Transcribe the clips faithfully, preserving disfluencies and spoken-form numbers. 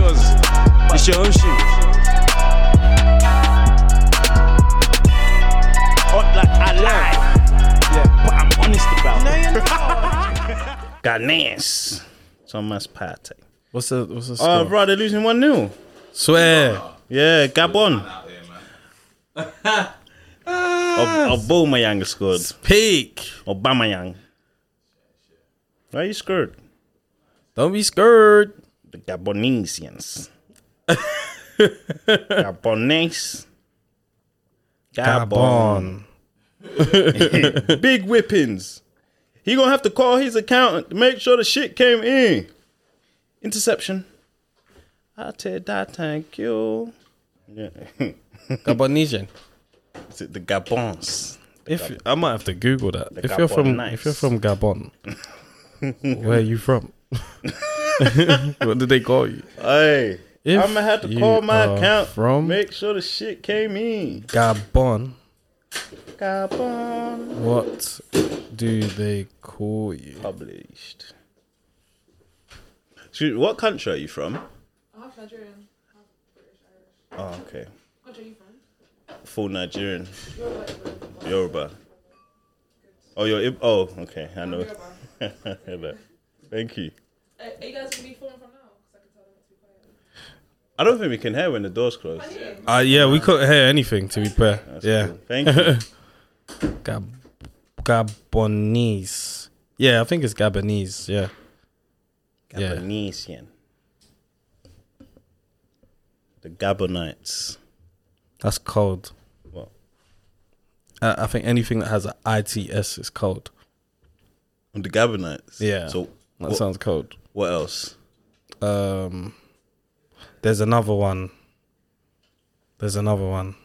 yours. It's your own shit. Hot like I lie. Yeah, but I'm honest about it. Ghanaians. So much party. What's the what's the score? Oh, bro, they're losing one nil. Swear. Yeah, Gabon. Aubameyang scored. Peak. Aubameyang. Why are you scared? Don't be scared. The Gabonesians. Gabonese. Gabon. Gabon. Big whippings. He gonna have to call his accountant to make sure the shit came in. Interception. I'll tell that, thank you. Yeah. Gabonesian. Is it the Gabons? If Gab- I might have to Google that. The If Gabon you're from nice. if you're from Gabon, where are you from? What did they call you? Hey, If I'm gonna have to you call my are account from make sure the shit came in. Gabon. Gabon. What do they call you? Published. So, what country are you from? I'm half Nigerian, half British, Irish. Oh, okay. What country are you from? Full Nigerian. Yoruba. Yoruba. Oh, you're. Ib- oh, okay. I know. Yoruba. Thank you. Are you guys gonna be filming from now? Because I can tell them to be quiet. I don't think we can hear when the door's closed. Uh, yeah, we couldn't hear anything, to be fair. That's yeah. cool. Thank you. Gab- Gabonese. Yeah, I think it's Gabonese. Yeah. Yeah. Gabonesian. The Gabonites. That's cold. What? Uh, I think anything that has an I T S is cold. The Gabonites. Yeah. So That what, sounds cold. what else? Um, there's another one. There's another one.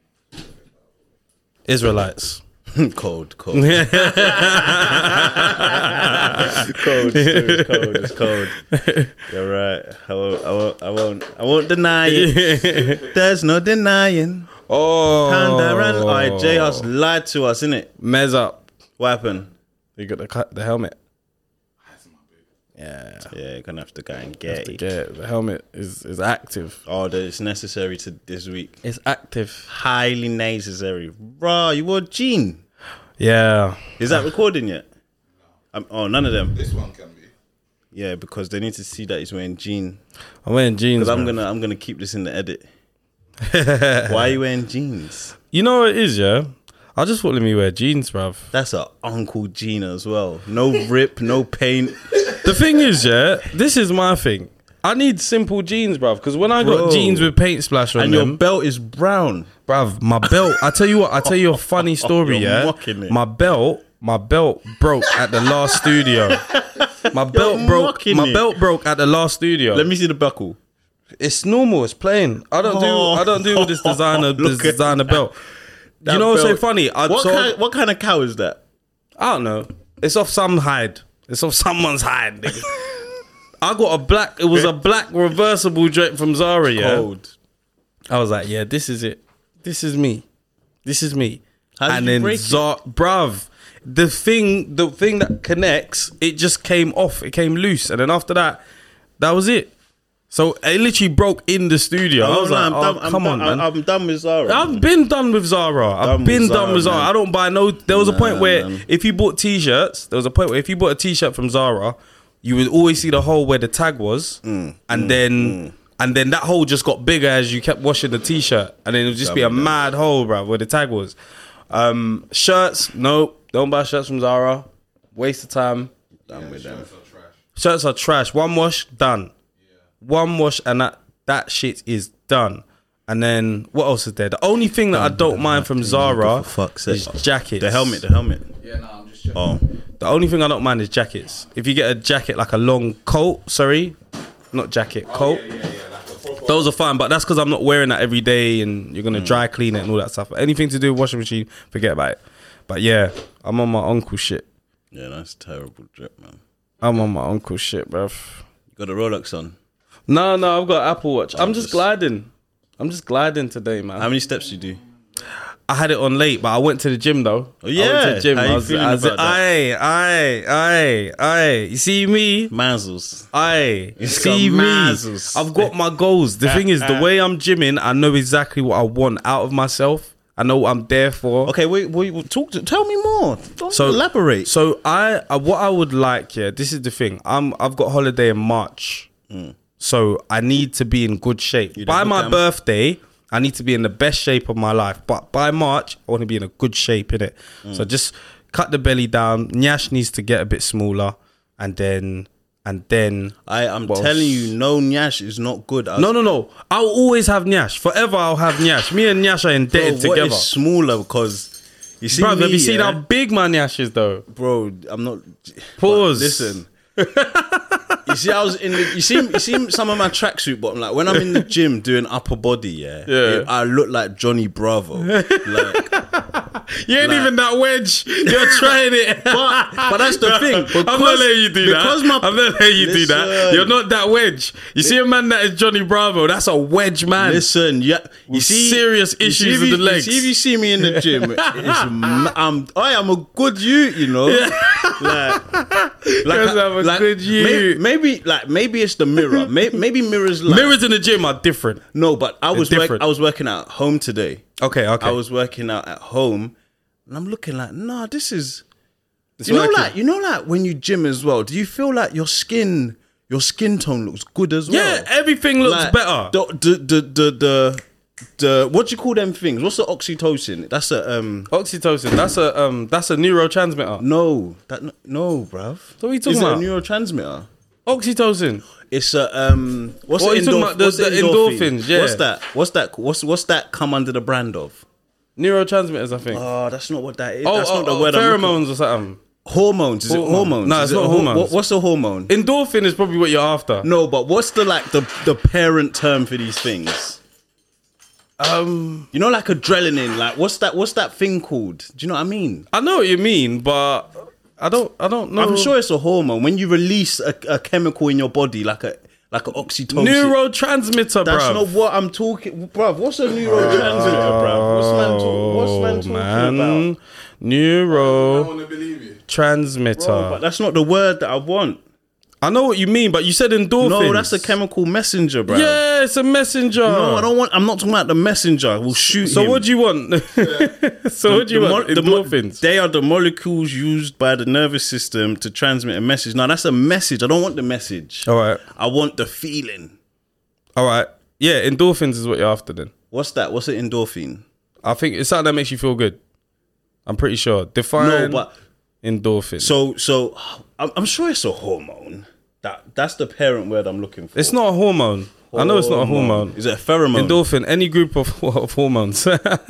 Israelites. Cold, cold. cold, it's cold, it's cold. You're right. I won't, I won't, I won't, I won't deny it. There's no denying. Oh. Pandaran. All right, J House lied to us, innit? Mez up. What happened? You got the cut the helmet. Yeah. Yeah, you're gonna have to go and Have get to it. get it. The helmet is, is active. Oh, that it's necessary to this week. It's active. Highly necessary. Raw, you wore jean. Yeah. Is that recording yet? Um, oh, none of them. This one can be. Yeah, because they need to see that he's wearing jean. I'm wearing jeans. Because I'm man. gonna, I'm gonna keep this in the edit. Why are you wearing jeans? You know what it is, yeah? I just thought let me wear jeans, bruv. That's a Uncle Gina as well. No rip, no paint. The thing is, yeah, this is my thing. I need simple jeans, bruv. Because when I got Bro. jeans with paint splash on And your them, belt is brown. bruv, my belt. I tell you what. I tell you a funny story. You're Yeah, mocking it. my belt, my belt broke at the last studio. My belt broke. mocking My it. belt broke at the last studio. Let me see the buckle. It's normal. It's plain. I don't do. Oh. I don't do all this designer. this Look at designer belt. That You know what's so belt. funny? I What saw. kind, what kind of cow is that? I don't know. It's off some hide. It's off someone's hide. Nigga. I got a black. It was a black reversible draped from Zara. Yeah. Cold. I was like, yeah, this is it. This is me. This is me. How did and you then break it? Zara, bruv, the thing, the thing that connects, it just came off. It came loose, and then after that, that was it. So it literally broke in the studio. I was like, I'm oh, done, I'm come done, on, man. I'm done with Zara. I've been done with Zara. I've Done with been Zara, done with Zara. man. I don't buy no. There was a point Nah, where man. if you bought t-shirts, there was a point where if you bought a t-shirt from Zara, you would always see the hole where the tag was, Mm, and then and then that hole just got bigger as you kept washing the t-shirt, and then it would just be a mad hole, bro, where the tag was. Um, shirts, nope, don't buy shirts from Zara. Waste of time. Done with them. Shirts are trash. Shirts are trash. One wash, done. One wash, and that that shit is done. And then what else is there? The only thing that I don't mind from Zara For fuck's is sake. jackets. The helmet, the helmet. Yeah, no, I'm just checking. Oh, The only thing I don't mind is jackets. If you get a jacket, like a long coat, sorry, not jacket, coat. Yeah, yeah, yeah. Like a proper. Those are fine, but that's because I'm not wearing that every day, and you're gonna dry clean it and all that stuff. Anything to do with washing machine, forget about it. But yeah, I'm on my uncle shit. yeah, that's terrible drip, man. I'm on my uncle shit, bruv. You got a Rolex on. No, no, I've got Apple Watch. I'm just just- gliding. I'm just gliding today, man. How many steps do you do? I had it on late, but I went to the gym though. Oh, yeah. I went to the gym. How I you was, feeling I was, about that? aye, aye, aye, aye. You see me? Mazzles. Aye, It's see got me. mazzles. I've got my goals. The thing is, the way I'm gymming, I know exactly what I want out of myself. I know what I'm there for. Okay, wait, wait, wait, talk to, tell me more. Don't So elaborate. So I, uh, what I would like, yeah, this is the thing. I'm, I've got holiday in March, so I need to be in good shape. You By don't my look birthday, I need to be in the best shape of my life. But by March, I want to be in a good shape in it. So just cut the belly down. Nyash needs to get a bit smaller, and then and then. I, I'm what telling else? you, no Nyash is not good. I was- No, no, no. I'll always have Nyash. Forever, I'll have Nyash. Me and Nyash are Bro, indebted what together. is smaller? Because you see, Bro, me, have you seen yeah? how big my Nyash is, though? Bro, I'm not. Pause. But listen. You see, I was in the. You see, you see some of my tracksuit bottom. Like when I'm in the gym doing upper body, yeah, Yeah. I look like Johnny Bravo. Like, You ain't Like- even that wedge. You're trying it. but, but that's the thing. I'm not because- letting you do that. because my- I'm not letting you do that. Listen. You're not that wedge. You see a man that is Johnny Bravo. That's a wedge man. Listen, yeah, you With see serious you see issues if with you- the legs. You see if you see me in the gym, it's, ma- I'm I am a good youth, you know. Like, like, Yes, I'm a good may- youth. Maybe, like maybe it's the mirror. Maybe, maybe mirrors like Mirrors in the gym are different. no, but I was work, different. I was working out at home today. Okay, okay. I was working out at home, and I'm looking like, nah, this is. It's you know, working. like you know, like when you gym as well. Do you feel like your skin, your skin tone looks good as well? Yeah, everything looks Like, better. The the the the the, the what do you call them things? What's the oxytocin? That's a um. Oxytocin. That's a um. That's a neurotransmitter. No, that no, bruv. What are you talking Is about? it a neurotransmitter? Oxytocin. It's a um. What's What the, are you talking endorph- about? The- what's the the endorphin? endorphins, yeah. What's that? What's that? What's what's that come under the brand of? Neurotransmitters, I think. Oh, that's not what that is. oh, that's oh, not the oh, word. I'm looking- pheromones or something. Hormones. Is Hormone. it hormones? No, Is it's it not a hor- hormones. what- what's a hormone? Endorphin is probably what you're after. No, but what's the like the the parent term for these things? Um, You know, like adrenaline. Like what's that? What's that thing called? Do you know what I mean? I know what you mean, but I don't. I don't know. I'm sure it's a hormone when you release a, a chemical in your body, like a like an oxytocin. Neurotransmitter, That's bruv. not what I'm talking, bruv. What's a neurotransmitter, bruv? What's man, talk, what's man talking man. about? Neurotransmitter. I want to believe you. Bro, but that's not the word that I want. I know what you mean, but you said endorphins. No, that's a chemical messenger, bruv. Yeah, it's a messenger. No, I don't want. I'm not talking about the messenger. We'll shoot So him. what do you want? so what do you The want? mo- the mo- Endorphins. they are the molecules used by the nervous system to transmit a message. Now that's a message. I don't want the message. All right. I want the feeling. All right. Yeah, endorphins is what you're after then. What's that? What's an endorphin? I think it's something that makes you feel good. I'm pretty sure. Define No, but endorphin. so so I'm, I'm sure it's a hormone. That that's the parent word I'm looking for. It's not a hormone. I know it's not a hormone. Is it a pheromone? Endorphin, any group of, of hormones,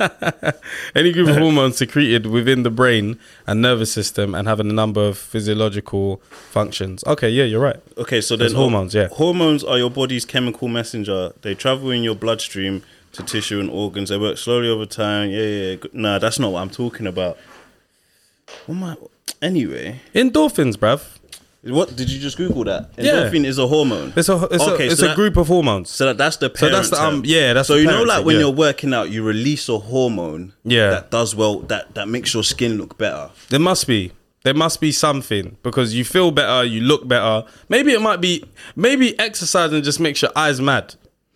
any group of hormones secreted within the brain and nervous system and having a number of physiological functions. Okay, yeah, you're right. Okay, so There's then hormones, yeah. Hormones are your body's chemical messenger. They travel in your bloodstream to tissue and organs. They work slowly over time. Yeah, yeah. yeah. Nah, that's not what I'm talking about. What am I? Anyway, Endorphins, bruv. what did you just Google that? Yeah. Endorphin is a hormone. It's a it's Okay, a, it's so a that- group of hormones. So that, that's the So parent that's the, um term. yeah that's So the you know, parent like thing, when yeah. you're working out, you release a hormone. Yeah. That does well. That that makes your skin look better. There must be. There must be something because you feel better, you look better. Maybe it might be, maybe exercising just makes your eyes mad.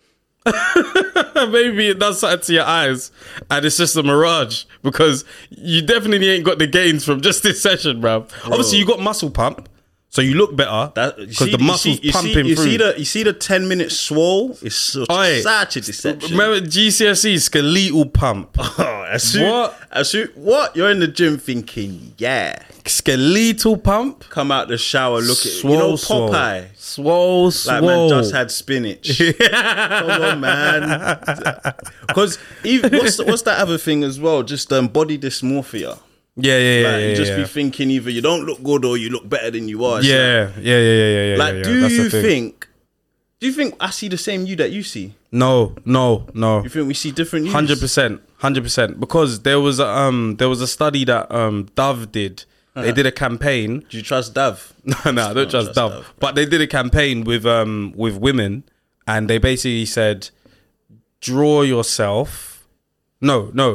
Maybe it does something to your eyes and it's just a mirage because you definitely ain't got the gains from just this session, bruv. Obviously, you got muscle pump, so you look better That you because see- the you muscle's see- you see- pumping you through. See the you see the ten minute swole. It's such, Oi. such a deception. Remember G C S E, skeletal pump. Oh, as soon, What? As soon, what? You're in the gym thinking, yeah. Skeletal pump? Come out the shower, look at Swole, you know swole. Popeye. Swole, Like swole. man just had spinach. Come on, man. Because what's what's that other thing as well? Just um, body dysmorphia. yeah, yeah, yeah, Like yeah, you just yeah. be thinking either you don't look good or you look better than you are. It's yeah, yeah, yeah, yeah, yeah, yeah. Like, yeah, do that's the you thing. think? Do you think I see the same you that you see? No, no, no. You think we see different? yous? Hundred percent, hundred percent. Because there was a, um there was a study that um Dove did. They did a campaign. Do you trust Dav? No, no, I don't trust Dove. Dove. But they did a campaign with um with women, and they basically said, draw yourself. No, no.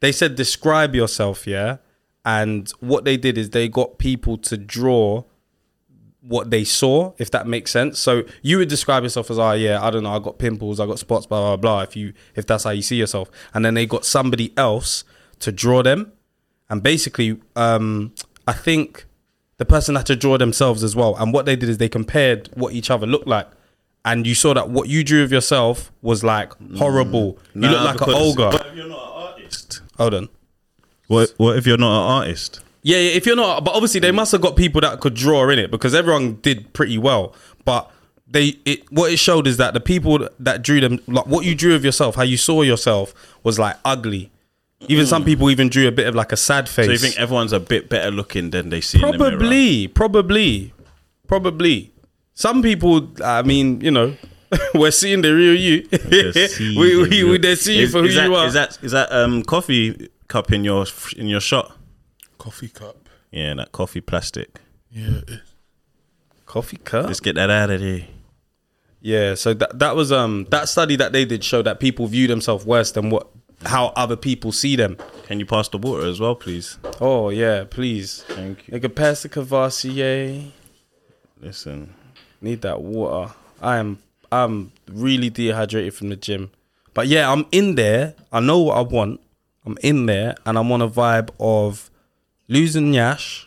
they said describe yourself, yeah. And what they did is they got people to draw what they saw, if that makes sense. So you would describe yourself as, oh yeah, I don't know, I got pimples, I got spots, blah blah blah. If you if that's how you see yourself, and then they got somebody else to draw them, and basically, um, I think the person had to draw themselves as well. And what they did is they compared what each other looked like, and you saw that what you drew of yourself was like horrible. Nah, you look like an because- ogre. What if you're not an artist? Hold on. What What if you're not an artist? Yeah, yeah, if you're not, but obviously they must have got people that could draw in it because everyone did pretty well. But they, it, what it showed is that the people that drew them, like what you drew of yourself, how you saw yourself, was like ugly. Even some people even drew a bit of like a sad face. So you think everyone's a bit better looking than they see in the mirror? Probably, probably, probably. Some people, I mean, you know, we're seeing the real you. See we the we, real- we they see you Is- for who is that, you are. Is that is that um coffee cup in your in your shot? Coffee cup. Yeah, that coffee plastic. Yeah. Coffee cup? Let's get that out of there. Yeah, so that that was um that study that they did show that people view themselves worse than what how other people see them. Can you pass the water as well, please? Oh yeah, please. Thank you. They could pass the Cavassier. Listen, Need that water. I am I'm really dehydrated from the gym. But yeah, I'm in there. I know what I want. I'm in there and I'm on a vibe of losing yash,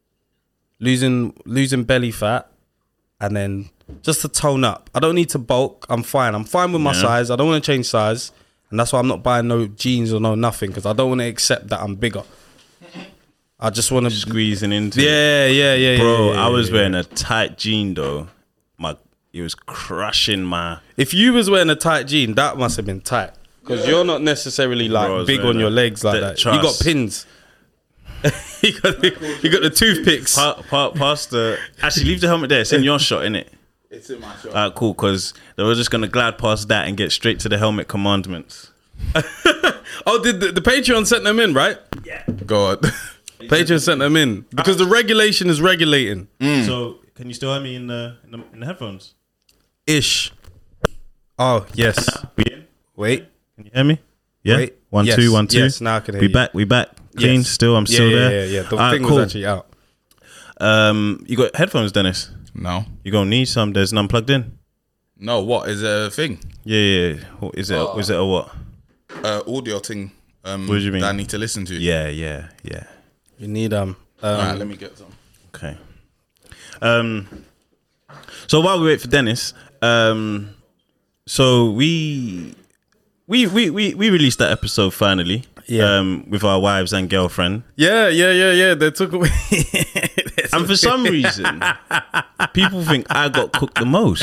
losing losing belly fat, and then just to tone up. I don't need to bulk. I'm fine. I'm fine with my Yeah. size. I don't want to change size. And that's why I'm not buying no jeans or no nothing, because I don't want to accept that I'm bigger. I just want to squeezing into it. Yeah, yeah, yeah, Bro, yeah, yeah, I was yeah. wearing a tight jean though. My it was crushing my If you was wearing a tight jean, that must have been tight. Because you're not necessarily like Bro, I was big wearing on your that. legs like That that. You got trust. pins. you, got the, you got the toothpicks. pa, pa, past the. Actually, leave the helmet there. It's in your shot, innit? It's in my shop. Alright, cool. Because they were just gonna glide past that and get straight to the helmet commandments. Oh, did the, the Patreon sent them in, right? God. Patreon sent them in. Because the regulation is regulating. So, can you still hear me in the in the, in the headphones? Ish. Oh, yes. We in? Wait. Can you hear me? Yeah. Wait. One Yes. two one two. Yes, now I can hear we you. back. We back. Clean. Yes. Still, I'm Yeah, still yeah, there. yeah, yeah. The Alright, thing cool. was actually out. Um, you got headphones, Dennis? No. You gonna need some. There's none plugged in. No, what is a thing? Yeah, yeah. yeah. What- Is it? Oh. Is it a what? Uh, audio thing. Um, What do you mean? That I need to listen to. Yeah, yeah, yeah. You need um. um Alright, let me get some. Okay. Um. So while we wait for Dennis, um, so we we we we we released that episode finally. Yeah. Um, with our wives and girlfriend, Yeah, yeah, yeah, yeah. They took away. and for some reason, people think I got cooked the most.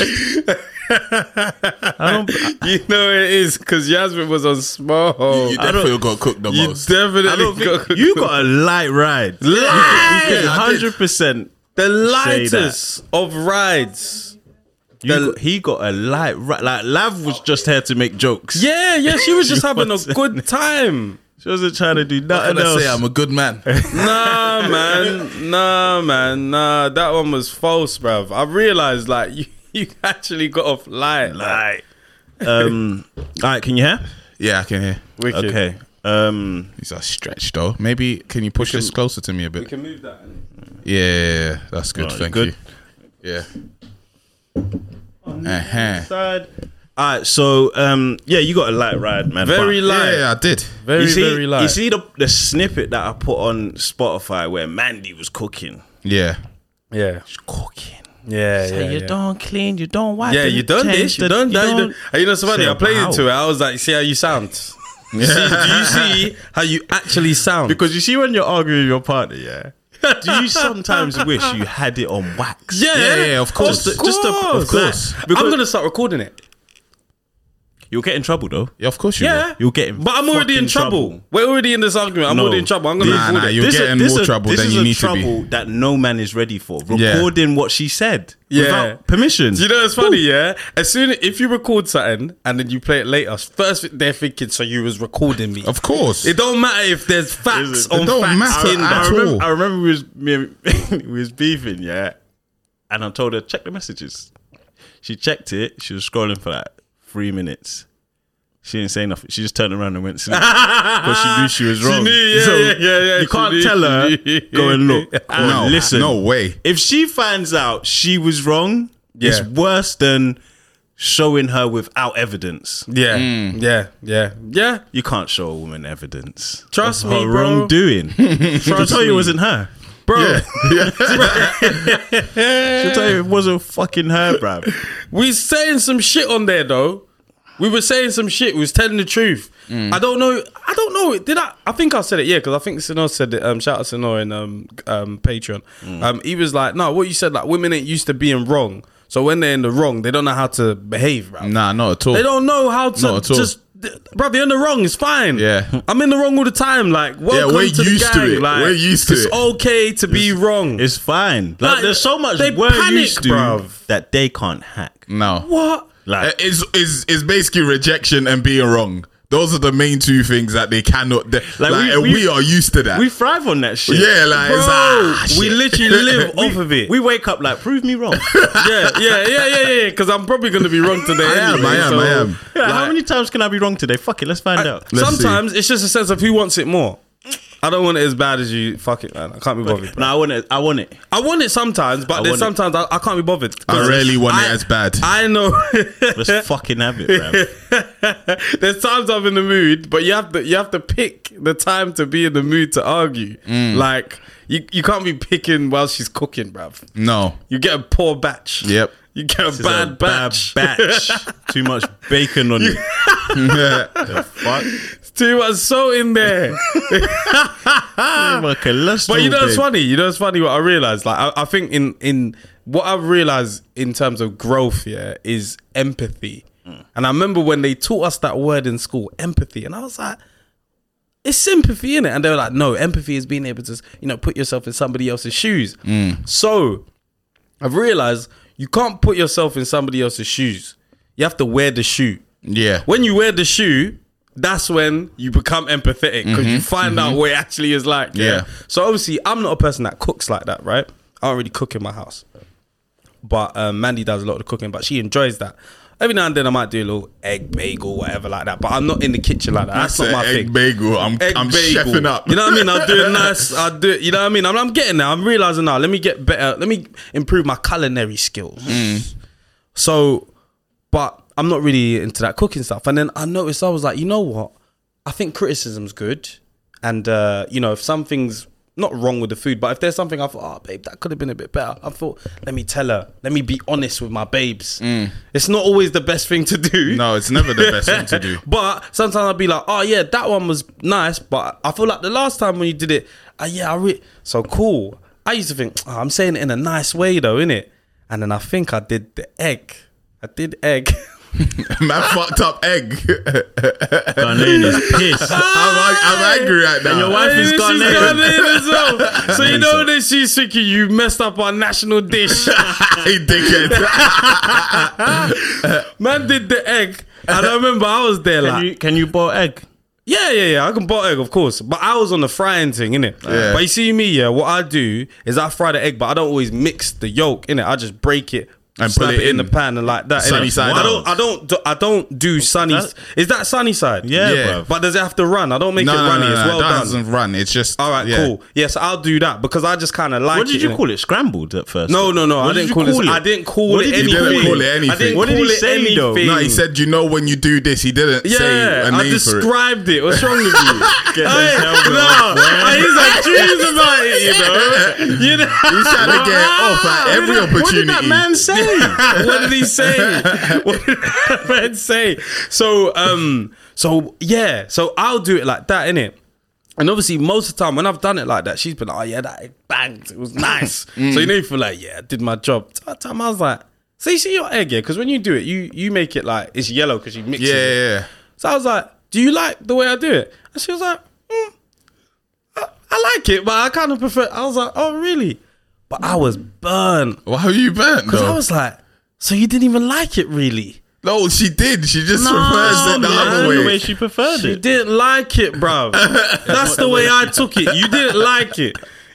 I don't. You know it is because Yasmin was on small. You I definitely don't- got cooked the You most. definitely I don't got think you got a light ride. Light! You could Yeah, I did. hundred percent. the say that. lightest of rides. You The- got, he got a light ride. Like Lav was just here to make jokes. Yeah, yeah, she was just She having a wasn't. good time. She wasn't trying to do What nothing can I else. say? I'm a good man. Nah, man, nah, man, nah. That one was false, bruv. I realized like you, you actually got off light. Like, um, all right, can you hear? Yeah, I can hear. Wicked. Okay. Um, These are stretched though. Maybe can you push this closer to me a We bit? can move that. Yeah, yeah, yeah, that's good. Alright, Thank good. you. Yeah. Uh-huh. side. All right, so um, yeah, you got a light ride, man. Very but- light. Yeah, I did. Very, You see, very light. you see the the snippet that I put on Spotify where Mandy was cooking. Yeah. yeah, Cooking. yeah, Say yeah. you yeah. don't clean, you don't wipe. Yeah, the you done change this, you the- done you that. You don't- done. And you know, so funny. Say I played how? into it. I was like, see how you sound. See, do you see how you actually sound? Because you see when you're arguing with your partner, yeah. Do you sometimes wish you had it on wax? yeah, Yeah, yeah, of course. Of Just a- course. of course. I'm Because- gonna start recording it. You'll get in trouble though. Yeah, of course you Yeah, will. You'll get in but I'm already in fucking trouble. trouble. We're already in this argument. I'm No. already in trouble. I'm gonna Nah, record nah, it. you- You'll get in this more a- trouble this than is you a need to be. trouble that no man is ready for. Yeah. Recording what she said Yeah. without permission. Do you know what's funny? Yeah, as soon if you record something and then you play it later, first they're thinking so you was recording me. Of course. It don't matter if there's facts Is it? on It don't facts matter in at I that. remember, all. I remember we was me and- we was beefing, yeah, and I told her check the messages. She checked it. She was scrolling for like three minutes. She didn't say nothing. She just turned around and went sleep because she knew she was wrong. knew, yeah, so yeah, yeah, yeah, you she can't knew, tell her, she knew. go and look. Or No, listen. no way. If she finds out she was wrong, Yeah. it's worse than showing her without evidence. Yeah, yeah, yeah, yeah. You can't show a woman evidence. Trust of me, her bro. wrongdoing. She'll tell you it wasn't her. Bro, She'll tell you it wasn't fucking her, bruv. we saying some shit on there though. We were saying some shit. We was telling the truth. I don't know. I don't know. Did I? I think I said it. Yeah, because I think Sinor said it. Um, shout out Sinor in um, um, Patreon. Um, he was like, "No, what you said. Like, women ain't used to being wrong. So when they're in the wrong, they don't know how to behave, bro. Nah, not at all. They don't know how to Not at all. just." Bro, you're in the wrong. It's fine. Yeah. I'm in the wrong all the time. Like, welcome we're to the used gang. to it. Like, We're used to it's it. okay to be wrong. It's fine. Like, Like, there's so much they we're panic, used to bruv. that they can't hack. No. What? Like, It's, it's, it's basically rejection and being wrong. Those are the main two things that they cannot. They, like, Like, we- we, we- are used to that. we thrive on that shit. yeah, like Bro, it's ah, we shit. literally live off of it. We wake up like, prove me wrong. yeah, yeah, yeah, yeah, yeah. Because I'm probably going to be wrong today. I am, anyway, I am, so, I am. Yeah, how like, many times can I be wrong today? Fuck it, let's find I- out. Let's sometimes it's just a sense of who wants it more. I don't want it as bad as you. Fuck it, man. I can't be bothered. bro. No, I want it. I want it. I want it sometimes, but I then want it. sometimes I, I can't be bothered. I 'Cause rarely want I- it as bad. I know. Let's fucking have it, bruv. There's times I'm in the mood, but you have to you have to pick the time to be in the mood to argue. Mm. Like you, you can't be picking while she's cooking, bruv. no. You get a poor batch. Yep. You get a This is bad a batch. Bad batch. Too much bacon on it. The fuck? Too much salt in there. My cholesterol, But you know what's babe. funny? You know what's funny? What I realized, like I, I think in in what I've realized in terms of growth, yeah, is empathy. And I remember when they taught us that word in school, empathy, and I was like, it's sympathy, innit? And they were like, no, empathy is being able to, you know, put yourself in somebody else's shoes. So I've realized you can't put yourself in somebody else's shoes. You have to wear the shoe. Yeah. When you wear the shoe, that's when you become empathetic because you find out what it actually is like. Yeah? Yeah. So obviously, I'm not a person that cooks like that, right? I don't really cook in my house. But um, Mandy does a lot of the cooking, but she enjoys that. Every now and then I might do a little egg bagel, whatever like that. But I'm not in the kitchen like that. That's not That's my an egg thing. bagel. I'm, Egg I'm bagel. chefing up. You know what I mean? I'll do it nice. I'll do it. You know what I mean? I'm, I'm getting there. I'm realizing now. Let me get better. Let me improve my culinary skills. So, but I'm not really into that cooking stuff. And then I noticed I was like, you know what? I think criticism's good. And, uh, you know, if something's not wrong with the food, but if there's something I thought, oh, babe, that could have been a bit better. I thought, let me tell her. Let me be honest with my babes. It's not always the best thing to do. No, it's never the best thing to do. But sometimes I'll be like, oh yeah, that one was nice, but I feel like the last time when you did it, uh, yeah, I re- so cool. I used to think, oh, I'm saying it in a nice way though, innit? And then I think I did the egg. I did egg. Man fucked up egg. Ghanaian is pissed. I'm, I'm angry right now. And your wife is She's Ghanaian. Ghanaian as well. So you know that she's thinking you messed up our national dish. Hey, dickhead. Man did the egg. And I remember I was there like, Can you can you boil egg? yeah, yeah, yeah. I can boil egg, of course. But I was on the frying thing, innit? Yeah. But you see me, yeah, what I do is I fry the egg, but I don't always mix the yolk, innit? I just break it. And Slap put it it in the in. pan and like that. Sunny innit? side I up. don't. I don't. do- I don't do sunny. That- Is that sunny side? Yeah, Yeah. bruv. But does it have to run? I don't make No, it no, runny. no, It's no, well that done. doesn't run. It's just All right, yeah. cool. Yes, I'll do that because I just kind of like. What did it, you innit? call it? Scrambled at first? No, no, no. What I did didn't you call, call it. it? I didn't call What it did you anything. didn't call it I anything. didn't What did call he it say, though? anything. No, he said, you know, when you do this, he didn't say Yeah, a I name for it. described it. What's wrong with you? Get Hey, this helmet no, off, man. he's like dreams about it, you know. You know. He's trying to get off at every opportunity. What did that man say? What did he say? What did that man say? So, um, so yeah, so I'll do it like that, innit? And obviously, most of the time when I've done it like that, she's been like, "Oh yeah, that banged. It was nice." So you know, you feel like, "Yeah, I did my job." That time I was like, "So you see your egg, yeah? Because when you do it, you you make it like it's yellow because you mix Yeah, it." yeah, yeah. So I was like, "Do you like the way I do it?" And she was like, mm, I, "I like it, but I kind of prefer." I was like, "Oh really?" But I was burned Why are you burnt, because I though? was like, "So you didn't even like it, really?" No, she did. She just No, prefers it the man. other The way. way she preferred You it. didn't like it, bro. That's the way I took it. You didn't like it.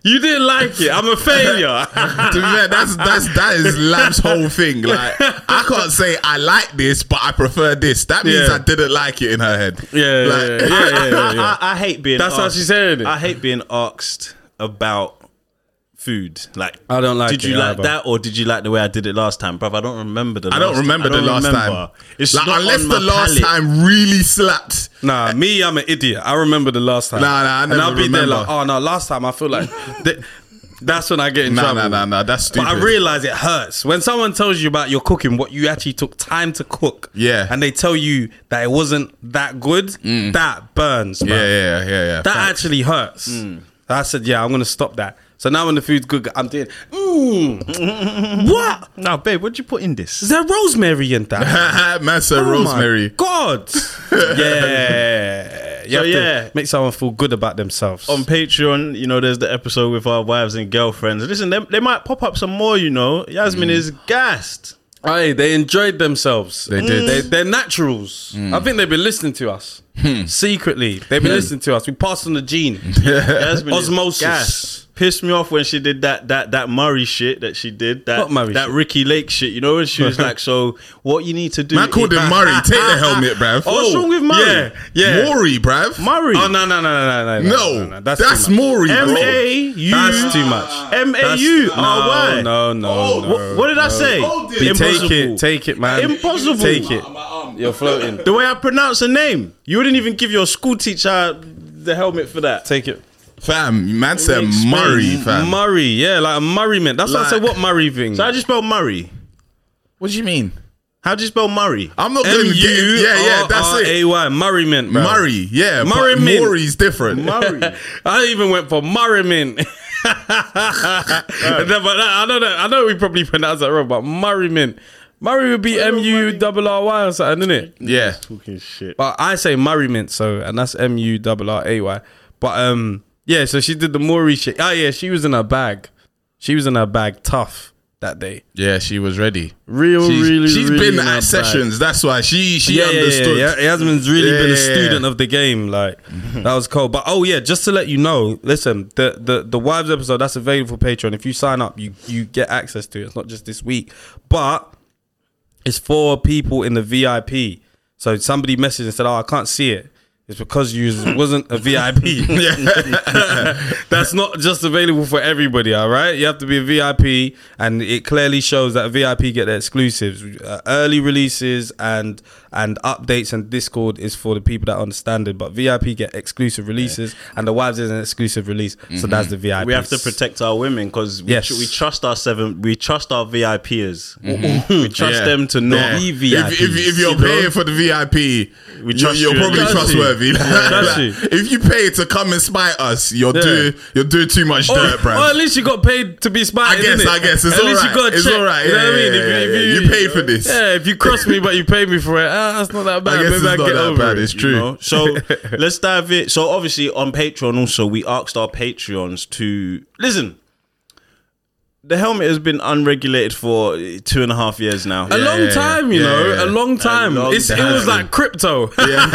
You didn't like it. I'm a failure. To be fair, that's that's that is Lab's whole thing. Like, I can't say I like this, but I prefer this. That means Yeah. I didn't like it in her head. Yeah, Like, yeah, yeah, yeah, yeah, yeah, yeah. I, I hate being. That's how asked, she said it. I hate being asked about food. Like, I don't like Did it you like either. that, or did you like the way I did it last time, bruv? I don't remember the. I last don't remember I the don't last remember. time. It's Like, not unless on the my last palate. time really slapped. Nah, me, I'm an idiot. I remember the last time. Nah, nah, I And never I'll be there remember. like, oh no, last time I feel like th- that's when I get in Nah, trouble. nah, nah, nah. That's But stupid. I realize it hurts when someone tells you about your cooking, what you actually took time to cook. Yeah. and they tell you that it wasn't that good. That burns. yeah, bruv. yeah, yeah, yeah. That Facts. actually hurts. I said, yeah, I'm gonna stop that. So now when the food's good, I'm doing. Mm, what? No, babe, what'd you put in this? Is there rosemary in that? Man said Oh my rosemary. God. Yeah. You So, have yeah. to make someone feel good about themselves. On Patreon, you know, there's the episode with our wives and girlfriends. Listen, they, they might pop up some more, you know. Yasmin is gassed. Hey, they enjoyed themselves. They did. They, they're naturals. I think they've been listening to us secretly. They've been listening to us. We passed on the gene. Yasmin is Osmosis. gassed. Pissed me off when she did that that that Murray shit that she did. That What Murray that shit? Ricky Lake shit. You know, when she was like, so what you need to do. Man called him Murray. Take the helmet, bruv. What's wrong with Murray? Yeah, yeah. Maury, bruv. Murray. Oh no no no no no no No, no, that's, that's, too much. Maury, bro. M A U. That's too much. M A That's- U R Y. No, no, no, Oh, no. What, what did I say? Hold it. Be- Impossible. Take it, take it, man. Impossible. Take it. You're floating. The way I pronounce her name, you wouldn't even give your school teacher the helmet for that. Take it. Fam, man said Explain. Murray, fam. Murray, yeah, like a Murray mint. That's what I Like- said. What Murray thing? So how do you spell Murray? What do you mean? How do you spell Murray? I'm not M going to get U it. Yeah, yeah, that's R R it. A Y. Murray mint, bro. Murray, yeah. Murray but mint. Maury's different. Murray. I even went for Murray mint. No, but I know that I know we probably pronounced that wrong, but Murray mint. Murray would be M U R R Y or something, isn't it? Yeah. Talking shit. But I say Murray mint, so and that's M U R R A Y. But um, yeah. So she did the Maury shit. Oh yeah, she was in her bag. She was in her bag tough that day. Yeah, she was ready. Real, She's, really, she's really been in her at bag. sessions. That's why she she Yeah, yeah, understood. yeah, yeah. Yasmin's really Yeah, been a yeah, yeah. student of the game. Like that was cool. But oh yeah, just to let you know, listen, the the the wives episode that's available for Patreon. If you sign up, you you get access to it. It's not just this week, but it's for people in the V I P. So somebody messaged and said, "Oh, I can't see it." It's because you wasn't a V I P. That's not just available for everybody, all right? You have to be a V I P, and it clearly shows that a V I P get the exclusives. Uh, early releases and and updates and Discord is for the people that understand it, but V I P get exclusive releases, and the wives is an exclusive release, so that's the V I P. We have to protect our women because we, Yes. tr- we trust our seven. We trust our V I Pers. We trust Yeah. them to not Yeah. be If, V I Ps. if, if you're you know? paying for the V I P, We you- trust you're you. probably Trust you. trustworthy. Trust you. If you pay to come and spite us, you're Yeah. doing you're doing too much Or, dirt, bruv. or at least you got paid to be smart. I guess, I guess it's at all least right. you got a It's check. all right. You know Yeah, what I mean? yeah, If you, yeah, if yeah. you, You paid for this. Yeah, if you cross me but you paid me for it, ah, that's not that bad. I guess Maybe it's I not get that over bad. it. It's true. You know? So let's dive in. So obviously on Patreon also we asked our Patreons to listen. The helmet has been unregulated for two and a half years now. A long yeah, time, you yeah, know, yeah. a long time. long it's, it time. was like crypto.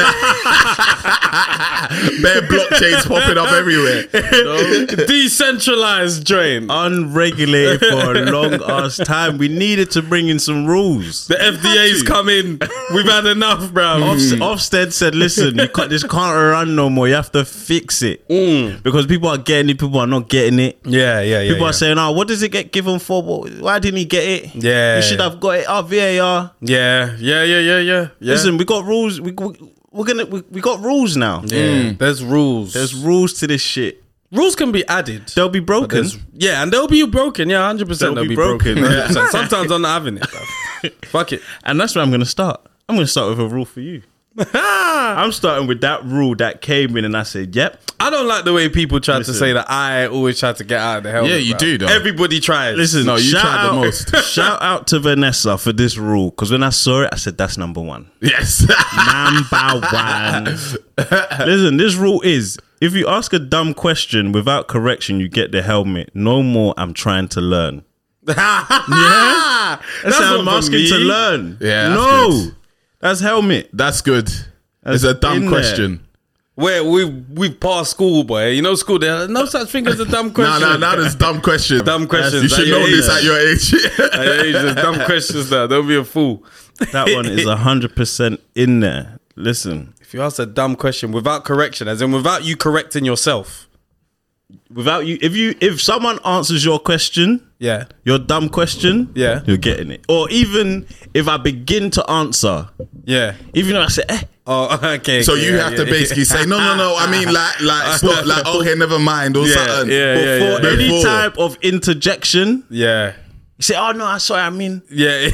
Bare blockchains popping up everywhere. Decentralized drain. Unregulated for a long ass time. We needed to bring in some rules. The F D A's come in. We've had enough, bro. Ofst- Ofsted said, "Listen, you can't, this can't run no more. You have to fix it because people are getting it, people are not getting it. Yeah, yeah, yeah. People yeah. are saying, "Oh, what does it get given for? What- Why didn't he get it? Yeah. you should have got it. Oh, V A R. Yeah, yeah, yeah, yeah, yeah. yeah. Listen, we got rules. We, we we're gonna we, we got rules now. yeah. There's rules. There's rules to this shit. rules can be added. They'll be broken. There's- Yeah, and they'll be broken. Yeah, hundred percent. They'll They'll be be broken. broken. one hundred percent. Sometimes I'm not having it. Bro. Fuck it. And that's where I'm going to start. I'm going to start with a rule for you. I'm starting with that rule that came in and I said, yep. I don't like the way people try Listen. to say that I always try to get out of the helmet. Yeah, you bro. do, though. Everybody tries. Listen, No, you shout tried the out, most. Shout out to Vanessa for this rule because when I saw it, I said, that's number one. Yes. Number one. Listen, this rule is if you ask a dumb question without correction, you get the helmet. No more, I'm trying to learn. yeah, That's, how I'm not for asking me. to learn. Yeah, that's no. good. That's helmet. That's good. That's It's a dumb in question. where we we've passed school, boy. You know, school. There's no such thing as a dumb No, question. no, now there's dumb questions. Dumb questions. You should At your know age. this at your age. At your age, there's dumb questions now. Don't be a fool. That one is one hundred percent in there. Listen, If you ask a dumb question without correction, as in without you correcting yourself, without you, if you, if someone answers your question, yeah, your dumb question, Yeah. you're getting it. Or even if I begin to answer, yeah. even though I say, eh, Oh, okay. So okay, you yeah, have yeah, to basically say, no, no, no. I mean, like, like, stop, like, okay, never mind, or Yeah, something. yeah, yeah, before yeah. any Before. type of interjection, yeah, you say, oh no, I'm sorry, I mean, yeah,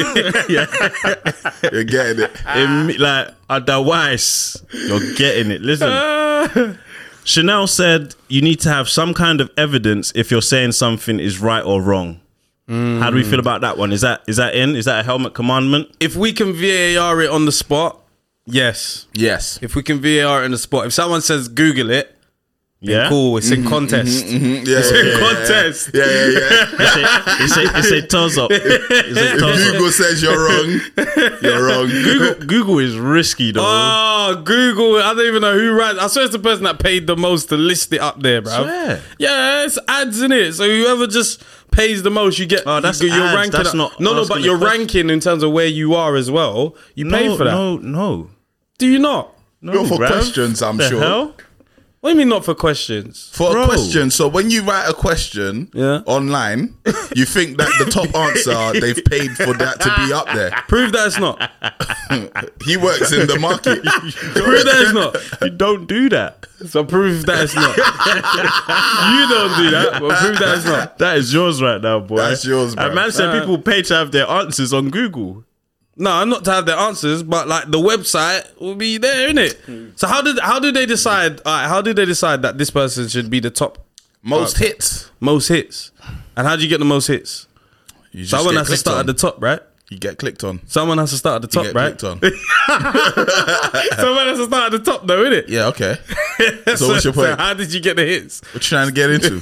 You're getting it. Im- like otherwise you're getting it. Listen, Chanel said you need to have some kind of evidence if you're saying something is right or wrong. How do we feel about that one? Is that is that in? Is that a helmet commandment? If we can V A R it on the spot, yes. Yes. If we can V A R it on the spot, if someone says Google it, Yeah, cool. It's in contest. Mm, yeah, It's yeah, in yeah, contest. Yeah, yeah, yeah. It's a, it's a, it's a toss up. It's a If toss up. Google says you're wrong, you're wrong. Google, Google is risky though. Oh, Google. I don't even know who ran. I swear it's the person that paid the most to list it up there, bro. Swear. Yeah, it's ads in it. So whoever just pays the most, you get. Oh, that's you, you're ads. ranking. That's up. not no, no, but asking you're the question. ranking in terms of where you are as well. You no, pay for that. No, no, Do you not? no. Not for bruv. questions, I'm The sure. hell? What do you mean not for questions? For Bro. a question, so when you write a question Yeah. online, you think that the top answer they've paid for that to be up there. Prove that it's not. He works in the market. Prove that it's not. You don't do that. So prove that it's not. You don't do that, but prove that it's not. That is yours right now, boy. That's yours, A bro. man said Uh, people pay to have their answers on Google. No, I'm not to have their answers, but like the website will be there, innit? So how did how do they decide? All right, how do they decide that this person should be the top Most hits. most hits? And how do you get the most hits? You just Someone get has to clicked start on. at the top, right? You get clicked on. Someone has to start at the You top, get right? clicked on. Someone has to start at the top, though, innit? Yeah, okay. So what's your So point? how did you get the hits? What you trying to get into?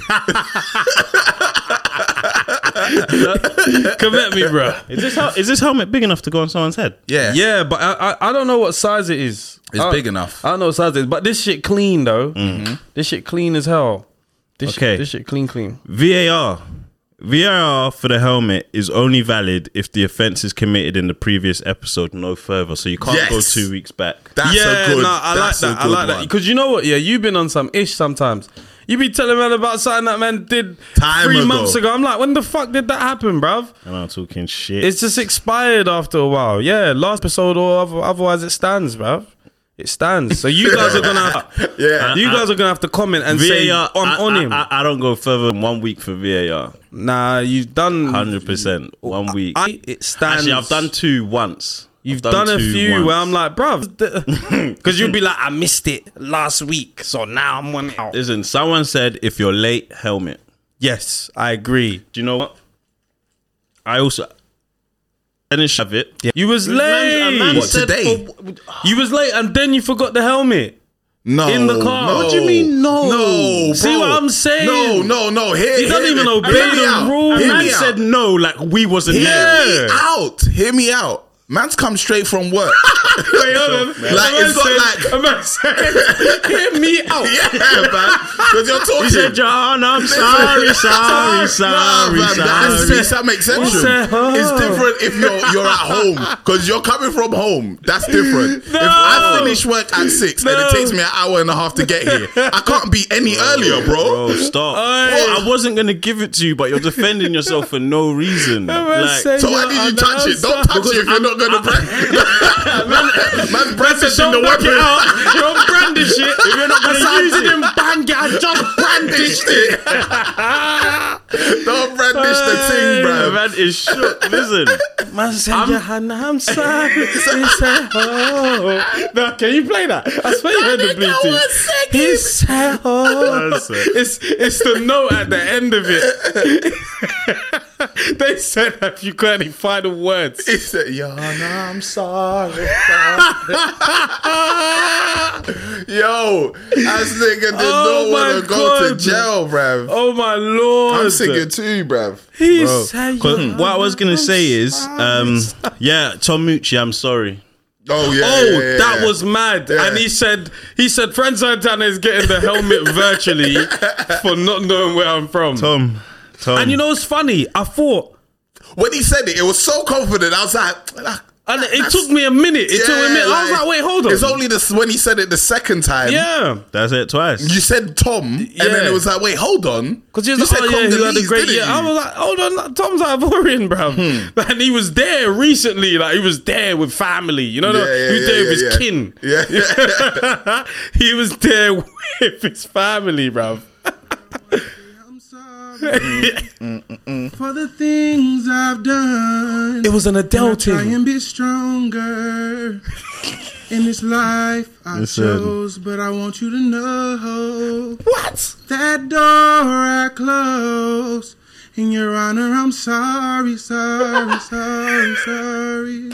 Come at me, bro. Is this hel- is this helmet big enough to go on someone's head? Yeah. Yeah, but I, I I don't know what size it is. It's I- big enough. I don't know what size it is, but this shit clean though. This shit clean as hell. This Okay. shit, this shit clean, clean. V A R. V A R for the helmet is only valid if the offence is committed in the previous episode, no further. So you can't Yes. go two weeks back. That's yeah, a good. no, I like that's a that. I good like that one. because you know what? Yeah, you've been on some ish sometimes. You be telling man about something that man did Time three ago. months ago. I'm like, when the fuck did that happen, bruv? And I'm talking shit. It's just expired after a while. Yeah, last episode or other- otherwise it stands, bruv. It stands. So you guys are gonna, Yeah. you guys are gonna have to comment and V say A R, on I, on I- him. I, I don't go further than one week for V A R. Nah, you've done one hundred percent. One week. I, it stands. Actually, I've done two once. You've I've done, a two few once. where I'm like, bruv, because you'll be like, I missed it last week, so now I'm one out. Listen, someone said if you're late, helmet. Yes, I agree. Do you know what? I also I didn't have it. You was late. A man What, said today? for- You was late, and then you forgot the helmet. No. In the car. No. What do you mean, no? No. See bro. what I'm saying? No, no, no. Hear, He doesn't hear even me- obey hear me the out. rules. Hear man me out. said no, like we wasn't Hear there. me out. Hear me out. Man's come straight from work. Wait, hold on. Like, A man it's not said- like- a man said, hear me out. Yeah, man. Because you're talking. He said, John, I'm sorry, sorry, sorry, Nah, man, that sorry. makes, that makes sense. What the hell? It's different if you're you're at home because you're coming from home. That's different. No. If I finish work at six and No. it takes me an hour and a half to get here, I can't be any earlier, bro. Bro, stop. Oi. I wasn't gonna give it to you, but you're defending yourself for no reason. man Like, said- So why did you touch it? Don't touch it if you're not gonna brand. Man's brandishing the Don't back weapon. it out. Don't brandish it. If you're not gonna gonna use use it. it, bang it. I just brandished it. Don't brandish the thing, bro. man is shook. Listen, Man said, Johanna, I'm sorry. He said, oh. No, can you play that? I swear you heard the Bluetooth. He said, oh. That's it. It's, it's the note at the end of it. They said that if you got any final words. He said, Yana, I'm sorry. Yo, as nigga did Oh not want my to go to God. jail, bruv. Oh my lord. I'm singing too, bruv. He bro. said, 'Cause Johanna, what I was gonna I'm say is, sorry. um, yeah, Tom Mucci, I'm sorry. Oh yeah. Oh, yeah, yeah, that yeah. was mad. Yeah. And he said, he said, Fred Santana is getting the helmet virtually for not knowing where I'm from. Tom, Tom. And you know what's funny? I thought, When he said it, it was so confident. I was like, like and it that's- took me a minute. It took me a yeah, minute. I was like, wait, hold on. It's only this when he said it the second time. yeah. That's it twice. You said Tom, and then Yeah. it was like, wait, hold on. Because he was You like, said oh yeah, Congolese, he had a great didn't year. I you? was like, hold on, Tom's Ivorian, bro. Hmm. And he was there recently. Like, he was there with family. You know, Yeah, yeah, he was yeah, there yeah, with his yeah. kin. Yeah. He was there with his family, bro. I'm sorry for the things I've done. It was an Adele I try thing. and be stronger in this life I Listen. chose, but I want you to know What? that door I closed. In your honor, I'm sorry, sorry, sorry, sorry.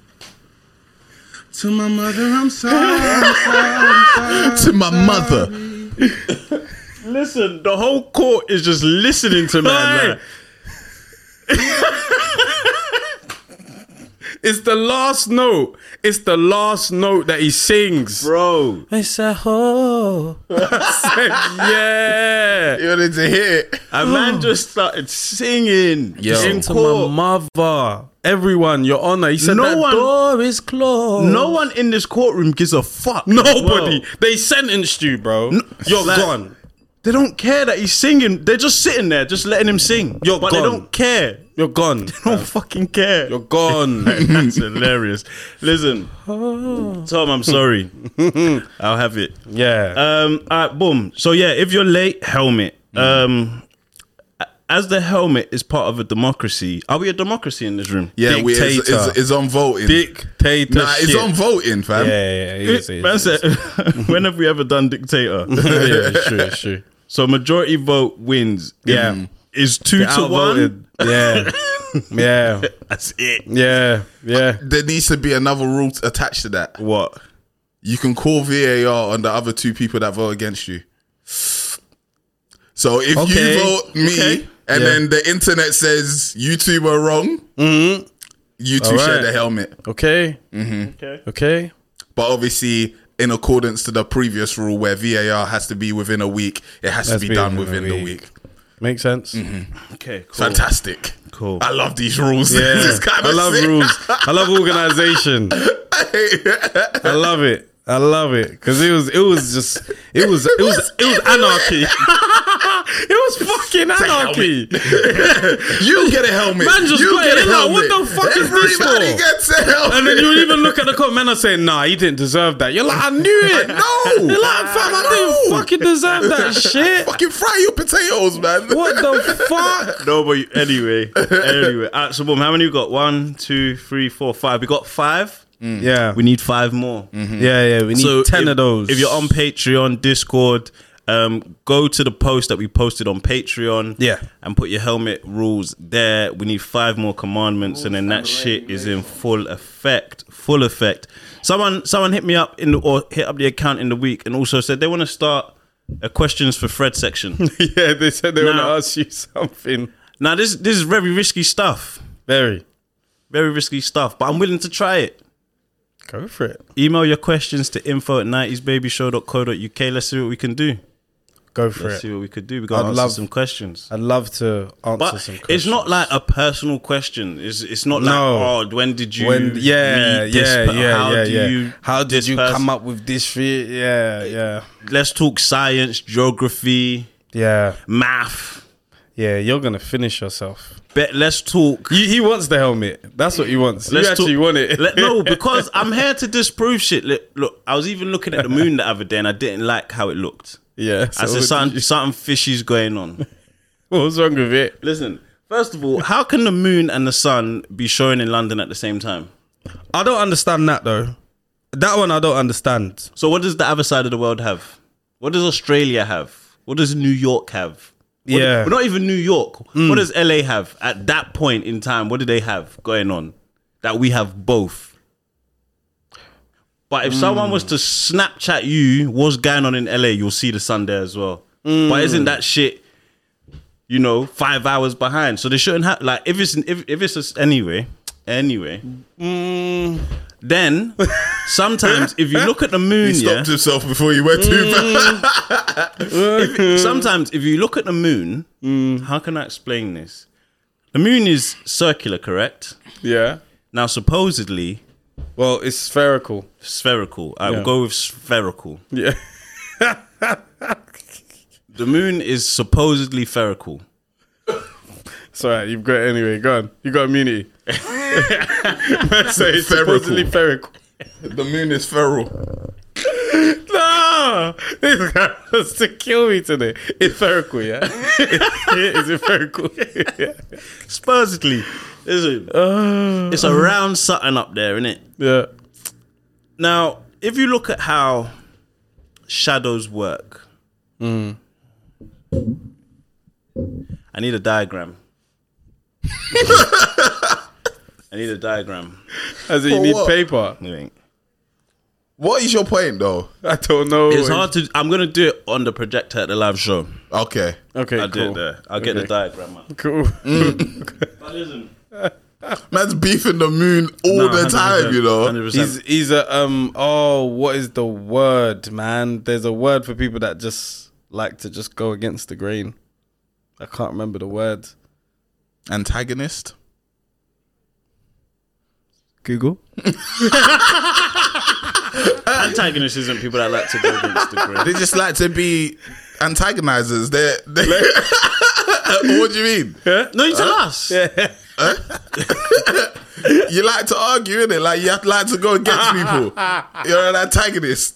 To my mother, I'm sorry, sorry, sorry. To my mother. sorry. Listen, the whole court is just listening to man. Hey. Like, It's the last note. It's the last note that he sings. bro. I said, oh. I said, yeah. You wanted to hear it. A man just started singing in to court. my mother. Everyone, your honor. He said, No that one- door is closed. No one in this courtroom gives a fuck. Nobody. Well, They sentenced you, bro. You're like- gone. they don't care that he's singing. They're just sitting there, just letting him sing. You're but gone. they don't care. You're gone. They don't fucking care. You're gone. That's hilarious. Listen, Tom, I'm sorry. I'll have it. Yeah. Um, all right, boom. So yeah, if you're late, helmet. Um, as the helmet is part of a democracy, are we a democracy in this room? Yeah, we, it's, Dictator. it's, it's on voting. Dictator. Nah, it's on voting, fam. Yeah, yeah, yeah. It's, Man it's, said, when have we ever done dictator? yeah, it's true, it's true. So majority vote wins. Yeah. Is two to one. Outvoted. Yeah. Yeah. That's it. Yeah. Yeah. There needs to be another rule attached to that. What? You can call V A R on the other two people that vote against you. So if Okay. you vote me, Okay. and Yeah. then the internet says you two were wrong, Mm-hmm. you two All share right. the helmet. Okay. Okay. Okay. But obviously, in accordance to the previous rule where V A R has to be within a week, it has Has to to be be done within a within the week. week. Makes sense. Okay. Cool. Fantastic. Cool. I love these rules. Yeah. This is kind I of love sick. rules. I love organization. I love it. I love it because it was it was just it was it was it was anarchy. It was fucking anarchy. You get a helmet. Man just you put get it a like, helmet. what the fuck is this Everybody for? gets a helmet. And then you even look at the comment, men are saying, nah, he didn't deserve that. You're like, I knew it. No. You're like, fam, I didn't No. fucking deserve that shit. Fucking fry your potatoes, man. What the fuck? No, but anyway, anyway. All right, so boom, how many we got? One, two, three, four, five. We got five. Yeah. We need five more. Yeah, yeah. We need So ten if, of those. If you're on Patreon, Discord, um, go to the post that we posted on Patreon. Yeah. And put your helmet rules there. We need five more commandments, and then that shit is in full effect. Full effect. Someone, someone hit me up in the, or hit up the account in the week, and also said they want to start a questions for Fred section. yeah, they said they want to Now- ask you something. Now this, this is very risky stuff. Very. Very risky stuff, but I'm willing to try it. Go for it. Email your questions to info at nineties baby show dot co dot uk. Let's see what we can do. Go for Let's it. see what we could do. We're going I'd to answer love- some questions. I'd love to answer But some questions. it's not like a personal question. It's it's not No. like, oh, when did you when yeah read yeah this? But yeah how yeah do yeah. you How did this you person- come up with this shit? Yeah yeah Let's talk science, geography, yeah math. yeah. You're gonna finish yourself. Bet let's talk. He, he wants the helmet. That's what he wants. Let's you actually talk- want it. Let- no, because I'm here to disprove shit. Look, look, I was even looking at the moon the other day, and I didn't like how it looked. yeah. I So said what, something, did you- something fishy's going on. what was wrong with it? Listen, first of all, how can the moon and the sun be showing in London at the same time? I don't understand that though. That one I don't understand. So what does the other side of the world have? What does Australia have? What does New York have? What Yeah. do- not even New York. What does L A have at that point in time? What do they have going on that we have both? But if someone was to Snapchat you what's going on in L A, you'll see the sun there as well. But isn't that shit, you know, five hours behind? So they shouldn't have, like, if it's if if it's a, anyway, anyway. Mm, Then sometimes if you look at the moon, He yeah. stopped himself before he went too far. if, sometimes if you look at the moon, Mm. how can I explain this? The moon is circular, correct? Yeah. Now, supposedly Well, it's spherical. spherical. I Yeah. will go with spherical. Yeah. The moon is supposedly spherical. It's alright, you've got it anyway. Go on. You got immunity. Man say it's Spherical. supposedly spherical. The moon is feral. No! This guy wants to kill me today. It's spherical, yeah? Is it spherical? Yeah. Supposedly. It's a, it's a round something up there, isn't it? Yeah. Now, if you look at how shadows work, Mm. I need a diagram. I need a diagram. As in, For you need what? paper. You ain't. What is your point, though? I don't know. It's hard to. I'm gonna do it on the projector at the live show. Okay. Okay, I'll do cool. it there. I'll get the Okay. diagram up. Cool. But listen, Man's beefing the moon all no, the time, you know. one hundred percent. He's he's a um oh what is the word, man? There's a word for people that just like to just go against the grain. I can't remember the word. Antagonist. Google. Antagonists isn't people that like to go against the grain. They just like to be antagonizers. They're, they what do you mean? No, you tell us. You like to argue, innit? Like you have to like to go against people. You're an antagonist.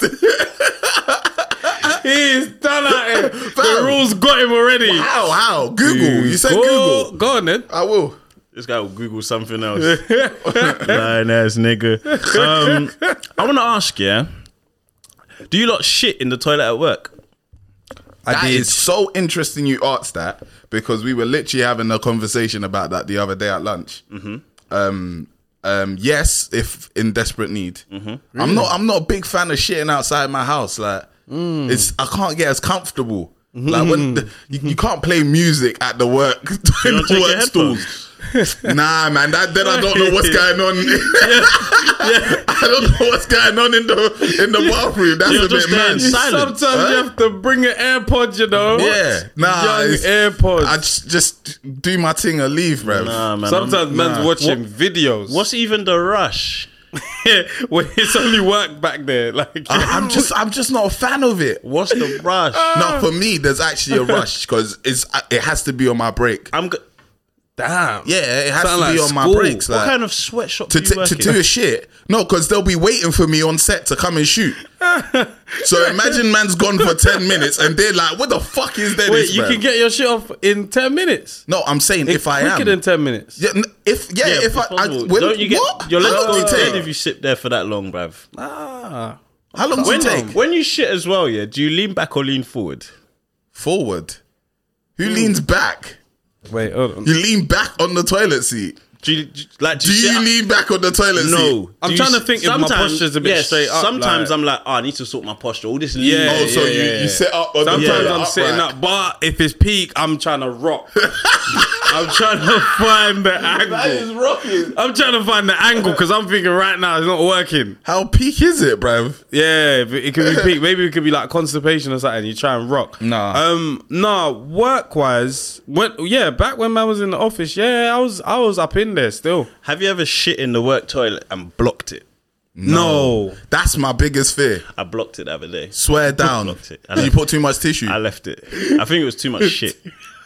He's done at it. The Fam. rules got him already. How? How? Google. You said Go, Google. go on then. I will. This guy will Google something else. Lying ass nigga. Um, I want to ask, yeah. Do you lot shit in the toilet at work? That is so interesting you asked that because we were literally having a conversation about that the other day at lunch. Mm-hmm. Um, um, yes, if in desperate need. Mm-hmm. I'm not. I'm not a big fan of shitting outside my house. Like it's, I can't get as comfortable. Like when the, you, you can't play music at the work in don't the take your work stools. Nah, man. That then I don't know what's going on. I don't know what's going on in the in the bathroom. That's You're a bit just there mad. in silence. Sometimes Huh? you have to bring an AirPod, you know. Yeah, nah. Young it's- AirPods. I just, just do my thing and leave, bro. Nah, man. Sometimes I'm- man's nah. watching videos. What's even the rush? when it's only work back there? Like I, I'm just, I'm just not a fan of it. What's the rush? No, for me, there's actually a rush because it's, it has to be on my break. I'm. Go- damn. Yeah, it has Sound to be like on my school. breaks. what Like, kind of sweatshop to, do you t- work to in? do a shit. No, because they'll be waiting for me on set to come and shoot. So imagine man's gone for ten minutes and they're like, what the fuck is that? Wait, you can get your shit off in ten minutes. No, I'm saying if I am. quicker than ten minutes. Yeah, n- if yeah, Yeah, if I, I possible. when, don't you get what? your legs How long go do you dead take? if you sit there for that long, bruv? Ah. How long does When, it take? when you shit as well, yeah, do you lean back or lean forward? Forward. Who leans back? Wait, hold on. You lean back on the toilet seat. Do you, do you- like? Do Do you, sit you up- lean back on the toilet seat? No, I'm Do trying you to think if my sometimes- posture's a bit yes, straight up, Sometimes like- I'm like, oh, I need to sort my posture. All this Yeah, lean. Oh, so yeah, you, yeah. you sit up on Sometimes the toilet I'm sitting upright. up, but if it's peak, I'm trying to rock. I'm trying to find the angle. rocking. I'm trying to find the angle because I'm thinking right now it's not working. How peak is it, bruv? Yeah, it it could be peak. Maybe it could be like constipation or something. You try and rock. Nah. Um, nah. Work wise, when yeah, back when man was in the office, yeah, I was I was up in there still. Have you ever shit in the work toilet and blocked it? No. That's my biggest fear. I blocked it the other day. Swear down. Blocked it. I Did you left- put too much tissue? I left it. I think it was too much shit.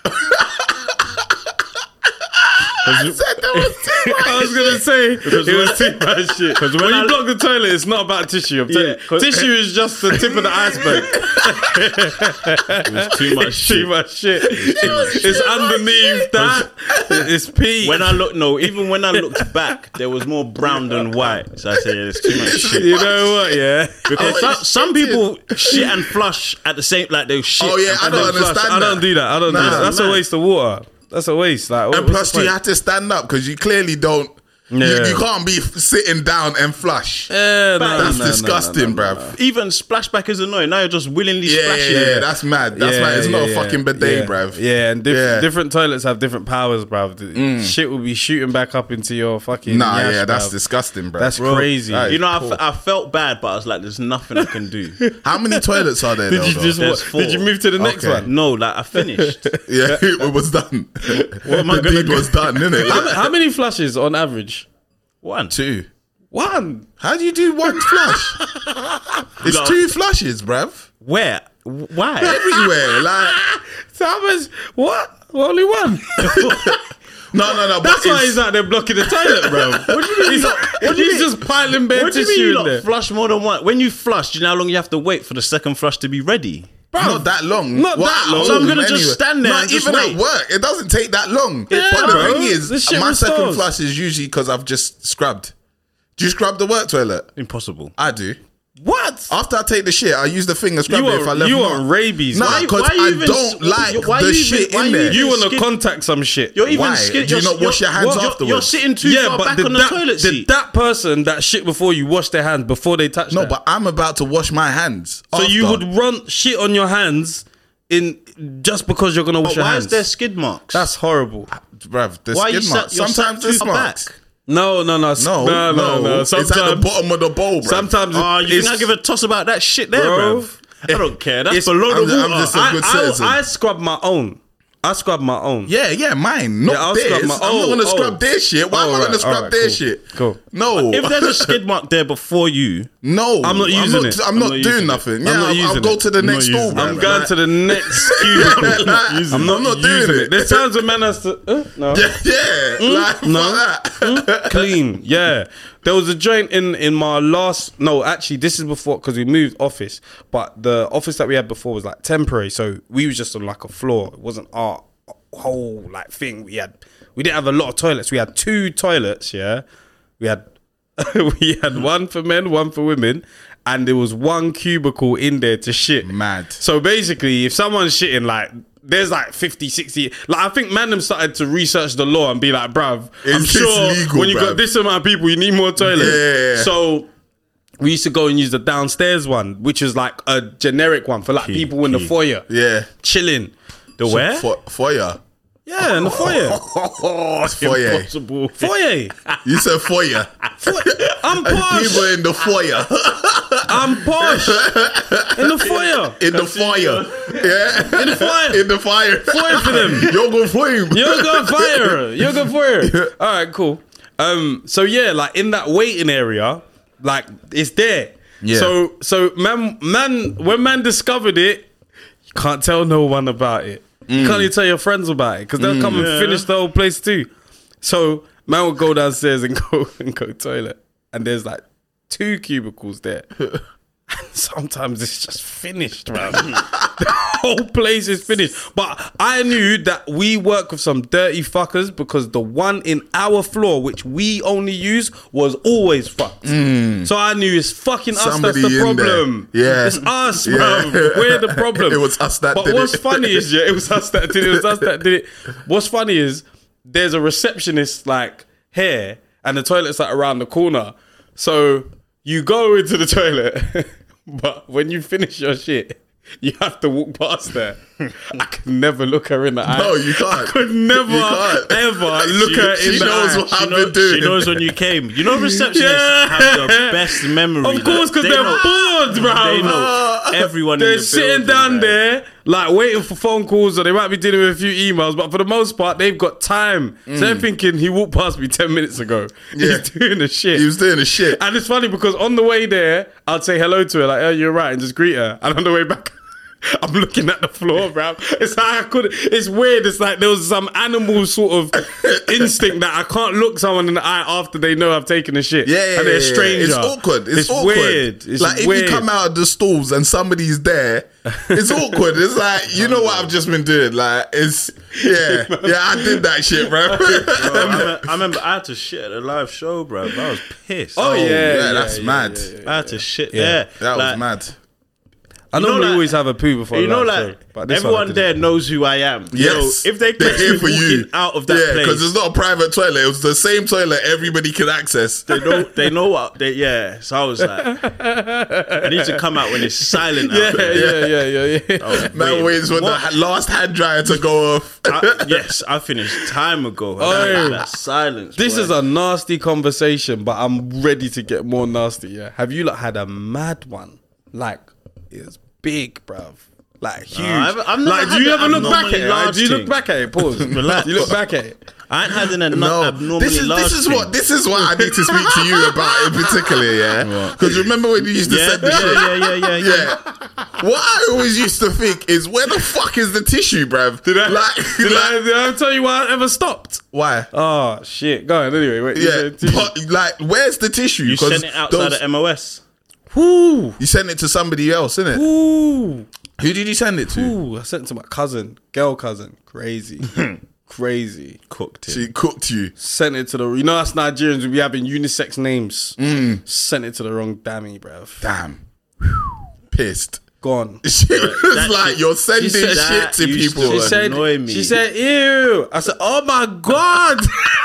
I said that was too much. I was gonna say it was too much shit. Because when, when you I- block the toilet, it's not about tissue. I'm telling Yeah, you, 'cause- tissue is just the tip of the iceberg. It was too much It's shit. too much shit. It's, it's underneath that. It's peak. When I look, no, even when I looked back, there was more brown than white. So I said, yeah, there's too much shit. you know what? Yeah. Because Oh, some, you some shit people shit and flush at the same, like they'll shit. Oh, yeah, and I don't then flush. understand I don't that. do that. I don't do Nah, that. That's man. a waste of water. That's a waste. Like, And what's plus, the you point? have to stand up because you clearly don't. You, Yeah. you can't be f- sitting down and flush. Yeah, no, That's no, no, disgusting, no, no, no, bruv. Even splashback is annoying. Now you're just willingly Yeah, splashing. yeah, yeah, that's mad. That's Yeah, mad. It's not yeah, a fucking bidet, yeah. bruv. Yeah, and diff- Yeah. different toilets have different powers, bruv. The Shit will be shooting back up into your fucking. Nah, yash, yeah, that's bruv. disgusting, bruv. That's crazy. that is You know, I, poor. f- I felt bad, but I was like, "There's nothing I can do." How many toilets are there? Did though, you though? just There's what, four. did you move to the next Okay. one? No, like I finished. Yeah, it was done. What am I the gonna deed do? was done, innit? How, how many flushes on average? One. Two. One. How do you do one flush? It's No. two flushes, bruv. Where? Why? Everywhere. Like, So how much? What? Only one. no, no, no. That's but why it's- he's out there blocking the toilet, bro. What do you mean? He's, What do you he's mean? just piling bare What do you tissue mean you in lot there. flush more than one? When you flush, do you know how long you have to wait for the second flush to be ready? Not that long. Not that at long. So I'm home, gonna just stand there Not and just even wait. at work. It doesn't take that long. Yeah, but the bro. thing is, This shit my second restores. flush is usually because I've just scrubbed. Do you scrub the work toilet? Impossible. I do. What? After I take the shit, I use the finger scrub You it if I want, left you mark. want rabies? Nah, Why- because why you I even- don't like why the you even- shit why in you there. even- you want to skid- contact some shit. You're even Why? skid- Do you you're- not wash your you're- hands you're- afterwards? You're sitting too yeah, far but back did on the that, toilet did seat. that person that shit before you wash their hands before they touch No, that? but I'm about to wash my hands. so you after. would run shit on your hands in just because you're gonna wash But your why hands? is there skid marks? That's horrible. bruv, the why you skid sat, marks. you're Sometimes sat there's too far marks. back. No, no, no, No, no, no, no. It's at the Sometimes, bottom of the bowl, bruv. sometimes Oh, you it's, think I give a toss about that shit there, Bro, bro? I don't care. That's it's- below I'm the just- I'm water. just a I, good I, citizen. I scrub my own. I scrub my own. Yeah, yeah, mine. Not Yeah, I'll theirs. scrub my- I'm oh, not gonna oh. scrub their shit. Why Oh, am I right, gonna scrub alright, their cool. shit? Cool. No. If there's a skid mark there before you, no, I'm not using I'm not, it. I'm I'm not not doing using it. nothing. I'm Yeah, not I'll, I'll using go it. to the I'm not next using stall, it. bruv. I'm going Like- to the next cubicle. I'm not using I'm not, not doing using it. it. There's times when man has to. Uh, no. Yeah, yeah. Like, no. fuck that. Clean, yeah. There was a joint in in my last. No, actually, this is before because we moved office. But the office that we had before was like temporary, so we was just on like a floor. It wasn't our whole like thing. We had we didn't have a lot of toilets. We had two toilets. Yeah, we had we had one for men, one for women, and there was one cubicle in there to shit. Mad. So basically, if someone's shitting, like, there's like fifty, sixty. Like, I think man them started to research the law and be like, bruv, I'm It's- sure it's legal, when you bruv. got this amount of people, you need more toilets. Yeah. So we used to go and use the downstairs one, which is like a generic one for like Key, people in the key. foyer, Yeah. chilling. the where? For, foyer. Yeah, in the foyer. Foyer. Impossible. Foyer. You said foyer. I'm People posh. in the foyer. I'm posh. In the foyer. In the foyer. Yeah. In the foyer. In the fire. Foyer for them. You're going flame. You're going fire. You're going fire. All right, cool. Um, so yeah, like in that waiting area, like it's there. Yeah. So so man man when man discovered it, you can't tell no one about it. You can't even tell your friends about it because they'll come and Yeah. finish the whole place too. So man will go downstairs and go and go toilet, and there's like two cubicles there. Sometimes it's just finished, man. The whole place is finished. But I knew that we work with some dirty fuckers because the one in our floor, which we only use, was always fucked. So I knew it's fucking us Somebody that's the in there. problem. Yeah. It's us, Yeah. bro. We're the problem. It was us that but did what's it. funny is, yeah, it was us that did it. It was us that did it. What's funny is there's a receptionist like here and the toilet's like around the corner. So you go into the toilet, but when you finish your shit, you have to walk past there. I could never look her in the eye. No, you can't. I could never, You can't. ever look her in she the knows eye. what I've She, been know, doing. she knows when you came. You know, receptionists Yeah. have the best memory. Of course, because Like, they're know- bored, bro. They know everyone. in They're the sitting building, down man. there, like waiting for phone calls, or they might be dealing with a few emails. But for the most part, they've got time. So they're thinking he walked past me ten minutes ago. Yeah. He's doing the shit. He was doing the shit. And it's funny because on the way there, I'd say hello to her, like, "Oh, you're right," and just greet her. And on the way back, I'm looking at the floor, bro. It's like I could. It's weird. It's like there was some animal sort of instinct that I can't look someone in the eye after they know I've taken a shit. Yeah, yeah, and they're a yeah, yeah. stranger. It's awkward. It's, awkward. weird. It's like weird. if you come out of the stalls and somebody's there, it's awkward. It's like, you know what I've just been doing. Like it's yeah, yeah. I did that shit, bro. Bro, I, remember, I remember I had to shit at a live show, bro. I was pissed. Oh, yeah, yeah, yeah, that's yeah, mad. yeah, yeah. I had to shit Yeah. there. That Like, was mad. I You know, normally like- always have a poo before. You know, live like show, but this one I everyone didn't. there knows who I am. Yes, So if they they're catch here me for you walking out of that yeah, because place, it's not a private toilet. It was the same toilet everybody can access. they know they know what they yeah. So I was like, I need to come out when it's silent. Yeah, out there. yeah, yeah, yeah, yeah. I was Man waiting. waits for the ha- last hand dryer to go off. I- yes, I finished time ago. Oh. That silence. This boy. is a nasty conversation, but I'm ready to get more nasty. Yeah, have you like had a mad one? Like it's big, bruv. Like huge. I've- I've never like, had do you that ever look back at abnormally it? Like, large do you look thing. back at it? Pause. Relax. Do you look back at it? I ain't had an ab- No, abnormally this is large this is thing. what this is what I need to speak to you about in particular, yeah. Because remember when you used to Yeah, send the yeah, shit, yeah, yeah, yeah, yeah. yeah. What I always used to think is, where the fuck is the tissue, bruv? Did I, like, did, like- I, did I tell you why I ever stopped? why? Oh shit! Go on. Anyway, wait. you Yeah, said tissue. but like, where's the tissue? You 'Cause sent it outside those- of M O S. Woo, You sent it to somebody else, innit? woo, Who did you send it to? woo. I sent it to my cousin, girl cousin. Crazy, crazy. Cooked it. She cooked you. Sent it to the. You know us Nigerians, we be having unisex names. Mm. Sent it to the wrong dammy, bruv. Damn. Pissed. Gone. She was that like, shit- you're sending she said shit that to used people. to- She She said, annoy me. she said, ew. I said, oh my God.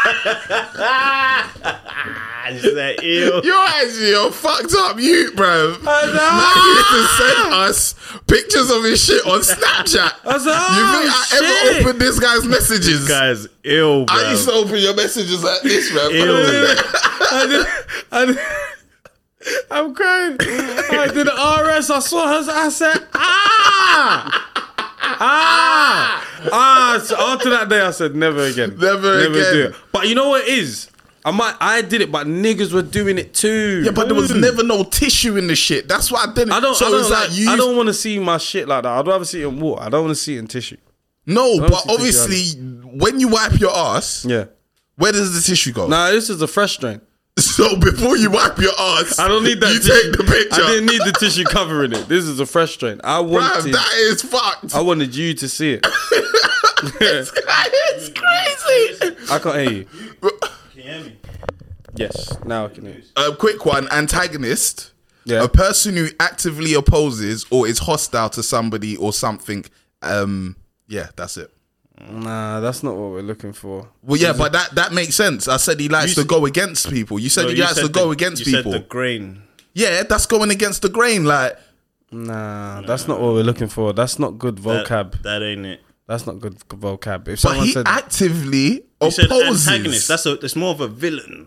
I said, ew. You're actually a fucked up you, bro. I know. Man used to send us pictures of his shit on Snapchat. I said, You think oh, I shit. ever opened this guy's messages? Guys, ill, bro. I used to open your messages like this, bro. Ew. I did, I did, I'm crying. I did the R S. I saw her. I said, ah, ah, ah. So after that day, I said, never again. Never again. do it. But you know what it is? I might. I did it, but niggas were doing it too. Yeah, but there was never no tissue in the shit. That's why I didn't. I don't. So I don't, it's like, like, you. I don't want to see my shit like that. I'd rather see it in water. I don't want to see it in tissue. no, don't but see tissue obviously, when you wipe your ass, Yeah. where does the tissue go? Nah, this is a fresh strain. So before you wipe your ass, I don't need that. You tissue. take the picture. I didn't need the tissue covering it. This is a fresh strain. I Bruv, wanted. that is fucked. I wanted you to see it. It's crazy. I can't hear you. Can you hear me? Yes, now I can hear you. A quick one: antagonist. Yeah. A person who actively opposes or is hostile to somebody or something. Um, yeah, that's it. Nah, that's not what we're looking for. Well, yeah, but that that makes sense. I said he likes You to go against people. You said No, he you likes said to go the- against you people. Said the grain. Yeah, that's going against the grain. Like, Nah, that's not what we're looking for. That's not good That, vocab. that ain't it. That's not good vocab. If but someone he said, actively You said opposes. antagonist. That's a. It's more of a villain.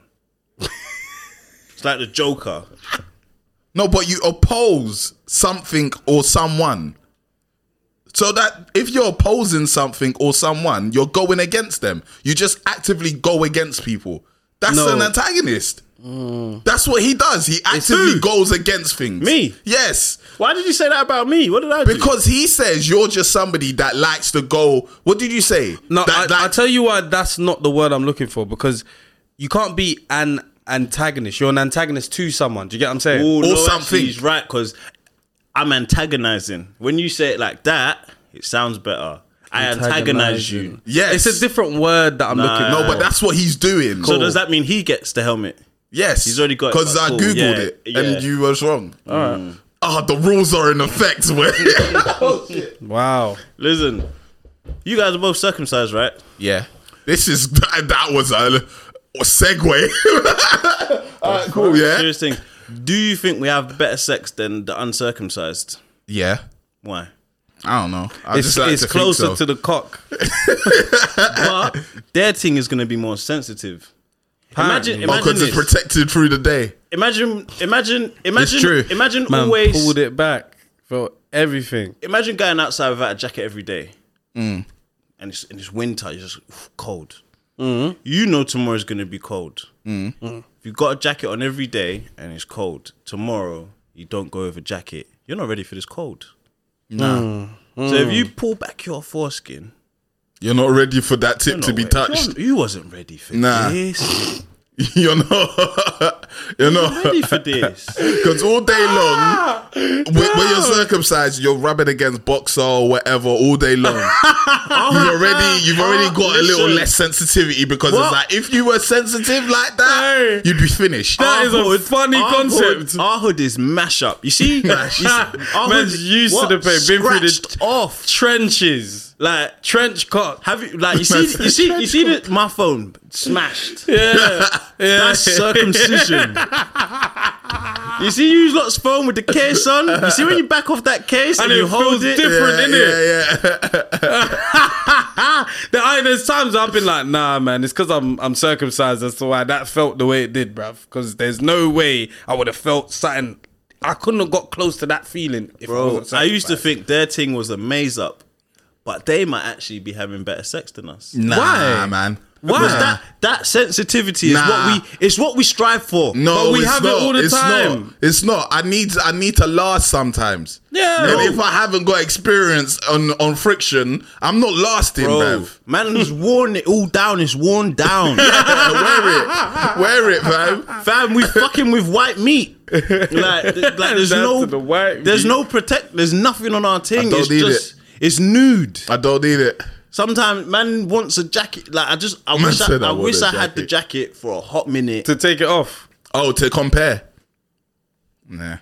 It's like the Joker. No, but you oppose something or someone. So that if you're opposing something or someone, you're going against them. You just actively go against people. That's No. an antagonist. That's what he does. He actively who? goes against things. Me? Yes. Why did you say that about me? What did I do? Because he says you're just somebody that likes to go. What did you say? no, that, I, I'll tell you why that's not the word I'm looking for, because you can't be an antagonist. You're an antagonist to someone. Do you get what I'm saying? Oh, or no, something. actually, he's right, because I'm antagonizing. When you say it like that, it sounds better. I antagonize you. Yes. It's a different word that I'm Nah. looking No, for. but that's what he's doing. So does that mean he gets the helmet? Yes. He's already got it, Because but I cool. Googled Yeah, it yeah. and you was wrong. All right. Ah, the rules are in effect. Wow. Listen, you guys are both circumcised, right? Yeah. This is, that, that was a, a segue. Alright, cool, yeah? Serious thing. Do you think we have better sex than the uncircumcised? Yeah. Why? I don't know. I It's, just like it's to think closer so. to the cock. But their thing is going to be more sensitive. Imagine, Apparently. Oh, imagine because it's this. protected through the day. Imagine, imagine, imagine, true. imagine Man always. pulled it back for everything. Imagine going outside without a jacket every day, and it's and it's winter. It's just oof, cold. You know tomorrow's going to be cold. If you've got a jacket on every day and it's cold, tomorrow you don't go with a jacket. You're not ready for this cold. Nah. So if you pull back your foreskin, You're not ready for that tip you're to not be ready. touched. You're- You wasn't ready for Nah. this. You're not. You're not ready for this. Because all day long, when, when you're circumcised, you're rubbing against boxer or whatever all day long. you've already, you've already got a little less sensitivity because What? it's like if you were sensitive like that, Hey. you'd be finished. That is a hood- funny our concept. Hood, our hood is mash up. You see, Mash. you see our Man's hood- used what? to the pain, been through the- Scratched off. Trenches. Like, Trench coat. have you like you see you see you see the, my phone smashed. Yeah. yeah. That's circumcision. You see you lot's phone with the case on. You see when you back off that case and, And you it hold feels it. different. yeah, innit? yeah, yeah. There are- There's times I've been like, nah, man, it's because I'm I'm circumcised. That's why that felt the way it did, bruv. Because there's no way I would have felt something. I couldn't have got close to that feeling if I Bro, wasn't I used to circumcised. think their thing was a maze up, but they might actually be having better sex than us. Nah, Why? man. Because Nah. that that sensitivity is Nah. what we it's what we strive for. No, But we it's have it not. all the it's time. Not. It's not. I need. I need to last sometimes. Yeah. And Bro. if I haven't got experience on on friction, I'm not lasting, Bro, bruv. man's worn it all down. It's worn down. Wear it. Wear it, fam. Fam, we fucking with white meat. Like, th- like there's Down no, to the white there's meat. no protect. There's nothing on our thing. I don't It's need just, it's nude. I don't need it. Sometimes man wants a jacket. Like I just, I Man wish, I, said I I want wish a I had the jacket for a hot minute. to take it off. Oh, to compare. Nah.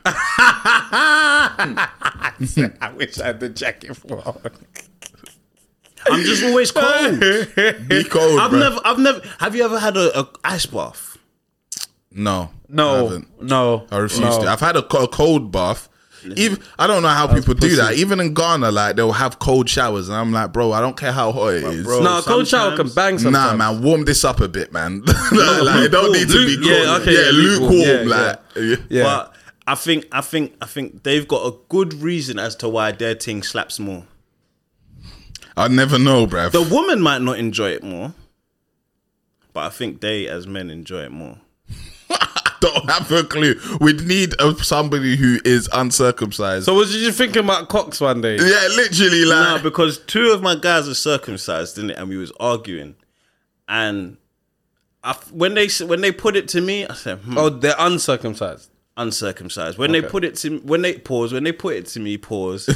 I wish I had the jacket for. I'm just always cold. Be cold, I've bruv. never, I've never. Have you ever had a, a ice bath? No. I No, haven't. no, I refuse no. to. I've had a, co- a cold bath. Even I don't know how people do that. Even in Ghana, like they'll have cold showers, and I'm like, bro, I don't care how hot it is. bro, No, a cold shower can sometimes- bang sometimes. Nah, man, warm this up a bit, man. like, like, it don't need to be Luke- cold. yeah, okay, yeah, yeah, lukewarm. lukewarm. Yeah, like, Yeah. But I think, I think, I think they've got a good reason as to why their thing slaps more. I never know, bruv. The woman might not enjoy it more, but I think they, as men, enjoy it more. don't have a clue. We'd need a, somebody who is uncircumcised. So was you just thinking about cocks one day? yeah, literally, Nah, like because two of my guys are circumcised, didn't it? And we was arguing, and I, when they when they put it to me, I said, hmm, Oh, they're uncircumcised. uncircumcised. When they Okay. put it to when they pause, when they put it to me, pause.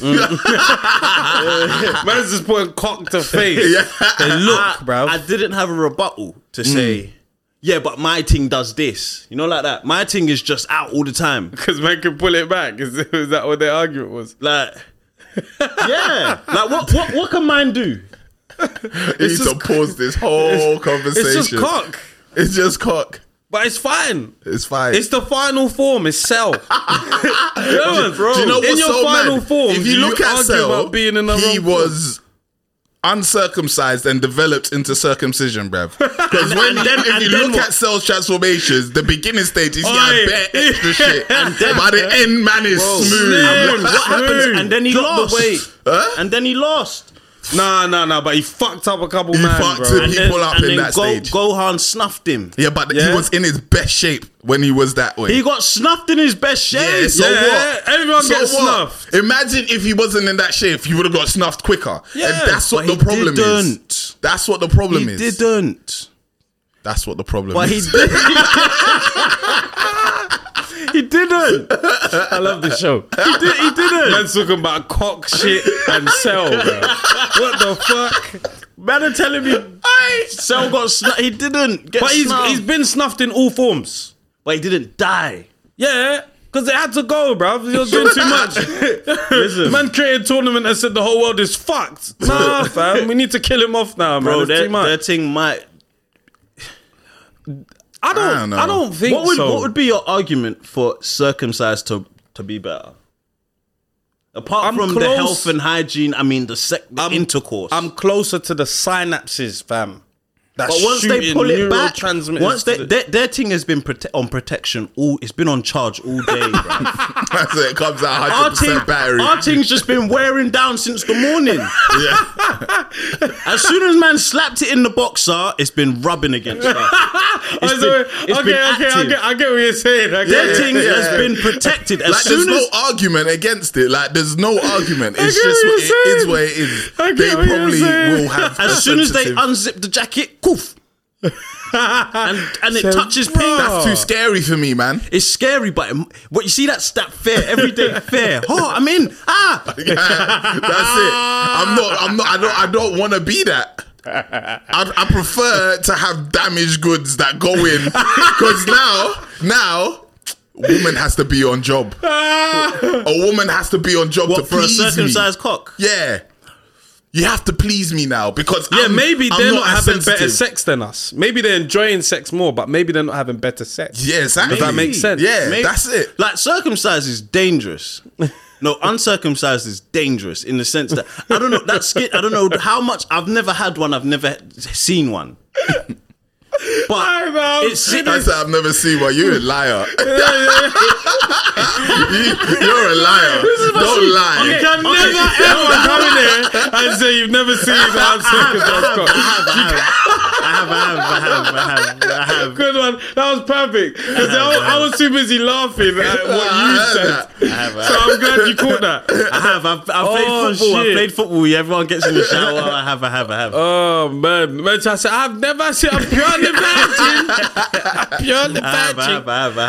Man's just putting cock to face. Yeah. They look, I, bruv. I didn't have a rebuttal to say, yeah, but my thing does this. You know, like that. My thing is just out all the time. Because man can pull it back. Is, is that what their argument was? Like, yeah. Like, what, what, what can mine do? you need to just- pause this whole conversation. It's just cock. It's just cock. But it's fine. It's fine. It's the final form. It's cell. yeah, bro. Do you know In what's your so final mad? form, If you look at argue Cell, about being in the he wrong was uncircumcised and developed into circumcision, bruv. Because when and then- if and you then look what? at Cell's transformations, the beginning stages, he Oi. had bare extra shit. then- By the end, man is smooth. And what, what happens? Smooth. And then he Drop the lost. weight. Huh? And then he lost. Nah, nah, nah. But he fucked up a couple He man, fucked bro. him. And People then, up and in then that Go, stage. Gohan snuffed him. Yeah, but Yeah. he was in his best shape when he was that way. He got snuffed in his best shape. Yeah, so Yeah, what? everyone so gets what? snuffed. Imagine if he wasn't in that shape, he would have got snuffed quicker. Yeah, and that's what but the he problem is. didn't. That's what the problem He is. didn't. That's what the problem But he is. did. He didn't. I love the show. He, did, he didn't. Man's talking about cock, shit, and cell, bro. What the fuck? Man are telling me Cell got snuffed. He didn't get But he's, snuffed. he's been snuffed in all forms. But he didn't die. Yeah, because they had to go, bruv. You're doing too much. Listen, Man created a tournament and said the whole world is fucked. Nah, fam. We need to kill him off now, man. bro, It's their, too much. their thing might. I don't, I I don't don't, know. think What would so. what would be your argument for circumcised to to be better? Apart I'm from the close. health and hygiene, I mean the, sec, the I'm- intercourse. I'm closer to the synapses, fam. That's But once they shooting pull it back, neurotransmitters once to they, the- their, their thing has been prote- on protection all, it's been on charge all day, bro. That's it. It comes out one Our hundred thing, percent battery. our thing's just been wearing down since the morning. Yeah. As soon as man slapped it in the boxer, it's been rubbing against us. Oh, It's so- been- it's okay, been okay, I active. get, I get what you're saying. I get Their it. thing yeah, has yeah. been protected. As Like, there's soon no as argument against it. Like, there's no argument. It's get just what what you're it is saying. what it is. I get They what you're probably saying. will have. a as soon as they sensitive- unzip the jacket, poof. and and it touches pink. That's too scary for me, man. It's scary, but it, what you see that stat fair everyday fair. Oh, I'm in. Ah, Yeah, that's it. I'm not. I'm not. I don't. I don't want to be that. I, I prefer to have damaged goods that go in because now, now, woman has to be on job. A woman has to be on job what to for a please me. circumcised cock? Yeah. You have to please me now because Yeah, I'm, maybe I'm they're not, not, as having sensitive. better sex than us. Maybe they're enjoying sex more, but maybe they're not having better sex. Yeah, exactly. Does that make sense? Yeah, Maybe- that's it. Like circumcised is dangerous. No, uncircumcised is dangerous in the sense that I don't know that skin. I don't know how much. I've never had one. I've never seen one. But it's I said I've never seen one. You're a liar. you, you're a liar. Don't lie. You can never ever come in here and say you've never seen an uncircumcised cock. I have, I have, I have, I have, I have. Good one. That was perfect. Because I, was- I was too busy laughing at what I you heard said. that. I have, I So have. I'm glad you caught that. I have. I've, I've played Oh, football. I've shit. played football. Everyone gets in the shower. I have. I have. I have. Oh man, man! I said I've never seen a purely virgin, a purely I have. I virgin. have. I have.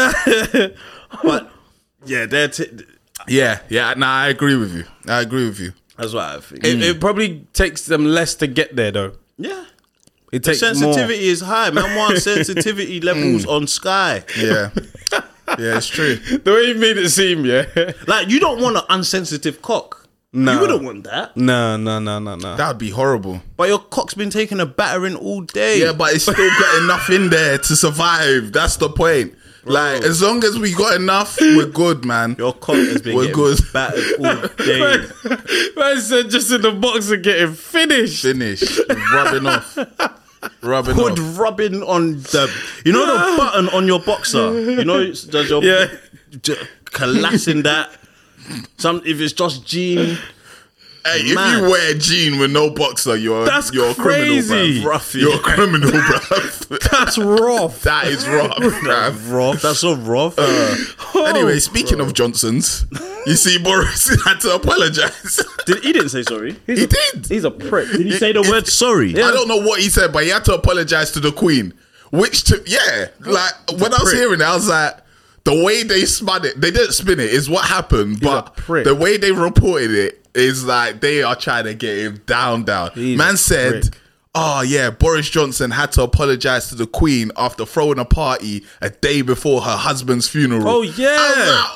I have. But yeah, they're t- Yeah, yeah. Nah, I agree with you. I agree with you. that's what I think. It, it probably takes them less to get there, though. yeah. It The takes sensitivity is high. Man wants sensitivity levels on Sky. Yeah, yeah. It's true. more. The way you made it seem, yeah. Like you don't want an unsensitive cock. No. You wouldn't want that. No, no, no, no, no. That would be horrible. But your cock's been taking a battering all day. Yeah, but it's still got enough in there to survive. That's the point. Like, as long as we got enough, we're good, man. Your cock has been We're getting good. battered all day. Man said just in the box and getting finished. Finish. Rubbing off. Rubbing Good off. rubbing on the, you know the button on your boxer. You know, does your Yeah. j- collapsing that. Some if it's just jean. Hey, if Man. you wear a jean with no boxer, you're That's you're crazy. a criminal, bruv. Roughy. You're a criminal, bruv. That's rough. That is rough, bruv. Rough. That's so rough. Anyway, speaking of Johnsons, you see, Boris had to apologize. Did, he didn't say sorry. he did. He's a prick. Did he say the word sorry? I don't know what he said, but he had to apologize to the Queen. Which, to, yeah, like when I was hearing it, I was like, the way they spun it, they didn't spin it, is what happened. But prick. the way they reported it is like they are trying to get him down, down. He's Man a said, prick. oh yeah, Boris Johnson had to apologize to the Queen after throwing a party a day before her husband's funeral. Oh, yeah. I was like,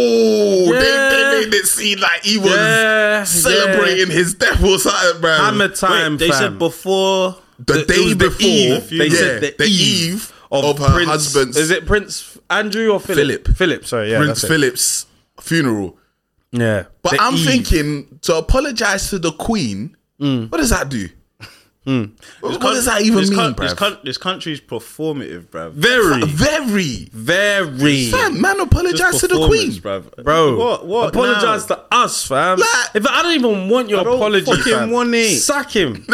oh, Yeah. they, they made it seem like he was Yeah, celebrating his death or something, bro. Hammer time, Wait, they fam. said before The it day was before, eve. They yeah, said the the eve eve of, her Prince- husband's Is it Prince Andrew or Philip? Philip. Philip, sorry, yeah. Prince that's it. Philip's funeral. Yeah. But The I'm eve. thinking to apologize to the Queen. What does that do? What, what does that even this mean, coun- bruv? this, coun- this country's performative, bruv. Very, Very, very. fam, man, apologize Just to the Queen. performance, bruv. Bro, what? What? apologize now? to us, fam. Like- if I don't even want your I don't apology, fucking fam, want it. sack him.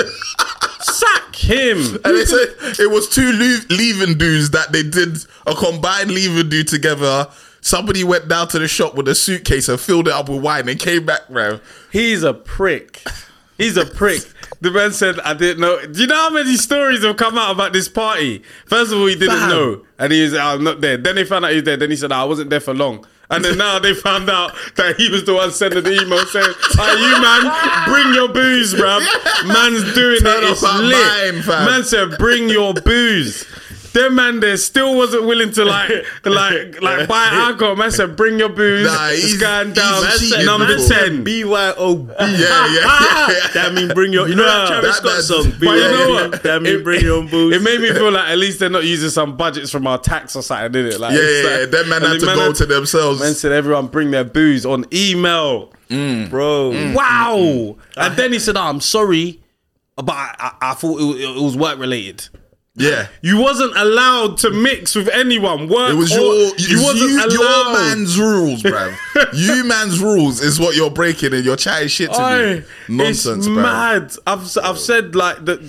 Sack him. And they said it was two le- leaving dues that they did a combined leaving do together. Somebody went down to the shop with a suitcase and filled it up with wine and came back, bro. He's a prick. He's a prick. The man said, I didn't know. Do you know how many stories have come out about this party? First of all, he didn't Fam. know. And he was like, I'm not there. Then they found out he was there. Then he said, I wasn't there for long. And then now they found out that he was the one sending the email saying, "Are you man? Bring your booze, bruv. Man's doing Turn it. up It's that lit." mine, fam. Man said, "Bring your booze." Them man there still wasn't willing to like like like buy alcohol. Man said, "Bring your booze." Nah, it's he's- going down. he's cheating, Number bro. ten. B Y O B. Yeah, yeah, yeah. That mean bring your. You know that Nah, Travis that- Scott that's- song. B But you know Y O B. what? That mean It- bring your own booze. It made me feel like at least they're not using some budgets from our tax or something, did it? Like, Yeah, it's yeah, yeah. like- Them man and had the to go had to themselves. Man said everyone bring their booze on email. bro. Wow. And then he said, oh, I'm sorry, but I, I, I thought it, was- it was work related. Yeah. You wasn't allowed to mix with anyone. Work It was or- your, you you wasn't you, allowed. your man's rules, bruv. You man's rules is what you're breaking and you're chatting shit to Oi, me. Nonsense, it's bruv. mad. I've I've said like the the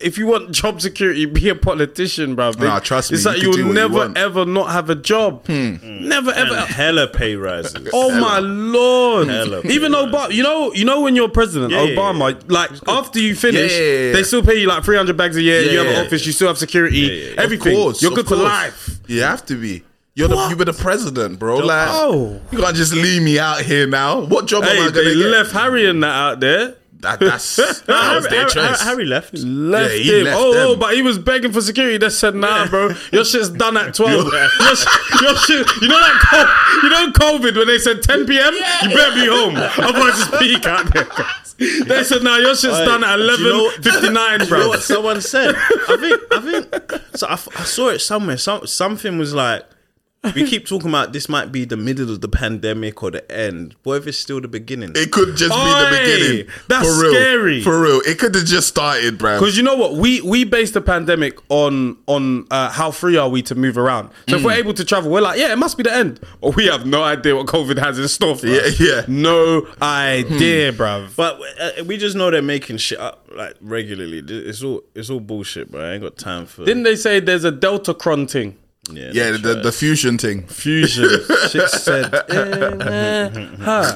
if you want job security, be a politician, bro. Nah, trust me, It's you like can do you'll what you never want. ever not have a job. Never ever. And hella pay rises. Oh my lord! Hella Even pay Obama, you know, you know when you're president, Yeah, yeah, Obama, like after you finish, Yeah, yeah, yeah, yeah. they still pay you like three hundred bags a year. Yeah, you have yeah, an office, yeah. you still have security, Yeah, yeah. everything. Of course, you're of good for course. life. You have to be. You're the you were the president, bro. Like, Oh. you can't just leave me out here now. What job am Hey, I gonna they get? left Harry and that out there. That, that's that was Harry, their Harry, choice. Harry left. Left Yeah, he him. left oh, them. oh, but he was begging for security. They said, "Nah, bro, your shit's done at twelve. your, sh- your shit, you know that, co- you know COVID when they said ten p.m. You better be home, otherwise just peek out there." They said, "Nah, your shit's Hey, done at do you eleven know- fifty-nine, You know bro." what someone said? I think, I think, so I, I saw it somewhere. Some, something was like, we keep talking about this might be the middle of the pandemic or the end. What if it's still the beginning? It could just be Oi, the beginning. that's For real. scary. For real. It could have just started, bro. Because you know what, we we based the pandemic on on uh, how free are we to move around. So Mm. if we're able to travel, we're like, yeah, it must be the end. But we have no idea what COVID has in store for Yeah, us. yeah. No idea, bruv. But uh, we just know they're making shit up like regularly. It's all it's all bullshit, bro. I ain't got time for. Didn't they say there's a Deltacron thing? yeah, Yeah, that's the, right. the fusion thing. Fusion. Shit said. eh, eh, huh.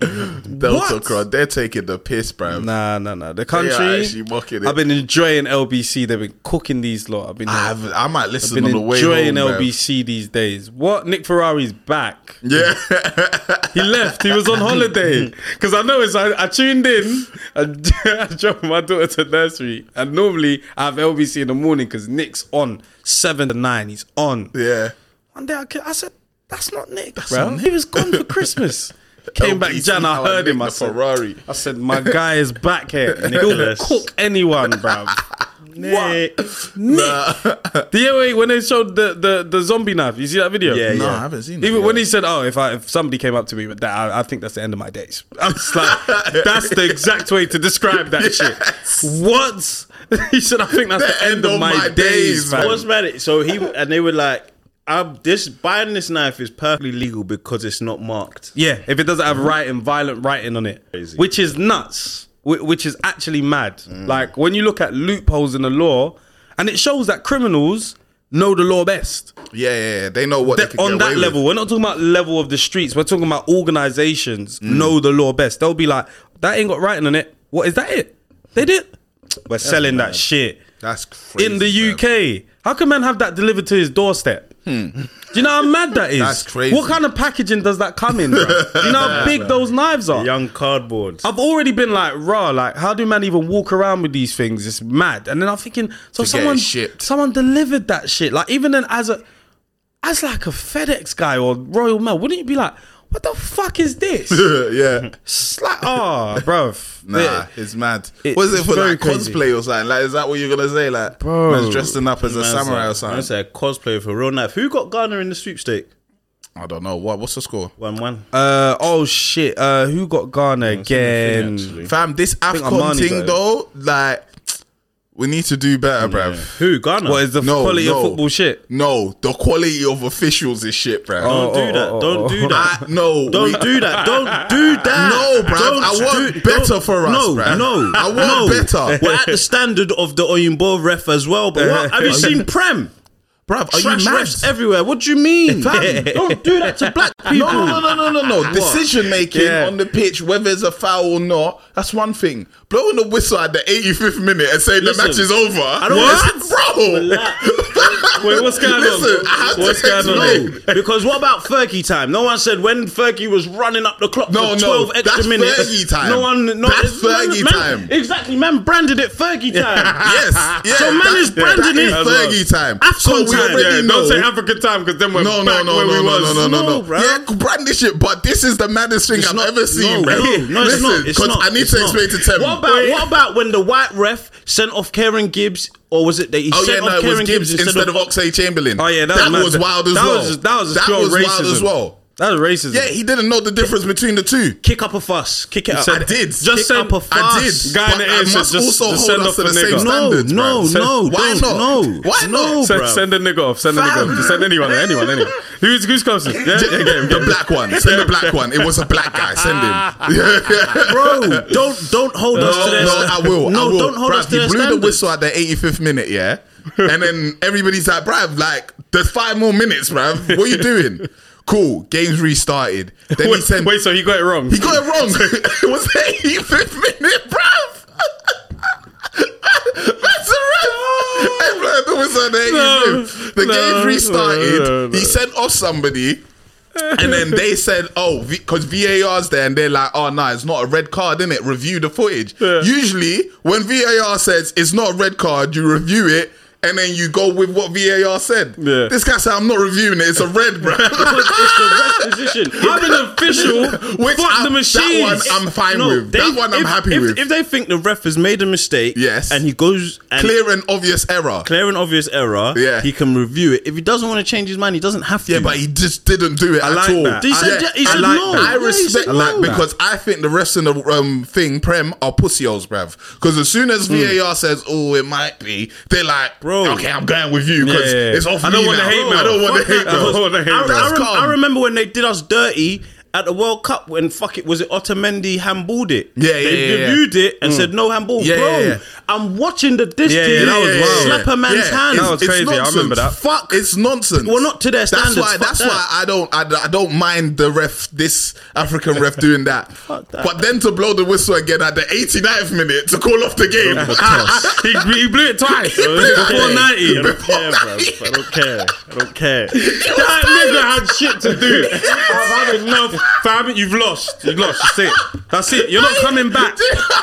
Delta What? Crowd. They're taking the piss, bro. Nah, nah, nah. The They are country. actually mocking it. I've been enjoying L B C. They've been cooking these lot. I've been. I've, I might listen been on the way enjoying home, L B bruv. C these days. What? Nick Ferrari's back. Yeah. He left. He was on holiday. Because I noticed I, I tuned in and I drove my daughter to nursery. And normally I have L B C in the morning because Nick's on seven to nine. He's on. yeah. One day I, ca- I said, that's not Nick, That's bro. not Nick. He was gone for Christmas. Came back, L B C, Jan. I how heard Nick him. I the said, Ferrari. I said, my guy is back here. And he'll Nicholas. cook anyone, bro. Nick. The year wait, when they showed the, the, the zombie knife, you see that video? Yeah, No, yeah. I haven't seen it. Even when he said, "Oh, if I if somebody came up to me with that, I, I think that's the end of my days." I was like, "That's the exact way to describe that shit." What? He said, "I think that's the, end, of my, days." man. What's mad? So he and they were like, I'm, "This buying this knife is perfectly legal because it's not marked." Yeah, if it doesn't have writing, violent writing on it, Crazy. which is nuts, whi- which is actually mad. Like when you look at loopholes in the law, and it shows that criminals know the law best. Yeah, yeah, yeah. They know what they That- can on get that away with. level, we're not talking about level of the streets. We're talking about organizations know the law best. They'll be like, "That ain't got writing on it. What is that? It? They did. We're selling that shit That's crazy. in the U K. How can man have that delivered to his doorstep? Do you know how mad that is? That's crazy. What kind of packaging does that come in, bro? Do you know how big those knives are? Young cardboard. I've already been like, raw, like, how do man even walk around with these things? It's mad. And then I'm thinking, so To get it someone shipped. someone delivered that shit. Like, even then, as a as like a FedEx guy or Royal Mail, wouldn't you be like, what the fuck is this? yeah. It's like, oh, bruv. Nah, it's mad. It- Was it it's for very like crazy. cosplay or something? Like, is that what you're gonna say? Like, Bro. man's dressing up as a samurai or I something? said cosplay for a real knife. Who got Ghana in the sweepstake? I don't know. What? What's the score? One one. Uh, oh, shit. Uh, who got Ghana again? Actually. Fam, this think AFCON Armani's thing got it. though, like, we need to do better, bruv. Who Ghana? What is the No, quality no. of football shit? No, the quality of officials is shit, bruv. Don't Oh, do oh, that. oh, Don't oh, do that. I, no, Don't we- do that. Don't do that. No, bruv. Don't I want do- better don't- for us, No, bruv. no. I want no. better. We're at the standard of the Oyinbo ref as well. But what? Have you seen Prem? bruv. Are Trash you mad? refs everywhere. What do you mean? Don't do that to black people. No, no, no, no, no, no, no. Decision making Yeah. on the pitch, whether it's a foul or not, that's one thing. Blowing the whistle at the eighty-fifth minute and saying Listen, the match is over. I don't What? Bro. Relax. Wait, what's going on? Listen, I had to What's going on? explain. No, because what about Fergie time? No one said when Fergie was running up the clock No, for no, twelve extra that's minutes. Fergie time. No one, no, That's man- Fergie man- time. Exactly, man branded it Fergie time. Yes, yeah. So man that- is branding that it. is Fergie time. AFCON So we time. already Yeah, know. don't say African time because then we're No, no, back no, where no, we no, was. no, no, no, No, no. bro. Yeah, brandish it, but this is the maddest thing I've not- ever seen, no, bro. no, no, it's Listen, not. It's 'cause not. I need It's to not. explain to Tim. What about what about when the white ref sent off Kieran Gibbs, or was it that he Oh sent yeah, no, off it was Kieran Gibbs Gibbs instead of Oxlade Chamberlain. Oh, yeah, that that was was mad. wild as That well. was just- that was just that pure was wild racism. as well. That's racism. Yeah, he didn't know the difference between the two. Kick up a fuss. Kick it up. I did. Just Kick send up a fuss. I did. Guy in the but I ear said must just- also just hold send us off to the the same nigga. No, standards, no, bruv. no, Why don't, not? no. Why no, not? Send, bruv. send a nigga off. Send a nigga Fam. off. Just send anyone. Anyone. Anyone. Who's who's closest? Yeah, yeah, get him. The Get him. black one. Send the black one. It was a black guy. Send him. Bro, don't don't hold us to No, their no, I will. No, I will. don't hold Bruv, us to he their blew the standards. whistle at the eighty-fifth minute, yeah? And then everybody's like, bruv, like, there's five more minutes, bruv. What are you doing? Cool. Game's restarted. Then he Wait, said, wait, so he got it wrong. he got it wrong. It was the eighty-fifth minute, bruv. That's a ref. Hey, bruv, it was at the eighty-fifth. The no, game's restarted. no, no, no. He sent off somebody. And then they said, oh, because V A R's there, and they're like, oh, no, it's not a red card, innit? Review the footage. Yeah. Usually, when V A R says it's not a red card, you review it, and then you go with what V A R said. Yeah. This guy said, I'm not reviewing it, it's a red, bro. It's the ref position. I'm an official. Which Fuck I'm- the machines. That one I'm fine No, with. they- That one I'm if- happy if, with. If they think the ref has made a mistake, Yes. and he goes and Clear and obvious error. clear and obvious error, Yeah. he can review it. If he doesn't want to change his mind, he doesn't have to. Yeah, but he just didn't do it at like all. that. He said- Yeah, he I said like no. that. I Yeah, he respect said that no. because I think the rest of the um, thing, Prem, are pussios, bruv. Because as soon as V A R says, oh, it might be, they're like, Bro. okay, I'm going with you because Yeah, yeah, yeah. it's off I don't me want the now. hate mail. I don't want the Fuck hate that. I mail. don't want the hate I, mail. I, That's rem- calm. I remember when they did us dirty at the World Cup when fuck it was it Otamendi handballed it. Yeah, yeah, They yeah, yeah. reviewed it and said no handball. Yeah, Bro, yeah, yeah. I'm watching the disc Yeah, team yeah, that was wild. slap a man's Yeah, hand. That was it's crazy. I nonsense. remember that. Fuck, it's nonsense. Well, not to their standards. That's why. Fuck That's that. why I don't. I, I don't mind the ref, this African ref, doing that. Fuck that. But then to blow the whistle again at the eighty-ninth minute to call off the game. he, he blew it twice. I don't Before care. ninety. I don't care, bro. I don't care. I don't care. That nigga had shit to do. I've had enough. Fam, you've lost. You've lost. That's it. That's it. You're not coming back.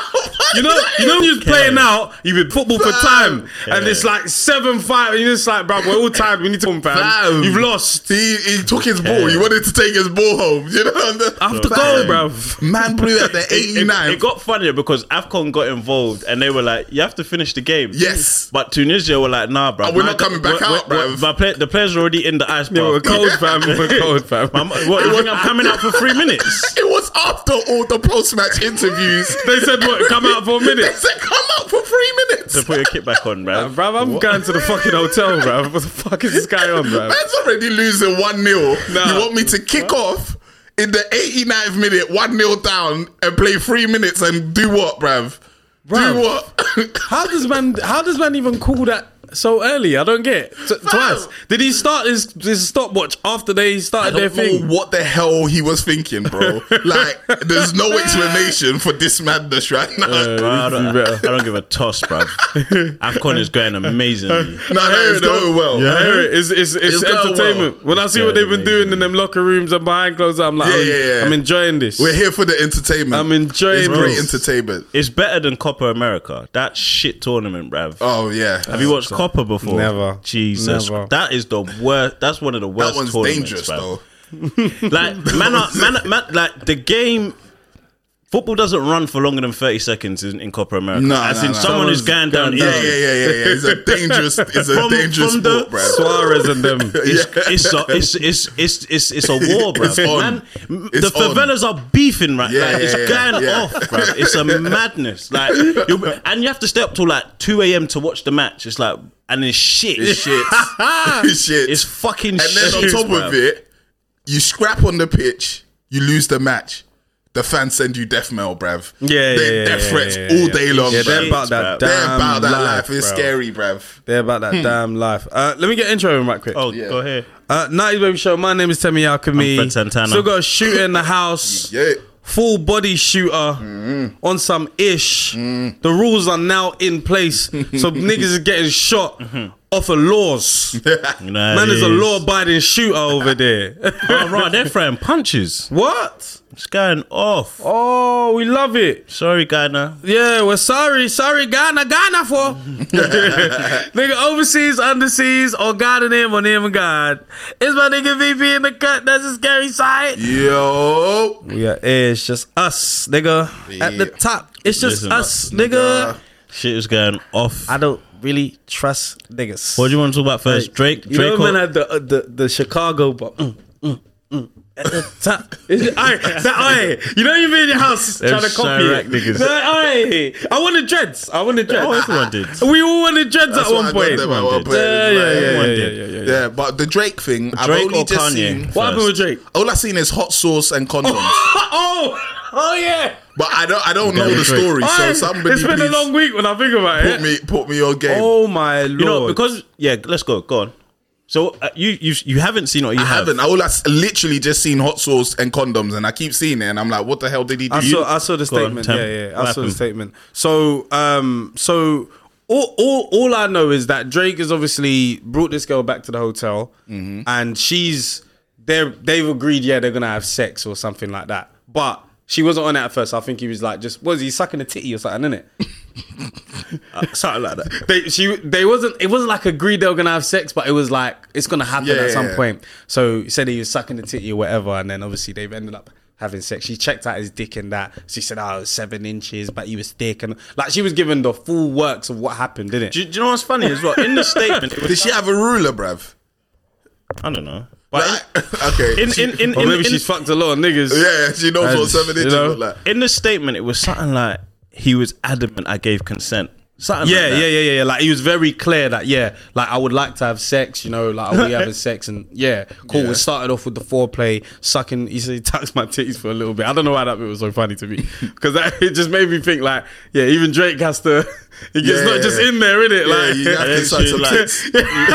You know, you know when you're playing out, you've been football for time, and it's like seven five, and you're just like, bro, we're all tired. We need to come, fam. Fam. You've lost. He, he took his ball. He wanted to take his ball home. You know, I have to Fam. go, bro. Man blew at the It, eighty-ninth. it got funnier because AFCON got involved and they were like, you have to finish the game. Yes. But Tunisia were like, nah, bro. Oh, we're not coming back out, bruv. My play, the players are already in the ice bath. Yeah, we're cold, fam. We're cold, fam. I'm, what, you think I'm coming out for three minutes? It was after all the post-match interviews. They said what? Come out for a They minute. said, come out for three minutes. To put your kit back on, bro. Bro, I'm going to the fucking hotel, bro. What the fuck is this guy on, bro? Man's already losing one nil. Nah. You want me to kick off in the eighty-ninth minute, one nil down, and play three minutes and do what, bruv? Bruv. Do what? How does man? How does man even call that so early? I don't get it. T- twice. Did he start his, his stopwatch after they I started their don't know thing? what the hell he was thinking, bro. Like, there's no explanation for this madness right now. Bro, I, don't, I don't give a toss, bro. AFCON is going amazingly. no, no, it's going well. I hear it. It's, it's, it's, It's going entertainment. well. When I see what they've been doing in them locker rooms and behind closed, I'm like, Yeah, I'm, yeah, yeah. I'm enjoying this. We're here for the entertainment. I'm enjoying It's great this. entertainment. It's better than Copa America. That shit tournament, bruv. Oh, yeah. Have you watched Copa before? Never. Jesus. Never. That is the worst. That's one of the worst That one's tournaments, dangerous, bruv. though. Like, man, are- man, man, like the game. Football doesn't run for longer than thirty seconds in, in Copa America. No, As no, in, no. someone is going down. Yeah, easy. yeah, yeah, yeah, yeah. It's a dangerous, it's a From- dangerous from the- sport, bro. Suarez and them. It's, it's, a, it's, it's, it's, it's, it's a war, bro. It's on. Man, m- It's the favelas are beefing right Yeah, now. Like, it's yeah, yeah, going yeah. off, bro. It's a madness. Like, you and you have to stay up till like two a.m. to watch the match. It's like, and it's shit. It's shit. It's shit. It's fucking And shit. then on top bruv. of it, you scrap on the pitch, you lose the match. The fans send you death mail, bruv. Yeah, yeah, They- yeah, Death yeah, threats yeah, all yeah. day long, Yeah, bruv. they're about that bruv. damn They're about that life, life. It's bro. scary, bruv. They're about that damn life. Uh, let me get intro in right quick. Oh, Yeah. go ahead. Uh, nineties Baby Show. My name is Temi Alchemy. I'm Fred Santana. Still got a shooter in the house. Yeah. Full body shooter on some ish. The rules are now in place, so niggas is getting shot off of laws. You know, Man it is a law-abiding shooter over there. Oh, right, they're throwing punches. What? It's going off. Oh, we love it. Sorry, Ghana. Yeah, we're sorry, sorry, Ghana, Ghana for. Nigga, overseas, underseas, or God in him, or name of God. It's my nigga V P in the cut. That's a scary sight. Yo. We are, it's just us, nigga. At the Yeah. top, it's just Listen, us, nigga. Shit is going off. I don't really trust niggas. What do you want to talk about first? Drake, You Drake. know, or- man had the uh, the the Chicago, but mm, mm, mm. Ta- is it, aye, that, aye, you know you be in your house trying to copy Chirac it. niggas. No, aye, I wanted dreads. I wanted dreads. Oh, everyone did. We all wanted dreads That's at what one I got point. them at one point. Yeah, yeah, yeah, Everyone yeah, did. yeah, yeah, yeah. Yeah, but the Drake thing, I've Drake only or just Kanye? seen. What happened with Drake? All I've seen is hot sauce and condoms. Oh, oh yeah. But I don't, I don't know Yeah, the Drake. story. So Aye, somebody it's been please a long week when I think about put it. me, put me on game. Oh my lord! You know, because yeah, let's go. Go on. So uh, you you you haven't seen what you I have. haven't. All I s- literally just seen hot sauce and condoms, and I keep seeing it, and I'm like, what the hell did he do? I saw, I saw the Go on, statement. Tem. yeah, yeah, I What saw the happened? statement. So, um, so all, all, all I know is that Drake has obviously brought this girl back to the hotel, Mm-hmm. and she's they they've agreed, yeah, they're gonna have sex or something like that. But she wasn't on it at first. I think he was like, just was he sucking a titty or something, innit? Uh, something like that. They she they wasn't it wasn't like agreed they were gonna have sex, but it was like it's gonna happen Yeah, at some yeah. point. So he said he was sucking the titty or whatever, and then obviously they've ended up having sex. She checked out his dick and that. She said, "Oh, it was seven inches, but he was thick," and like she was given the full works of what happened, didn't it? Do, you- do you know what's funny as well? In the statement, it was, Did she have a ruler, bruv? I don't know. But Like, okay. in in in, Or in, maybe in, she's fucked a lot of niggas. yeah, she knows And, what seven you inches know, look like. in the statement, it was something like he was adamant I gave consent. Something Yeah, like that. yeah, yeah, yeah, yeah. Like he was very clear that yeah, like I would like to have sex, you know, like are we having sex and yeah, cool. Yeah. We started off with the foreplay, sucking. He said he tucks my titties for a little bit. I don't know why that bit was so funny to me because it just made me think like yeah, even Drake has to. He gets Yeah, not yeah, just yeah. in there, innit? Yeah, Like, you have to Yeah, suck she some like- tits.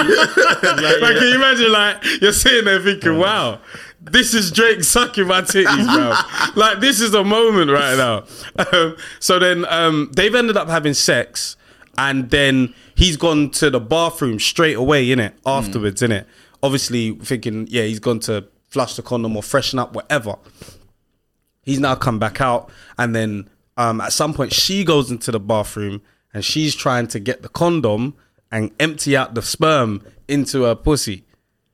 like, can you imagine like you're sitting there thinking, wow. This is Drake sucking my titties, bro. Like this is a moment right now. Um, so then um, they've ended up having sex, and then he's gone to the bathroom straight away, innit? Afterwards, mm. innit? Obviously thinking, yeah, he's gone to flush the condom or freshen up, whatever. He's now come back out, and then um, at some point she goes into the bathroom and she's trying to get the condom and empty out the sperm into her pussy.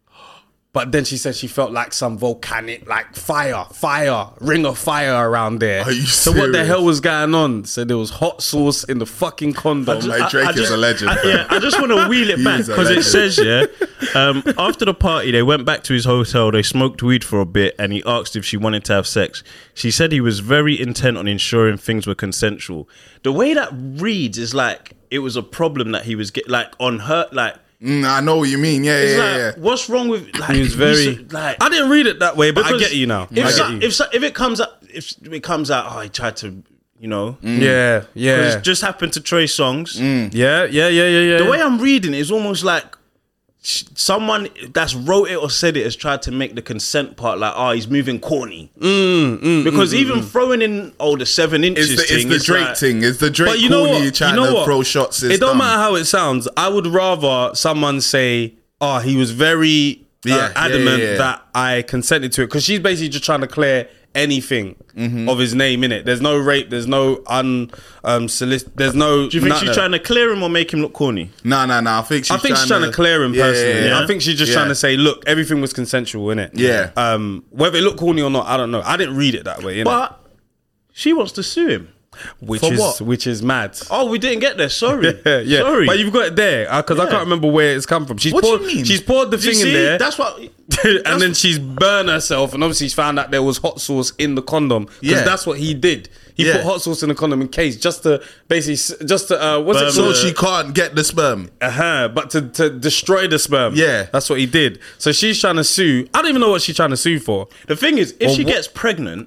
But then she said she felt like some volcanic, like fire, fire, ring of fire around there. Are you so what the serious? hell was going on? Said there was hot sauce in the fucking condom. Like, Drake is a legend. I, bro. yeah, I just want to wheel it back He's a because it legend. says yeah. Um, after the party, they went back to his hotel. They smoked weed for a bit, and he asked if she wanted to have sex. She said he was very intent on ensuring things were consensual. The way that reads is like it was a problem that he was get like on her like. Mm, I know what you mean. Yeah, It's yeah, like, yeah. what's wrong with? Like, He was very. like. I didn't read it that way, but I because get you now. If, I so- get you. if so- if it comes out, if it comes out, oh, he tried to, you know, yeah, yeah, it just happened to Trey Songs. yeah, yeah, yeah, yeah, yeah. The way I'm reading it is almost like sh- someone that's wrote it or said it has tried to make the consent part like, oh, he's moving corny. Mm, because even throwing in, oh, the seven inches It's the, thing, it's the Drake like, thing. It's the Drake But you know corny what? trying You know to what? throw shots. It's It don't dumb. matter how it sounds. I would rather someone say, "Oh, he was very uh, Yeah, yeah, adamant yeah, yeah. that I consented to it," because she's basically just trying to clear anything of his name in it. There's no rape. There's no un um solic- There's no. Do you think she's trying to clear him or make him look corny? No, no, no. I think she's I think trying she's trying to, clear him Yeah, personally. yeah, yeah. I think she's just Yeah. trying to say, look, everything was consensual in it. Yeah. Um, whether it looked corny or not, I don't know. I didn't read it that way. Innit? But she wants to sue him. which for is what? which is mad. Oh, we didn't get there. Sorry. Yeah, yeah. Sorry. But you've got it there because I Yeah. can't remember where it's come from. She's What do you poured, mean? she's poured the Do you thing in see? there, That's what. and then she's burned herself, and obviously she's found out there was hot sauce in the condom because Yeah. that's what he did. He Yeah. put hot sauce in the condom in case just to basically s- just to uh, what's it Burn So called? the- she can't get the sperm. Uh-huh, but to, to destroy the sperm. Yeah. That's what he did. So she's trying to sue. I don't even know what she's trying to sue for. The thing is, if Or she what- gets pregnant,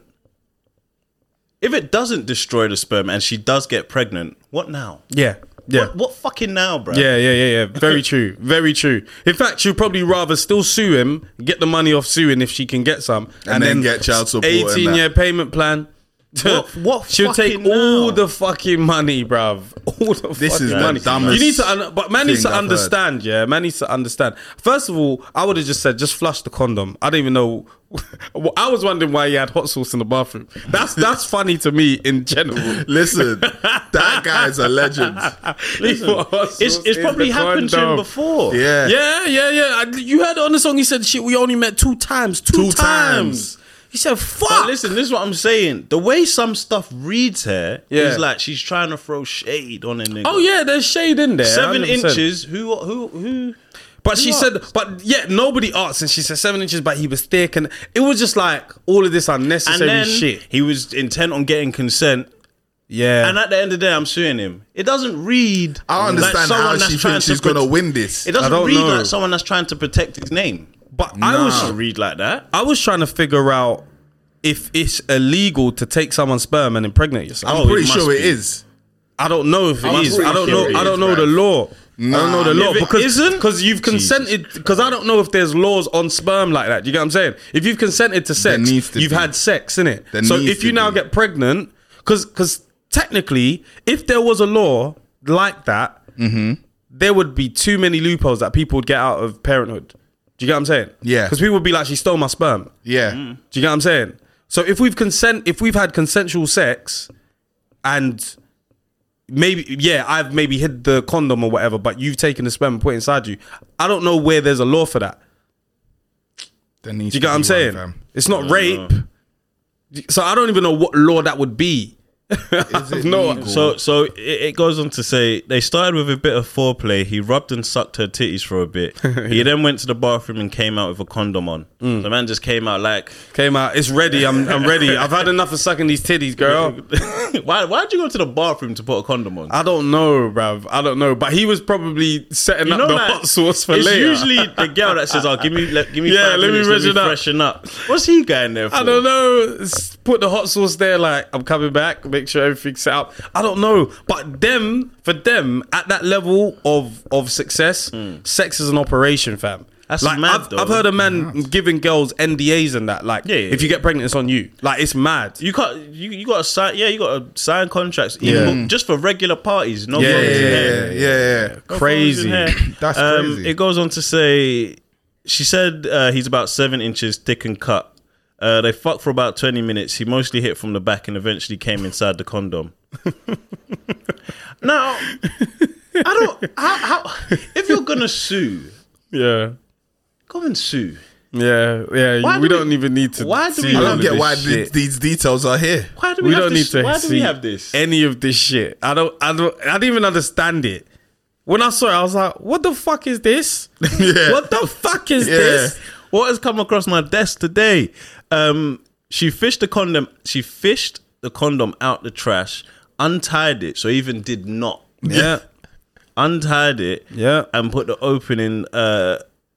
if it doesn't destroy the sperm and she does get pregnant, what now? Yeah. Yeah. What, what fucking now, bro? Yeah, yeah, yeah, yeah. Very true. Very true. In fact, she'll probably rather still sue him, get the money off suing if she can get some, And then get child support and that. eighteen year payment plan. What- what She'll take fucking all now? the fucking money, bruv. All the This fucking is the money. dumbest You need to, un- but man needs thing to I've understand. Yeah, man needs to understand. First of all, I would have just said, just flush the condom. I don't even know. Well, I was wondering why he had hot sauce in the bathroom. That's that's funny to me in general. Listen, that guy's a legend. Listen, it's, it's probably happened to him before. Yeah. Yeah, yeah, yeah. I- You heard it on the song. He said, "Shit, we only met two times. Two, Two times. times. He said, "Fuck." But listen, this is what I'm saying. The way some stuff reads here is Yeah. like she's trying to throw shade on a nigga. Oh yeah, there's shade in there. Seven one hundred percent. inches. Who? Who? Who? But she said, but yeah, nobody asked, and she said seven inches, but he was thick, and it was just like all of this And unnecessary then shit. he was intent on getting consent. Yeah, And at the end of the day, I'm suing him. It doesn't read. I understand like someone how that's she trying thinks to she's pro- gonna win this. It doesn't I don't read know. like someone that's trying to protect his name. but I It was, doesn't read like that. I was trying to figure out if it's illegal to take someone's sperm and impregnate yourself. I'm Oh, it pretty must sure it be. is. I don't know if it I'm is. pretty I don't sure know. it I don't is, know the bruv. law. I don't know the Nah, law if it because isn't- because you've consented. Because I don't know if there's laws on sperm like that. Do you get what I'm saying? If you've consented to sex, needs to you've be. had sex, innit? There So needs if you to now be. get pregnant, because because technically, if there was a law like that, Mm-hmm. there would be too many loopholes that people would get out of parenthood. Do you get what I'm saying? Yeah. Because people would be like, she stole my sperm. Yeah. Do you get what I'm saying? So if we've consent, if we've had consensual sex, and maybe yeah, I've maybe hid the condom or whatever, but you've taken the sperm and put it inside you. I don't know where there's a law for that. There needs Do you to get what I'm be saying? one, fam. It's not rape. So I don't even know what law that would be. Is it No, legal? So, so it, it goes on to say they started with a bit of foreplay. He rubbed and sucked her titties for a bit. He then went to the bathroom and came out with a condom on. The man just came out like, Came out. It's ready. I'm I'm ready. I've had enough of sucking these titties, girl. why? Why'd you go to the bathroom to put a condom on? I don't know, bruv. I don't know. But he was probably setting You up know, the like, hot sauce for it's later. usually the girl that says, "Oh, give me, let, give me, Yeah, five let me minutes, freshen up." freshen up." What's he going there for? I don't know. S- Put the hot sauce there, like I'm coming back. Make sure everything's set up. I don't know, but them for them at that level of of success, sex is an operation, fam. That's like mad, I've, though. I've heard a man giving girls N D As and that. Like, Yeah, yeah, if you yeah. get pregnant, it's on you. Like, it's mad. You can't. You you got to sign. Yeah, you got to sign contracts, even Yeah. just for regular parties. No Yeah, phones in yeah, hair. yeah, yeah, yeah. No Crazy. phones in hair. That's Um, crazy. It goes on to say, she said uh, he's about seven inches thick and cut. Uh, they fucked for about twenty minutes. He mostly hit from the back and eventually came inside the condom. Now, I don't. How, how? If you're gonna sue, Yeah, go and sue. yeah, yeah. Why we do we- don't even need to. why do see we- I all don't of get this why shit. th- these details are here. Why do we, We have don't need this? to Why do see we have this? any of this shit. I don't. I don't. I didn't even understand it. When I saw it, I was like, "What the fuck is this? Yeah. What the fuck is Yeah. this?" What has come across my desk today? Um, she fished the condom. She fished the condom out the trash, untied it, so even did not. Yeah, Untied it, yeah, and put the opening uh,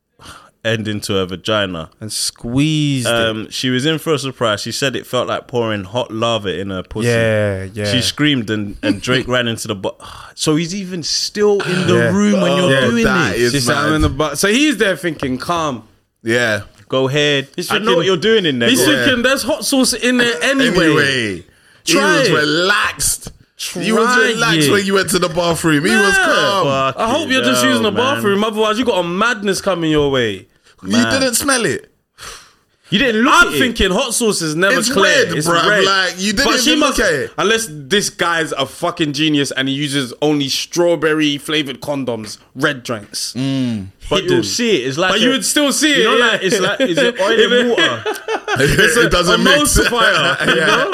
end into her vagina. and squeezed it. Um, she was in for a surprise. She said it felt like pouring hot lava in her pussy. Yeah, yeah. She screamed and, and Drake ran into the bo- So he's even still in the Yeah. room when you're Oh, doing that this. is She sat him mad. in the butt. So he's there thinking, calm. Yeah. Go ahead. He's I know thinking- what you're doing in there. He's Go Yeah. thinking, there's hot sauce in there anyway. Anyway, he Try was it. relaxed. He was Try relaxed it. when you went to the bathroom. He was calm. Fuck I hope it you're just hell, using the man. bathroom. Otherwise, you got a madness coming your way. You didn't smell it. You didn't look I'm at it. thinking hot sauce is never It's clear. red, it's bruv. red. Like, you didn't But she even must, look at it. Unless this guy's a fucking genius and he uses only strawberry flavored condoms, red drinks. But Hidden. you'll see it. It's like But a- you would still see it. You know, yeah. like it's like is it oil and water? it doesn't mix. emulsifier, you know?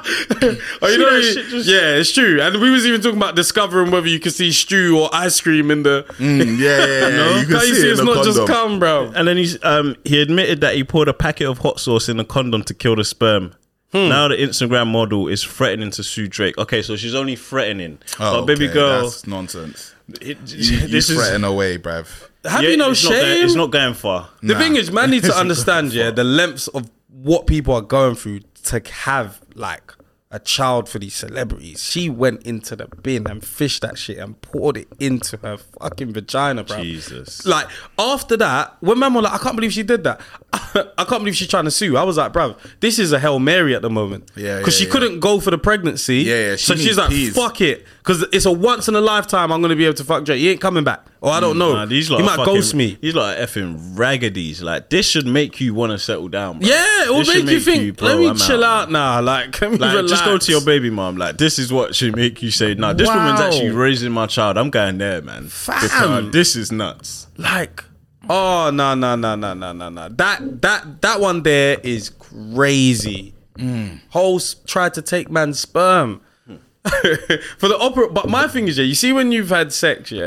Oh, you See know, that he- shit just- yeah, it's true. And we was even talking about discovering whether you could see stew or ice cream in the. Mm, yeah, yeah, yeah. You can Can't Mm. you see, see it it's in the not just condom. cum, bro? And then he's um he admitted that he poured a packet of hot sauce in a condom to kill the sperm. Hmm. Now the Instagram model is threatening to sue Drake. Okay, so she's only threatening. Oh, but baby okay, girl, that's nonsense. it, You, you this is threaten away, bruv. Have yeah, you no it's not going- shame? it's not going far. The Nah. thing is, man, need to understand, yeah, the lengths of what people are going through to have like a child for these celebrities. She went into the bin and fished that shit and poured it into her fucking vagina, bro. Jesus. Like after that, when man was like, I can't believe she did that. I can't believe she's trying to sue. I was like, bruv, this is a Hail Mary at the moment. Yeah, because yeah, she yeah. couldn't go for the pregnancy. Yeah, yeah, she so she's needs like, peas. fuck it, because it's a once in a lifetime. I'm gonna be able to fuck Drake. He ain't coming back, or I don't know. Nah, these lot he are might fucking, ghost me. These lot are effing raggedies. Like this should make you want to settle down. Bro. Yeah, it will This should make you think. bro, let me I'm chill out, now. Like, let me Like, relax. just go to your baby mom. Like, this is what should make you say, "Nah, this woman's Wow. actually raising my child. I'm going there, man." Fam. Because this is nuts. Like, oh no no no no no no no. That that that one there is crazy. Hoes tried to take man's sperm for the opera. But my thing is, yeah, you see when you've had sex, yeah,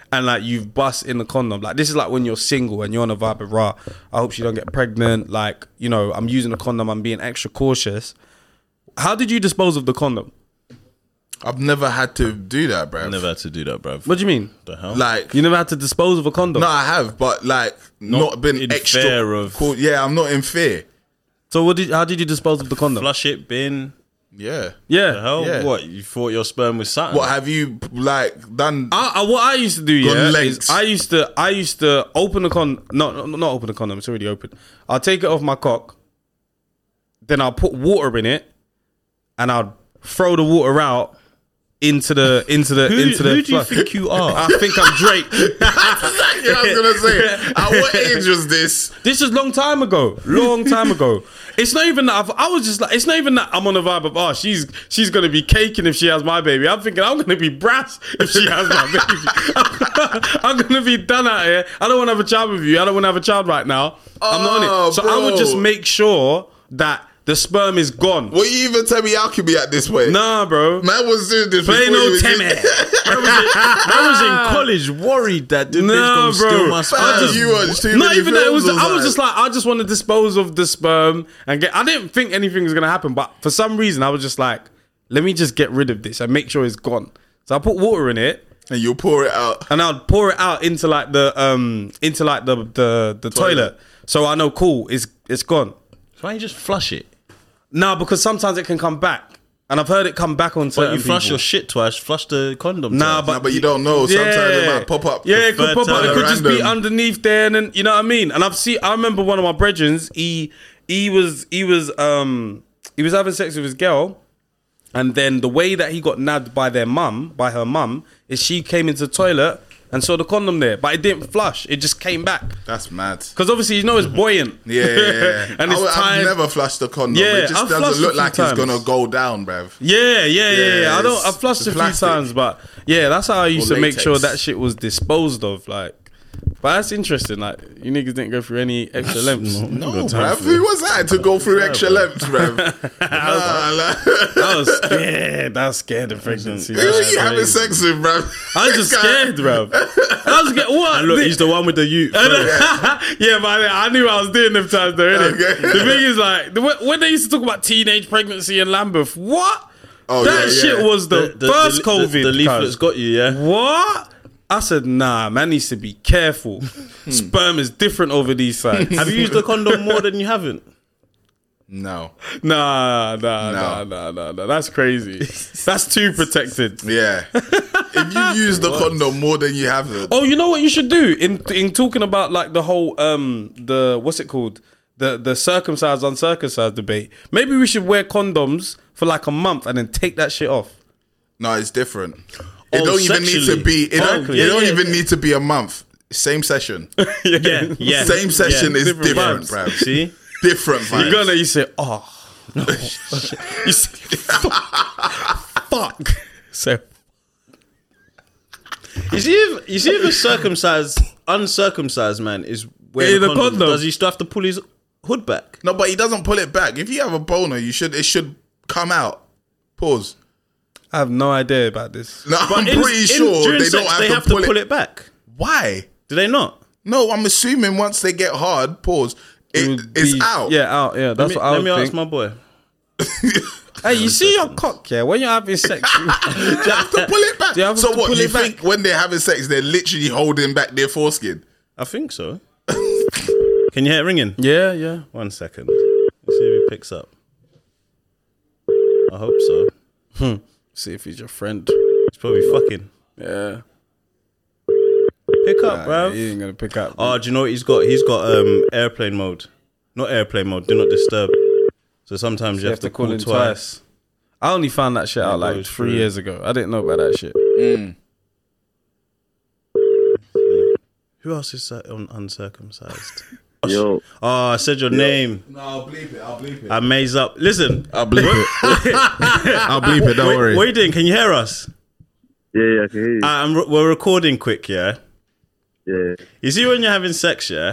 and like you've bust in the condom. Like this is like when you're single and you're on a vibe of rah, I hope she don't get pregnant. Like, you know, I'm using a condom, I'm being extra cautious. How did you dispose of the condom? I've never had to do that, bruv. Never had to do that, bruv. What do you mean? the hell? Like, You never had to dispose of a condom? no, I have, but like not, Not been in extra. fear of- cool. Yeah, I'm not in fear. So what did? How did you dispose of the condom? Flush it, bin. Yeah. Yeah. The hell? Yeah. What? You thought your sperm was something? What have you like done? I, I, what I used to do, Gone yeah, lengths. is I used to, I used to open the con, no, no, not open the condom. It's already open. I'll take it off my cock, then I'll put water in it, and I'll throw the water out into the into the Who, into the. who do you flush. think you are? I think I'm Drake. Exactly what I was gonna say. At what age was this? This is long time ago. Long time ago. It's not even that I've, I was just like. It's not even that I'm on a vibe of oh she's she's gonna be caking if she has my baby. I'm thinking I'm gonna be brass if she has my baby. I'm gonna be done out here. I don't want to have a child with you. I don't want to have a child right now. I'm not on Oh, it. So I would bro. just make sure that the sperm is gone. What you even tell me alchemy at this point? Nah, bro. Man was doing this. Play before no you was- Temme. I was in college worried that the Nah, bitch gonna bro. steal my I sperm. just- you watched too Not many even that. It was. films or I was just something. like, I just want to dispose of the sperm and get. I didn't think anything was gonna happen, but for some reason, I was just like, let me just get rid of this and make sure it's gone. So I put water in it and you pour it out. and I'd pour it out into like the um into like the the the toilet. Toilet. So I know, cool, it's it's gone. Why don't you just flush it? No, because sometimes it can come back, and I've heard it come back on But certain you flush people. your shit twice. Flush the condom. Nah, twice. but Nah, but you don't know. Sometimes it might pop up. Yeah, it could Third pop up. It time. could just be Random. underneath there, and then you know what I mean. And I've seen. I remember one of my brethrens. He he was he was um he was having sex with his girl, and then the way that he got nabbed by their mum, by her mum, is she came into the toilet and saw the condom there, but it didn't flush. It just came back That's mad. because obviously you know it's buoyant. Yeah, yeah, yeah. and it's I, tied. I've never flushed the condom. Yeah, it just I've flushed doesn't a look few like times. it's gonna go down, bruv. Yeah, yeah, yeah, yeah. Yeah, I don't. it's- I flushed it's a few plastic. times, but yeah, that's how I used Or to make sure latex. that shit was disposed of. Like, but that's interesting. Like, you niggas didn't go through any extra lengths. No, bruv. Who was that to go through extra lengths, bruv? Nah, like- I was scared. I was scared of pregnancy. Who are you having sex with, bruv? I was just This guy- scared, bro. I was scared. What? And look, he's the one with the youth. yeah, but I, I knew what I was doing them times though, innit? Okay. The thing is, like, the, when they used to talk about teenage pregnancy in Lambeth, what? Oh, that yeah, shit yeah. was the, first the, COVID. The, the leaflet's cuz. got you, yeah. What? I said, nah, man needs to be careful. Sperm is different over these sides. Have you used the condom more than you haven't? No. Nah, nah, No. nah, nah, nah, nah. That's crazy. That's too protected. Yeah. If you use the condom more than you haven't. Oh, you know what you should do in in talking about like the whole um the what's it called the the circumcised uncircumcised debate. Maybe we should wear condoms for like a month and then take that shit off. No, it's different. It Oh, don't even need to sexually. be. It don't, Exactly. it Yeah, don't yeah, even yeah. need to be a month. Same session. Yeah, yeah. Same session is different different, vibes. bruv. See? Different vibes. You're gonna you say oh no. You say fuck. So You see, if, you see, if a circumcised, uncircumcised man is wearing In a a condom, condom. does he still have to pull his hood back? No, but he doesn't pull it back. If you have a boner, you should. It should come out. Pause. I have no idea about this. No, I'm in- pretty in- sure during they sex, don't have, they to, have pull to pull it. it back. Why? Do they not? No, I'm assuming once they get hard, pause. It, would it's be- out. Yeah, out. Yeah, that's Let me, what I let would me ask think. my boy. Hey, you see your cock, yeah? When you're having sex, you- You have to pull it back. Do you have so to what? pull You it back? think when they're having sex, they're literally holding back their foreskin? I think so. Can you hear it ringing? yeah, yeah. One second. Let's see if he picks up. I hope so. See if he's your friend. He's probably fucking. Yeah. Pick up, Nah, bruv. he ain't gonna pick up. Oh, do you know what he's got? He's got um airplane mode. Not airplane mode. Do not disturb. So sometimes you, you have, to call, him twice. I only found that shit out like goes three through. years ago. I didn't know about that shit. Who else is uh, un- uncircumcised? Yo, Oh, I said your name. No, I'll bleep it. I'll bleep it. I maze up. Listen. I'll bleep it. I'll bleep it. Don't Wait, worry. what are you doing? Can you hear us? yeah, yeah, I can hear you. Uh, I'm, re- we're recording quick, yeah? yeah. You see when you're having sex, yeah?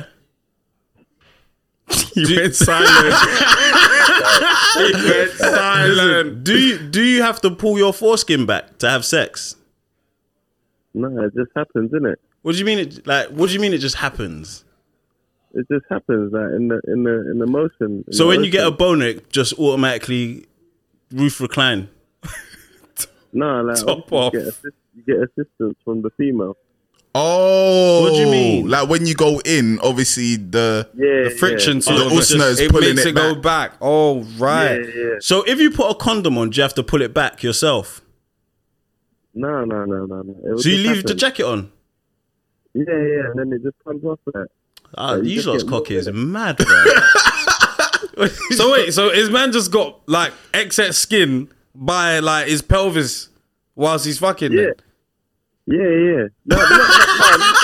You went silent. You went silent. Do you do you have to pull your foreskin back to have sex? No, it just happens, innit? What do you mean? It like? What do you mean? It just happens. It just happens that in the in the in the motion. in So the when you get a ocean. boner, it just automatically roof recline. no, like Top obviously off. You get, assist, you get assistance from the female. Oh, What do you mean? Like when you go in, obviously the Yeah, The friction yeah. sort the of Usna is it pulling makes it it go back. back. Oh, right. Yeah, yeah. So if you put a condom on, do you have to pull it back yourself? No, no, no, no, no. It will So you just leave the happen. jacket on? Yeah, yeah, and then it just comes off that. Ah, you you just lot's get cocky more is in mad, bro. So wait, so his man just got like excess skin by like his pelvis whilst he's fucking. Yeah. then? Yeah, yeah. No, no, no, no,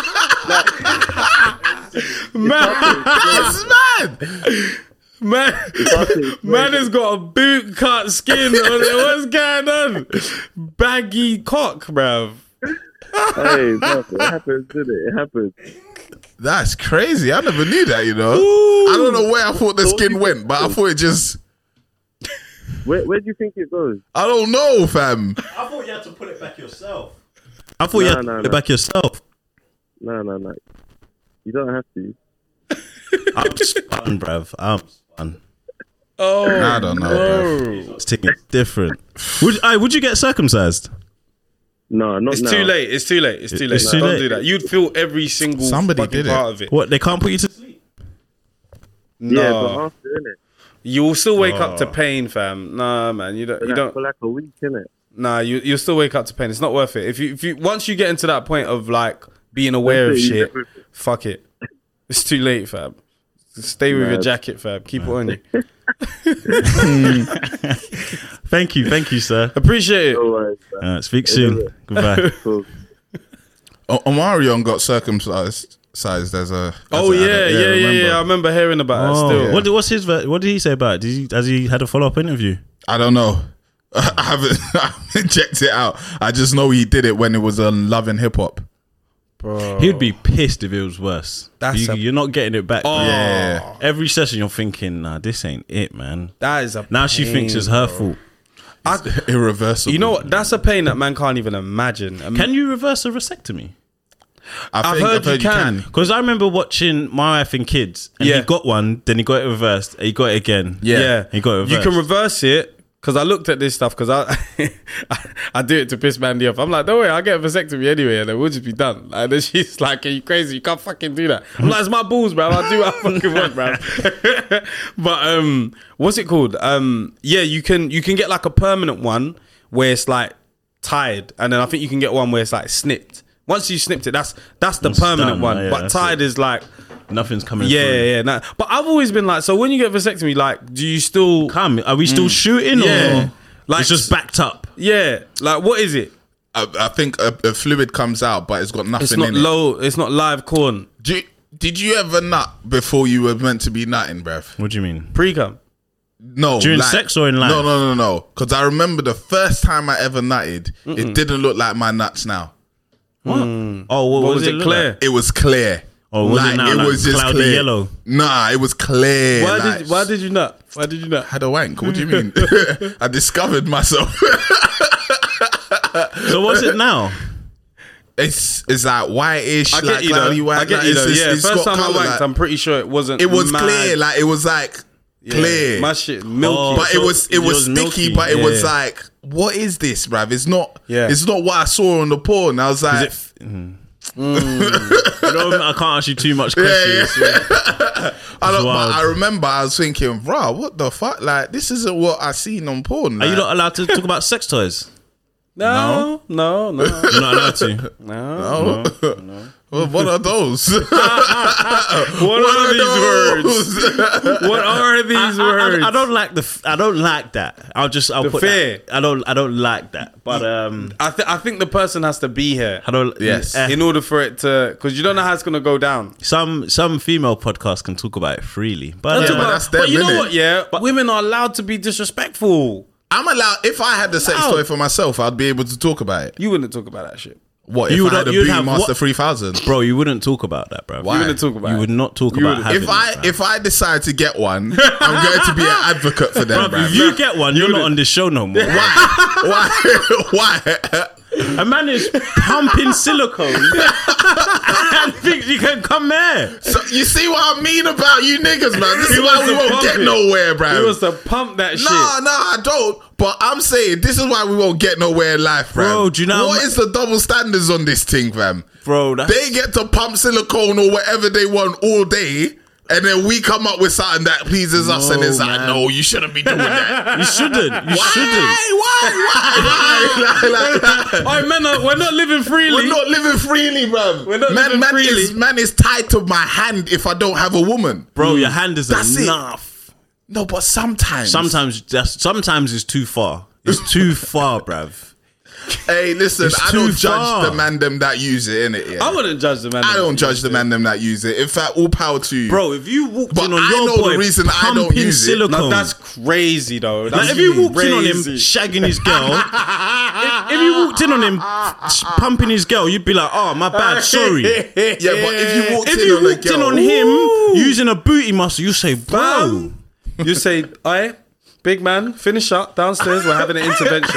That's mad. Man, no. man has got a boot cut skin on it. What's going on? Baggy cock, bruv. Hey, bro, it happens, did it? It happens. That's crazy. I never knew that. You know, I don't know where I thought the skin went, but I thought it just. Where, where do you think it goes? I don't know, fam. I thought you had to pull it back yourself. I thought you No, had to no, pull no. it back yourself. No, no, no. You don't have to. I'm spun, bruv. I'm spun. Oh, I don't know, bruv. no. It's taking it different. Would, aye, would you get circumcised? No, not It's now. too late. It's too late. It's too late. It's too Don't late. do that. You'd feel every single Somebody fucking did it. part of it. What, they can't put you to sleep? No, Yeah, but after, innit? you will still wake up to Oh. pain, fam. Nah, man, you don't. For You like, don't. for like a week, innit? Nah, you you'll still wake up to pain. It's not worth it. If you if you once you get into that point of like being aware of That's it, you shit, never- fuck it. It's too late, fam. Stay with your Mad. jacket, fam. Keep it on you. Thank you, thank you, sir. Appreciate it. No worries, man. Uh, speak soon. Goodbye. Cool. O- Omarion got circumcised sized as a. As Oh a yeah, adult. yeah, yeah, remember? yeah. I remember hearing about it. Oh, Still, what, did- what's his? ver- What did he say about it? Did he, has he had a follow up interview? I don't know. I haven't, I haven't checked it out. I just know he did it when it was on Love and Hip Hop. bro. He'd be pissed if it was worse. That's you, a- you're not getting it back. Oh, bro. Yeah. Every session you're thinking, nah, this ain't it, man. that is a. Now she pain, thinks it's her bro. fault. Irreversible. You know what? That's a pain that man can't even imagine. Um, Can you reverse a vasectomy? I I've think, heard you can. Because I remember watching My Wife and Kids, and Yeah. he got one, then he got it reversed, and he got it again. Yeah, he got it You reversed. can reverse it because I looked at this stuff because I, I I do it to piss Mandy off. I'm like, don't worry, I'll get a vasectomy anyway, and then we'll just be done. And then she's like, "Are you crazy? You can't fucking do that." I'm like, "It's my balls, bro. I'll do what I fucking want, bro." But um, what's it called? Um, yeah, you can you can get like a permanent one where it's like tied, and then I think you can get one where it's like snipped. Once you snipped it, that's that's the It's permanent done, one. yeah, but that's tied is like. Nothing's coming Yeah, through. yeah, yeah. Nah. But I've always been like, so when you get vasectomy, like, do you still, Come, are we still shooting? Yeah. Or Like- it's just backed up. yeah, like, what is it? I, I think a, a fluid comes out, but it's got nothing It's not in it. low. It's not live corn. Do you, did you ever nut before you were meant to be nutting, bruv? What do you mean? Pre cum. No. During sex or in life? No, no, no, no. Because I remember the first time I ever nutted, it didn't look like my nuts now. What? Oh, what, What was does it look clear? like? It was clear. Or was it now like cloudy yellow? Nah, it was clear. Why like- did Why did you nut? Why did you nut? had a wank? What do you mean? I discovered myself. So what's it now? it's it's like whitish, I like get you cloudy though. white. I get like, you it's though. just- Yeah, it's first got time I colour, wanked, like- I'm pretty sure it wasn't. it was mad. clear, like it was like Yeah. clear. My shit milky. Oh, but it so was it it was was sticky, milky. but it was Yeah. like, what is this, bruv? It's not. Yeah. It's not what I saw on the porn. I was like, Is it? Mm. I, don't, I can't ask you too much questions. I don't. But wild. I remember I was thinking, bro, what the fuck? Like this isn't what I seen on porn. Are you like. not allowed to talk about sex toys? No, no, no, You're not allowed to. no. Oh. Well, what are those? What are these words? What are these I, I- words? I, I don't like the. f- I don't like that. I'll just. I'll The put fear. that. I don't. I don't like that. But um, I, th- I think the person has to be here I don't. Yes. eh, in order for it to, because you don't know how it's gonna go down. some some female podcasts can talk about it freely, but, Yeah, um, but that's But them, you know innit? what? Yeah, women are allowed to be disrespectful. I'm allowed. If I had the sex No. toy for myself, I'd be able to talk about it. You wouldn't talk about that shit. What You if would- I had a you'd Beauty have Master what- three thousand? bro, you wouldn't talk about that, bro. Why? You wouldn't talk about You it. would not talk You about would- having If I it, bruv. if I decide to get one, I'm going to be an advocate for them, Bruv, bruv. if you get one, you're not on this show no more. Why? Why? Why? A man is pumping silicone and thinks you can come there. So you see what I mean about you niggas, man? This He is why wants we to won't pump get it. nowhere, bro. He wants to pump that shit. Nah, nah, I don't. But I'm saying this is why we won't get nowhere in life, bro. Bro, do you know what how- is the double standards on this thing, fam? Bro, that's... They get to pump silicone or whatever they want all day, and then we come up with something that pleases us, No, and it's like, man. no, you shouldn't be doing that. You shouldn't. You Why? shouldn't. Why? Why? Why? Like, like, Oh, man, uh, we're not living freely. we're not living freely, bro. We're not man, living man freely. Is, man is tied to my hand if I don't have a woman. Bro, your hand is That's it. enough. No, but sometimes. Sometimes that's sometimes it's too far. It's too far, bruv. Hey, listen, It's I too don't judge far. the man them that use it, innit? Yeah. I wouldn't judge the man. I don't judge the man them that use it. In fact, all power to you. Bro, if you walked But in on I your know the boy reason I don't pumping use it. silicone, No, that's crazy though. That's like if you walked in on him crazy. shagging his girl, if, if you walked in on him sh- pumping his girl, you'd be like, "Oh, my bad, sorry." Yeah, but if you walked If in you on a walked girl, in on him using a booty muscle, you say, "Bro, Bam. You say, "Aye, big man, finish up downstairs. We're having an intervention."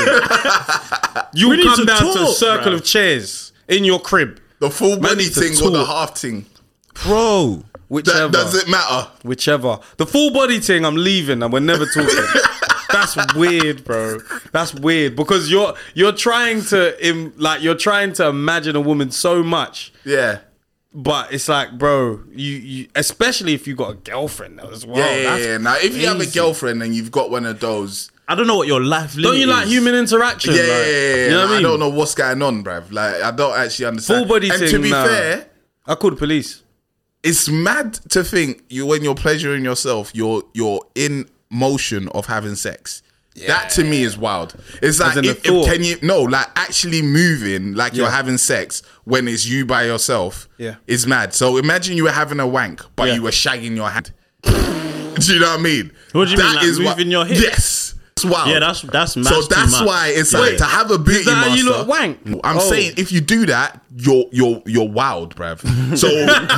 You We need come to down to a talk, circle bruv. of chairs in your crib, the full Man body needs to thing or the talk. half thing, bro." whichever. that does it matter? Whichever. The full body thing, I'm leaving and we're never talking. That's weird, bro. That's weird because you're you're trying to im, like you're trying to imagine a woman so much, Yeah. but it's like, bro, you, you especially if you got a girlfriend as well. Yeah, yeah, That's yeah. Now, if you have a crazy. girlfriend and you've got one of those, I don't know what your life limit Don't you like is. human interaction? yeah, like, yeah, yeah, yeah. You know what I I mean? don't know what's going on, bruv. Like, I don't actually understand. Full body and thing. to be nah. fair, I called the police. it's mad to think you when you're pleasuring yourself, you're you're in motion of having sex. That to me is wild. It's like in the if, if thought. can you no like actually moving like you're Yeah. having sex when it's you by yourself. Yeah. is mad. So imagine you were having a wank, but Yeah. you were shagging your hand. Do you know what I mean? What do you mean, That like is what- moving your hip? Yes. It's wild. Yeah, that's that's mad. So too that's much. why it's Yeah. like to have a beauty that how master. you look wank? I'm Oh. saying if you do that, you're you're you're wild, bruv. So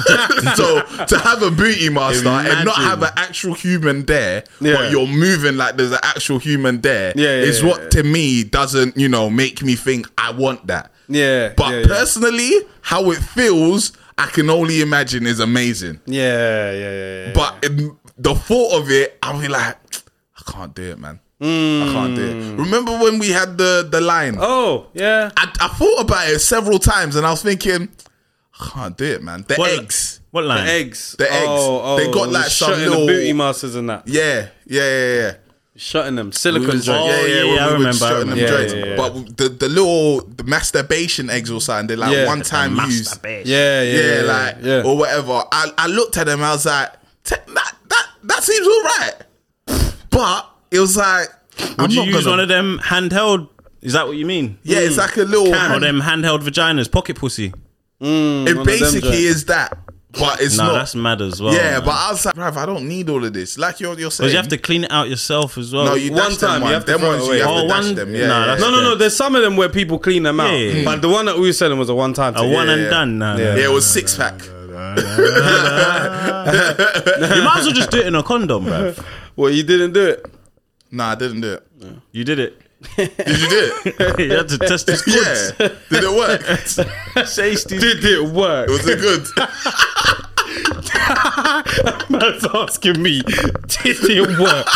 so to have a beauty master and not Imagine. have an actual human there, Yeah. but you're moving like there's an actual human there, Yeah, yeah, is yeah, what yeah. to me doesn't you know make me think I want that. Yeah. But yeah, yeah. personally, how it feels, I can only imagine is amazing. Yeah, yeah, yeah, yeah. But in the thought of it, I'll be like, I can't do it, man. I can't do it. Remember when we had the the line? Oh, yeah. I, I thought about it several times, and I was thinking, I can't do it, man. The What- eggs, What The line? eggs. The eggs. Oh, oh, They got, like, some shutting little- the booty masters and that. yeah, yeah, yeah, yeah. Shutting them. We Silicon was- joint. Oh, yeah, yeah, yeah, when I we were remember, I shutting them remember. joints. Yeah, yeah, yeah. But the the little the masturbation eggs or something, they're like Yeah. one time use. Masturbation. Yeah, yeah, Yeah, yeah. like yeah. or whatever. I, I looked at them, I was like, "Te- that that that seems all right, but it was like, Would I'm you not use gonna. one of them handheld? Is that what you mean? yeah, it's like a little. Or them handheld vaginas, pocket pussy. it one of them basically joints. is that, but it's No, not. that's mad as well. Yeah, man. but I was like, bruv, I don't need all of this. Like you're, you're saying. because you have to clean it out yourself as well. No, you One dash time, them you one. have to them throw it ones away. you have Oh, to dash one- them. no, Yeah, that's- No, no, no. There's some of them where people clean them out. Yeah, yeah, yeah. But the one that we were selling was a one-time a thing. one yeah, and yeah. done. Nah, Yeah. nah. yeah, it was six pack. You might as well just do it in a condom, bruv. Well, you didn't do it. Nah, I didn't do it. You did it. Did you do it? You had to test his goods. Yeah. Did it work? Tasty. Did it work? Was it good? Man's asking me, did it work?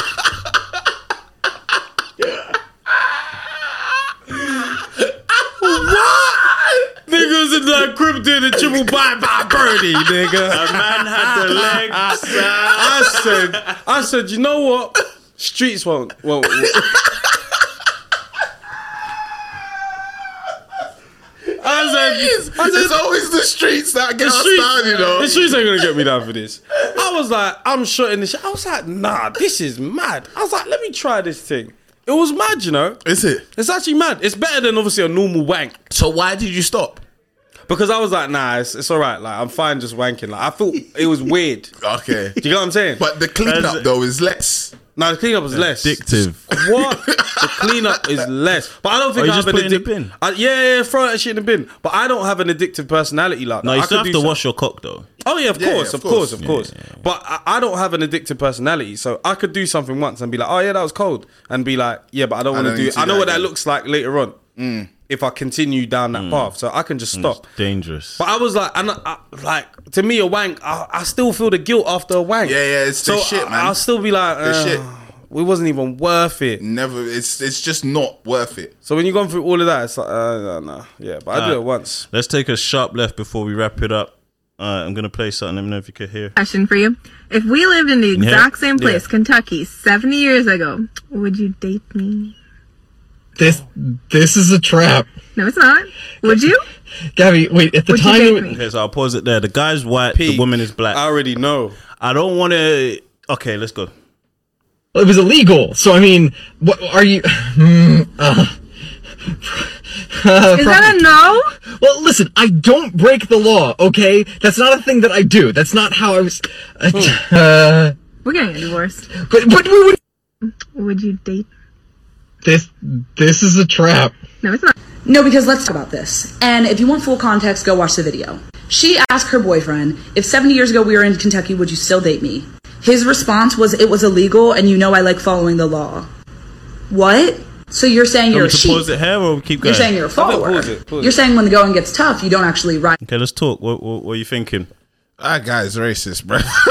What? Niggas in that crib doing the triple bye bye birdie, nigga. A man had the legs. I said, I said, you know what? Streets won't. won't, won't. I said, I said, It's always the streets that get the us streets, down, you know. the streets ain't gonna get me down for this. I was like, I'm shutting this shit. I was like, nah, this is mad. I was like, let me try this thing. It was mad, you know. Is it? It's actually mad. It's better than obviously a normal wank. So why did you stop? Because I was like, nah, it's, it's all right. Like, I'm fine just wanking. Like, I thought it was weird. Okay. Do you get what I'm saying? But the cleanup though is less. no, the cleanup is less. Addictive. What? The cleanup is less. But I don't think Oh, you I have just an put it in the addic- bin? I, yeah, yeah, throw that shit in the bin. But I don't have an addictive personality like No, that. you I still could have do to some- wash your cock though. Oh yeah, of Yeah, course, yeah, of of course, course. of course. But I, I don't have an addictive personality, so I could do something once and be like, "Oh yeah, that was cold," and be like, "Yeah, but I don't I want to don't do. need to I do know that what that again. looks like later on." Mm. if I continue down that path. So I can just stop. It's dangerous. But I was like, and I, I, like to me, a wank. I, I still feel the guilt after a wank. Yeah, yeah, it's the so shit, I, man. I'll still be like, The uh, shit. it wasn't even worth it. Never. It's it's just not worth it. So when you're going through all of that, it's like, uh, no, no. Yeah, but I do Uh, it once. Let's take a sharp left before we wrap it up. Uh, I'm gonna play something. Let me know if you could hear. Question for you. If we lived in the Yeah. exact same place, Yeah. Kentucky, seventy years ago, would you date me? This this is a trap. No, it's not. Would you? Gabby, wait, at the Would you time date it, me? Okay, so I'll pause it there. The guy's white, Pete, the woman is black. I already know. I don't want to. Okay, let's go. it was illegal. So I mean, what are you Hmm, uh, Is that a no? Well, listen, I don't break the law, okay? That's not a thing that I do. That's not how I was uh, uh We're getting a divorce. but but we would Would you date? this this is a trap. No, it's not. No, because let's talk about this. And if you want full context, go watch the video. She asked her boyfriend, if seventy years ago we were in Kentucky, would you still date me? His response was, it was illegal, and you know I like following the law. What? So you're saying Do you you're a want me to sheep. pause it here or we keep going? You're saying you're a follower. Pause it, pause it. You're saying when the going gets tough, you don't actually ride. Okay, let's talk. What, what, what are you thinking? That guy's racist, bro. That's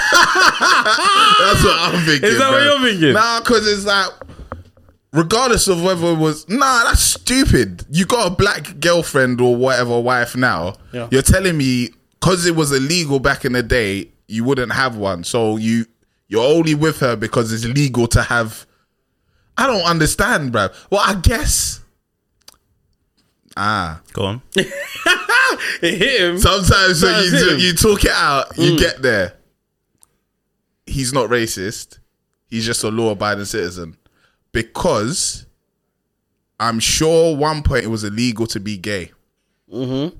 what I'm thinking. Is that what bro. you're thinking? Nah, because it's like, regardless of whether it was, nah, that's stupid. You got a black girlfriend or whatever wife now. Yeah. You're telling me because it was illegal back in the day, you wouldn't have one. So you you're only with her because it's legal to have. I don't understand, bro. Well, I guess. Ah. Go on. It hit him. Sometimes when That's you, him. you talk it out, you get there. He's not racist. He's just a law-abiding citizen. Because I'm sure one point it was illegal to be gay. Mm-hmm.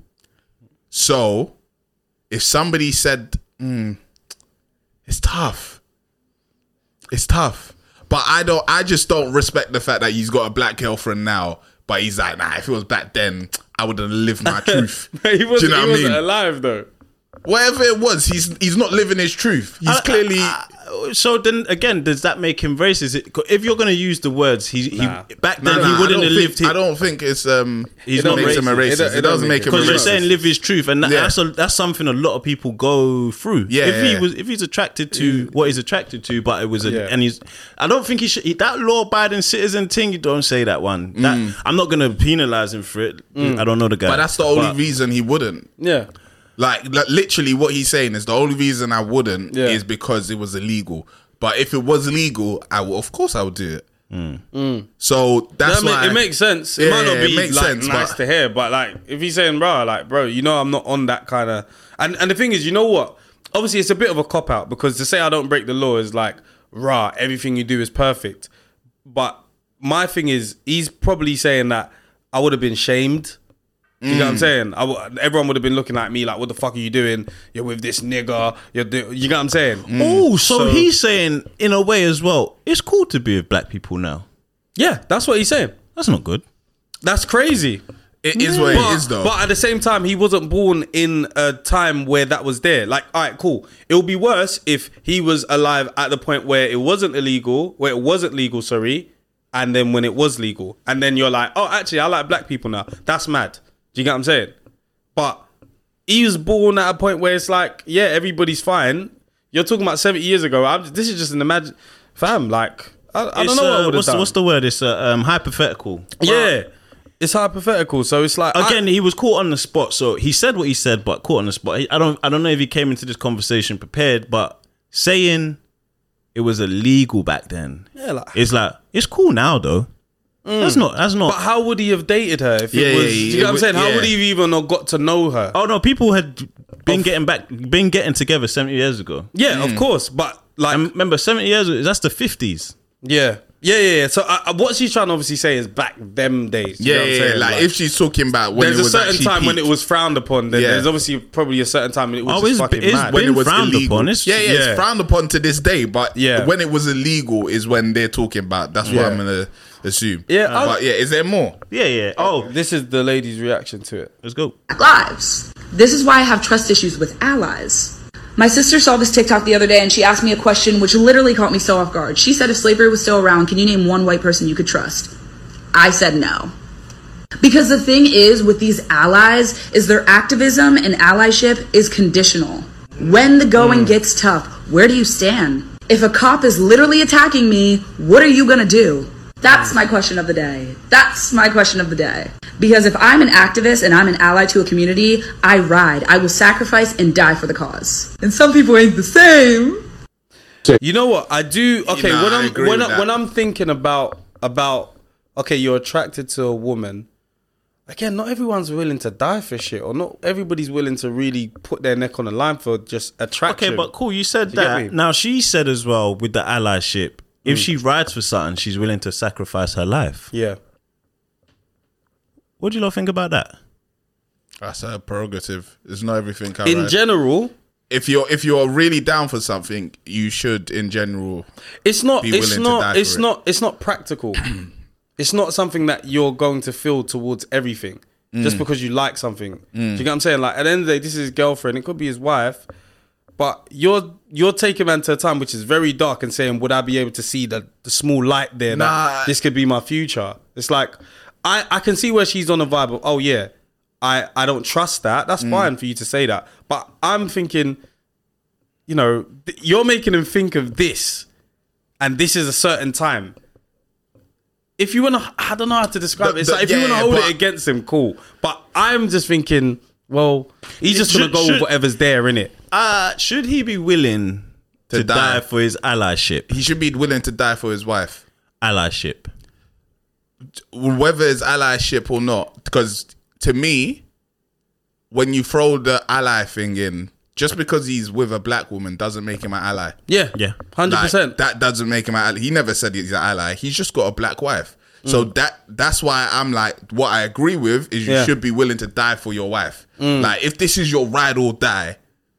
So if somebody said, mm, it's tough. It's tough. But I don't. I just don't respect the fact that he's got a black girlfriend now. But he's like, nah, if it was back then, I would have lived my truth. he Do wasn't, you know he what I wasn't mean? alive though. Whatever it was, he's he's not living his truth. He's I- clearly. I- I- so then again, does that make him racist? It- If you're going to use the words, he, Nah. he back Nah, then nah, he I wouldn't don't have think- lived. His, I don't think it's um. He's it not makes him a racist. racist. It It, don't- it doesn't don't make make him him a because you're racist. saying live his truth, and that, Yeah. that's a, that's something a lot of people go through. Yeah, if he yeah. was if he's attracted to what he's attracted to, but it was a, Yeah. and he's I don't think he should he, that law-abiding citizen thing. You don't say that one. That I'm not going to penalize him for it. I don't know the guy, But that's the only But- reason he wouldn't. Yeah. Like, like literally, what he's saying is the only reason I wouldn't Yeah. is because it was illegal. But if it was legal, I will. Of course, I would do it. So that's That ma- why it makes sense. It Yeah, might not yeah, be it makes like sense, nice but- to hear, but like if he's saying, bro, like, bro, you know, I'm not on that kind of. And and the thing is, you know what? Obviously, it's a bit of a cop out because to say I don't break the law is like, rah, everything you do is perfect. But my thing is, he's probably saying that I would have been shamed. You know what I'm saying? I w- everyone would have been looking at me like, "What the fuck are you doing? You're with this nigga. You're do-, you know what I'm saying?" Oh, so, So- he's saying in a way as well. It's cool to be with black people now. Yeah, that's what he's saying. That's not good. That's crazy. it is what but, it is, though. But at the same time, he wasn't born in a time where that was there. Like, all right, cool. It would be worse if he was alive at the point where it wasn't illegal, where it wasn't legal, sorry, and then when it was legal. And then you're like, oh, actually, I like black people now. That's mad. Do you get what I'm saying? But he was born at a point where it's like, yeah, everybody's fine. You're talking about seventy years ago. I'm, this is just an imagine, fam. Like, I, I don't It's, know what I uh, would have what's, the, done. what's the word? It's uh, um, hypothetical. Yeah, it's hypothetical. So it's like Again, he was caught on the spot. So he said what he said, but caught on the spot. I don't, I don't know if he came into this conversation prepared, but saying it was illegal back then, Yeah, like- it's like it's cool now though. That's not. That's not. But how would he have dated her if Yeah, it was? yeah, do you yeah, know what I'm it saying? would- How yeah. would he have even not got to know her? oh no, people had been getting back, been getting together seventy years ago. Yeah, of course. But like, And remember, seventy years ago, that's the fifties. yeah, yeah, yeah. yeah. So uh, what she's trying to obviously say is back them days. You yeah, know what I'm yeah, saying? like, if she's talking about when there's it a was certain actually time when peak. it was frowned upon. Then Yeah. there's obviously probably a certain time when it was Oh, just it's- fucking it's mad. when been it was frowned illegal. upon. It's- yeah, yeah, yeah. it's frowned upon to this day. But Yeah. when it was illegal is when they're talking about. That's what Yeah. I'm gonna assume. Yeah, I- but yeah, is there more? Yeah, yeah. Oh, This is the lady's reaction to it. let's go. lives. This is why I have trust issues with allies. My sister saw this TikTok the other day and she asked me a question which literally caught me so off guard. She said, if slavery was still around, can you name one white person you could trust? I said no. Because the thing is with these allies is their activism and allyship is conditional. When the going mm. gets tough, where do you stand? If a cop is literally attacking me, what are you gonna do? That's my question of the day. That's my question of the day. Because if I'm an activist and I'm an ally to a community, I ride. I will sacrifice and die for the cause. And some people ain't the same. You know what? I do. Okay, nah, when I I'm agree when with I, that. when I'm thinking about about okay, you're attracted to a woman. Again, not everyone's willing to die for shit, or not everybody's willing to really put their neck on the line for just attraction. Okay, but cool. You said Do you get that. me? Now she said as well with the allyship. If Mm. she rides for something, she's willing to sacrifice her life. Yeah. What do you lot think about that? That's her prerogative. It's not everything. I In ride. general, if you're if you're really down for something, you should, in general, it's not. be It's willing to not. die It's for it. not. It's not practical. It's not something that you're going to feel towards everything just Mm. because you like something. Do you get what I'm saying? Like at the end of the day, this is his girlfriend. It could be his wife. But you're you're taking man to a time which is very dark and saying, would I be able to see the, the small light there Nah. that this could be my future? It's like I, I can see where she's on a vibe of, oh yeah, I, I don't trust that. That's Mm. fine for you to say that. But I'm thinking, you know, th- you're making him think of this, and this is a certain time. If you wanna, I don't know how to describe The- it. It's the- like if you yeah, wanna hold but- it against him, cool. But I'm just thinking, well, he's just gonna Should- go with should- whatever's there, innit? Uh, should he be willing to, To die. die. for his allyship? he should be willing to die for his wife, Allyship. whether it's allyship or not. Because to me, when you throw the ally thing in, just because he's with a black woman doesn't make him an ally. Yeah, Yeah. hundred Like, percent. that doesn't make him an ally. He never said he's an ally. He's just got a black wife. So that that's why I'm like, what I agree with is you Yeah. should be willing to die for your wife. Like if this is your ride or die,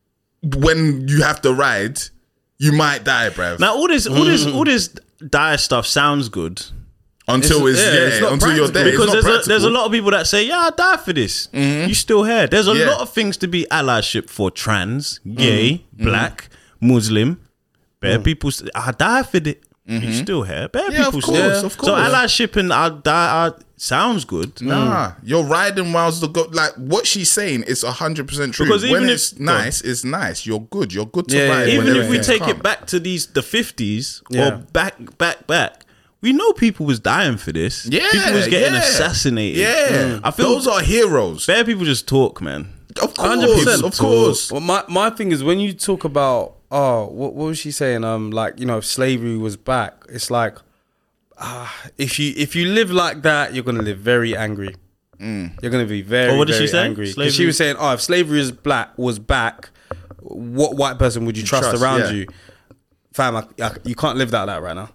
when you have to ride, you might die, bruv. Now all this, all this, all this dire stuff sounds good until it's, It's- yeah, yeah, it's not until you're practical. dead. because it's there's not a, there's a practical. lot of people that say, "Yeah, I die for this." You still here? There's a Yeah. lot of things to be allyship for: trans, gay, black, Muslim. Bare people, say, I die for it. You still here? Bare Yeah, of people course, still. of So course. allyship and I die I, sounds good. Nah, you're riding whilst the go. Like what she's saying is a hundred percent true. Because when even it's if- nice, it's nice. You're good. You're good to Yeah, ride. yeah, when Even if we everything's take calm. it back to these the fifties Yeah. or back back back, we know people was dying for this. Yeah, people was getting yeah. assassinated. Yeah, I feel those are heroes. fair people just talk, man. Of course, one hundred percent. of course. Well, my my thing is when you talk about oh, what, what was she saying? Um, like you know, if slavery was back, it's like ah, if you if you live like that, you're gonna live very angry. You're gonna be very Oh, what did very she say? angry. 'Cause Slavery- she was saying, oh, if slavery is black was back, what white person would you trust, trust, around yeah. you? Fam, I, I, you can't live that like right now.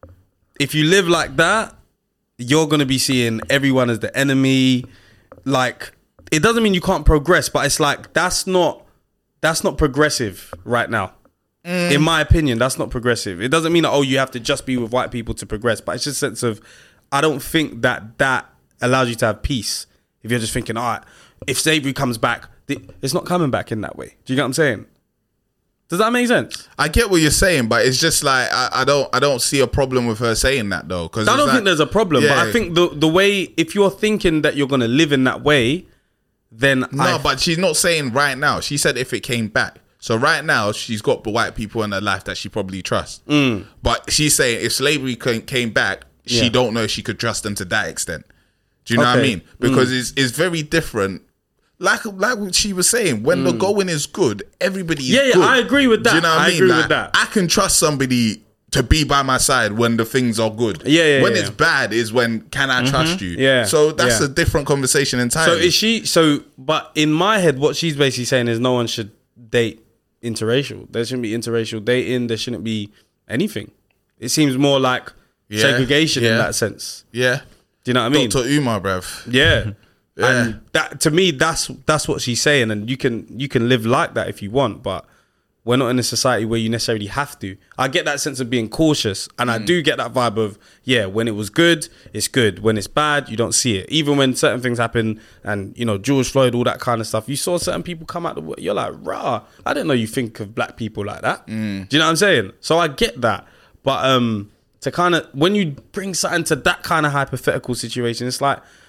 If you live like that, you're gonna be seeing everyone as the enemy. Like, it doesn't mean you can't progress, but it's like that's not that's not progressive right now. In my opinion, that's not progressive. It doesn't mean that, oh, you have to just be with white people to progress, but it's just a sense of I don't think that that allows you to have peace. If you're just thinking, all right, if slavery comes back, the- it's not coming back in that way. Do you get what I'm saying? Does that make sense? I get what you're saying, but it's just like I, I don't I don't see a problem with her saying that though. Because I don't think there's a problem, but Yeah. I think the the way, if you're thinking that you're going to live in that way, then no, I, but she's not saying right now. She said if it came back. So right now she's got the white people in her life that she probably trusts. But she's saying if slavery came, came back, she Mm. Yeah. don't know if she could trust them to that extent. Do you know what I Okay. mean? Because it's it's very different. Like like what she was saying, when the going is good, everybody is Mm. Yeah, yeah, good. I agree with Do you that. know what I I mean? agree with Like, that. I can trust somebody to be by my side when the things are good. Yeah, yeah, When yeah. it's bad is when can I trust you? Yeah, So that's yeah. a different conversation So entirely. is she? So, but in my head, what she's basically saying is no one should date interracial. There shouldn't be interracial dating. There shouldn't be anything. It seems more like Yeah, segregation in yeah. that sense. yeah. Do you know what I mean? Doctor Umar, bruv. Yeah. Yeah. And that to me, that's that's what she's saying, and you can you can live like that if you want, but we're not in a society where you necessarily have to. I get that sense of being cautious, and I do get that vibe of yeah, when it was good, it's good. When it's bad, you don't see it. Even when certain things happen, and you know George Floyd, all that kind of stuff, you saw certain people come out the wo- you're like, rah, I didn't know you think of black people like that. Do you know what I'm saying? So I get that, but um, to kind of when you bring something to that kind of hypothetical situation, it's like.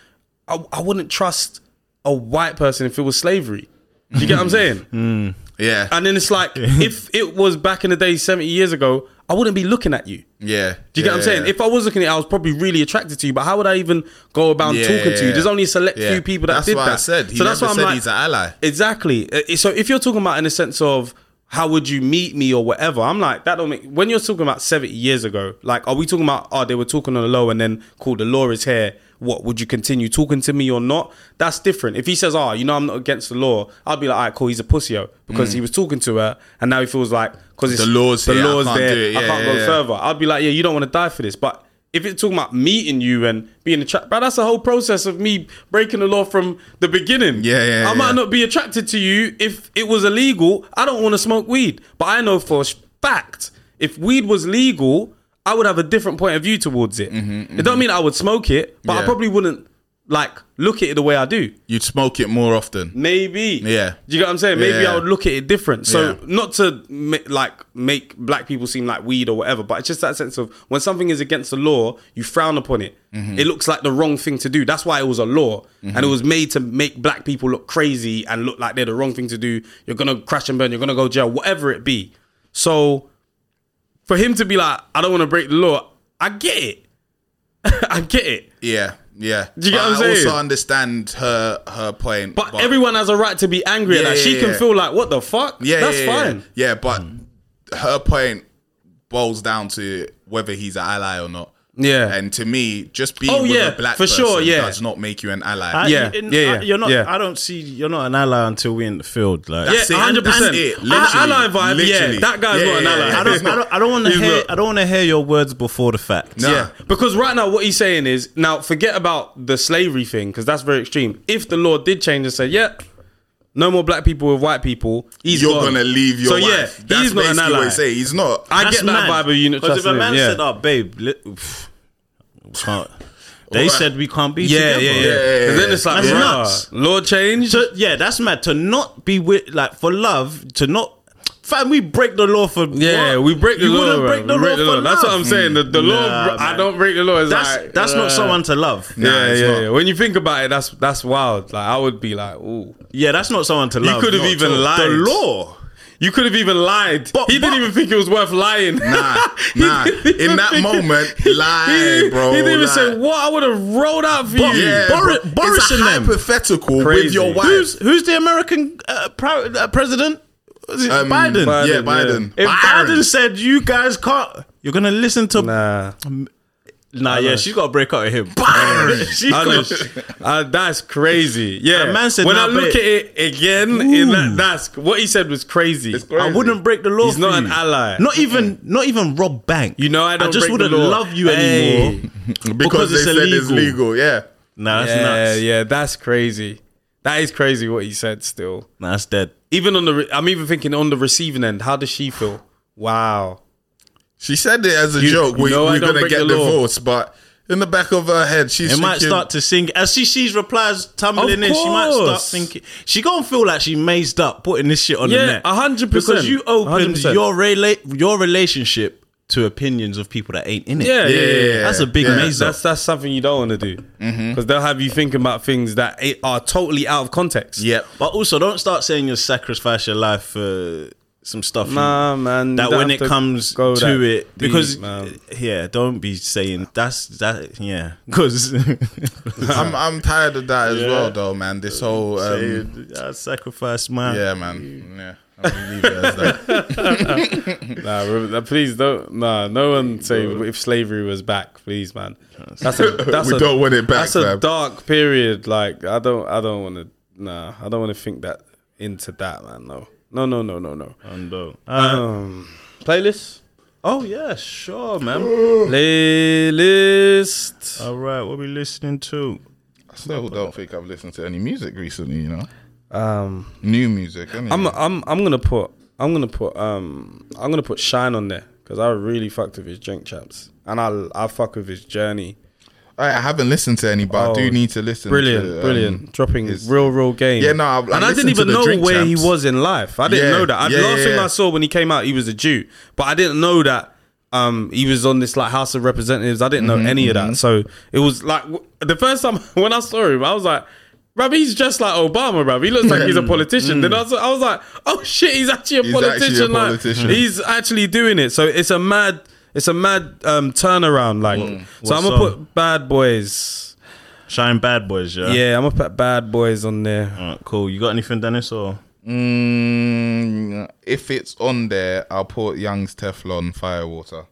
I, I wouldn't trust a white person if it was slavery. Do you get what I'm saying? Mm. Yeah. And then it's like, if it was back in the day, seventy years ago, I wouldn't be looking at you. Yeah. Do you get yeah, what I'm saying? yeah. If I was looking at it, I was probably really attracted to you. But how would I even go about Yeah, talking yeah, to you? yeah. There's only a select Yeah. few people that That's did what that. I said. He so that's never why I'm said like, he's an ally. Exactly. Uh, So if you're talking about in the sense of how would you meet me or whatever, I'm like, that don't make, when you're talking about seventy years ago, like, are we talking about, oh, they were talking on the low and then, cool, the law is here. What, would you continue talking to me or not? That's different. If he says, oh, you know, I'm not against the law, I'd be like, all right, cool, he's a pussyo because Mm. he was talking to her and now he feels like, because The law's the here, I law's can't there, do it. I Yeah, can't yeah, go yeah. further. I'd be like, yeah, you don't want to die for this. But if it's talking about meeting you and being attracted, but that's the whole process of me breaking the law from the beginning. Yeah, yeah, I might yeah. not be attracted to you if it was illegal. I don't want to smoke weed, but I know for a fact if weed was legal, I would have a different point of view towards it. It don't mean I would smoke it, but I Yeah. probably wouldn't like look at it the way I do. You'd smoke it more often. Maybe. Yeah. Do you get what I'm saying? Maybe Yeah. I would look at it different. So Yeah. not to ma- like make black people seem like weed or whatever, but it's just that sense of when something is against the law, you frown upon it. Mm-hmm. It looks like the wrong thing to do. That's why it was a law. And it was made to make black people look crazy and look like they're the wrong thing to do. You're going to crash and burn. You're going to go jail, whatever it be. So for him to be like, I don't want to break the law, I get it. I get it. Yeah. Yeah. Do you get But what I'm I saying? also understand her her point. But, everyone has a right to be angry at Yeah, that. She yeah, can yeah. feel like, what the fuck? Yeah, That's yeah, yeah, fine. Yeah, but her point boils down to whether he's an ally or not. Yeah. And to me, just being Oh, with yeah, a black for person sure, yeah. does not make you an ally. I- Yeah, in- yeah, I- yeah, You're not. yeah. I don't see. You're not an ally until we're in the field. Like, That's Yeah, it. one hundred percent. That's it. A- Literally. ally vibe, Literally. yeah. That guy's Yeah, not an yeah, ally. yeah. I don't. I don't. I don't want to He's hear. not. I don't want to hear your words before the fact. Nah. Yeah, because right now what he's saying is, now forget about the slavery thing because that's very extreme. If the law did change and said, yeah, no more black people with white people, he's You're gone. gonna leave your so, wife. yeah, That's he's not an basically ally. what he's saying. He's not. I That's get that mad. vibe of you not Because if trusting a man him. Yeah. said, "Oh, babe, li- oof, we can't," they What? said we can't be yeah, together. yeah, yeah, Yeah, yeah, And then yeah. it's like, That's bruh, nuts. law change. To, yeah, that's mad. To not be with, like, for love, to not. Fam, we break the law for. Yeah, what? we break the You law. wouldn't bro. break the We law break the for law. That's what love. I'm saying. The, the law, Nah, I man. don't break the law. It's That's like, that's uh, not someone to love. Nah, Yeah, it's yeah, not. yeah. When you think about it, that's that's wild. Like I would be like, ooh. Yeah, that's not someone to You love. could have Not even at all. lied. The law. You could have even lied. But- he didn't but- even think it was worth lying. Nah, He nah. didn't even In that think it- moment, lie, he, bro. He didn't even lie. say what I would have rolled out for But- you. Yeah, Boris- bro. Boris it's a and them. hypothetical with Crazy. your wife. Who's who's the American uh, pro- uh, president? Was it Um, Biden? Biden, Yeah, yeah. Biden. If Byron. Biden said you guys can't, you're gonna listen to. Nah, Nah, yeah, she's got to break up with him. She I know. got- Uh, that's crazy. Yeah, A man said, when "Nah, I look babe." at it again, in that, that's what he said was crazy. I wouldn't break the law. He's for not you. an ally. Not even, not even rob bank. You know, I don't. I just break the wouldn't law. love you Hey. anymore because, because they it's said it's illegal. legal. Yeah. Nah, that's Yeah, nuts. yeah, that's crazy. That is crazy what he said. Still, Nah, that's dead. even on the, re- I'm even thinking on the receiving end. How does she feel? Wow. She said it as a You- joke. you We, know I we're don't gonna break get the law. divorced, but in the back of her head, she's It might thinking, start to sing as she sees replies tumbling Of in. She might start course. thinking she gonna feel like she mazed up putting this shit on the Yeah, net. a hundred percent. Because you A hundred opened percent. your rela- your relationship to opinions of people that ain't in it. Yeah, yeah, yeah. yeah. That's a big Yeah, maze up. That's that's something you don't want to do because they'll have you thinking about things that a- are totally out of context. Yep. But also, don't start saying you sacrifice your life for some stuff. you- Nah, man. that you don't when have it to comes go to that it, deep, because man. yeah, don't be saying that's that. Yeah, because I'm I'm tired of that as Yeah. well, though, man. This whole um, I sacrifice my yeah, man. Yeah, I'm gonna leave it as that. Nah, re- please don't. Nah, no one say if slavery was back, please, man. That's a, that's We a, don't want it back, That's a fam. dark period. Like I don't, I don't want to. Nah, I don't want to think that into that, man. No, no, no, no, no, no. undo. Um, playlist, Oh yeah, sure, man. playlist. All right, what we listening to? I still don't think I've listened to any music recently. You know, Um, new music. Anyway. I'm, I'm, I'm gonna put, I'm gonna put, um, I'm gonna put Shine on there because I really fucked with his Drink Champs and I, I fuck with his journey. I, I haven't listened to any, but I Oh, do need to listen. Brilliant, to, um, brilliant. Dropping his- real, real game. Yeah, no, I- I and I didn't listened to even the know Drink where Champs. he was in life. I didn't Yeah, know that. I, yeah, last yeah, thing yeah. I saw when he came out, he was a Jew, but I didn't know that. Um, he was on this like House of Representatives. I didn't know Mm-hmm, any of mm-hmm. that. So it was like w- the first time when I saw him, I was like, bruv, he's just like Obama, bruv. He looks like he's a politician. Then I was, I was like, oh shit, he's actually a He's politician. actually a like, politician. he's actually doing it. So it's a mad, it's a mad um, turnaround. Like, so What I'm gonna song? put Bad Boys. Shine Bad Boys, yeah. Yeah, I'm gonna put Bad Boys on there. Alright, cool. You got anything, Dennis? Or Mm, if it's on there, I'll put Young's Teflon Firewater.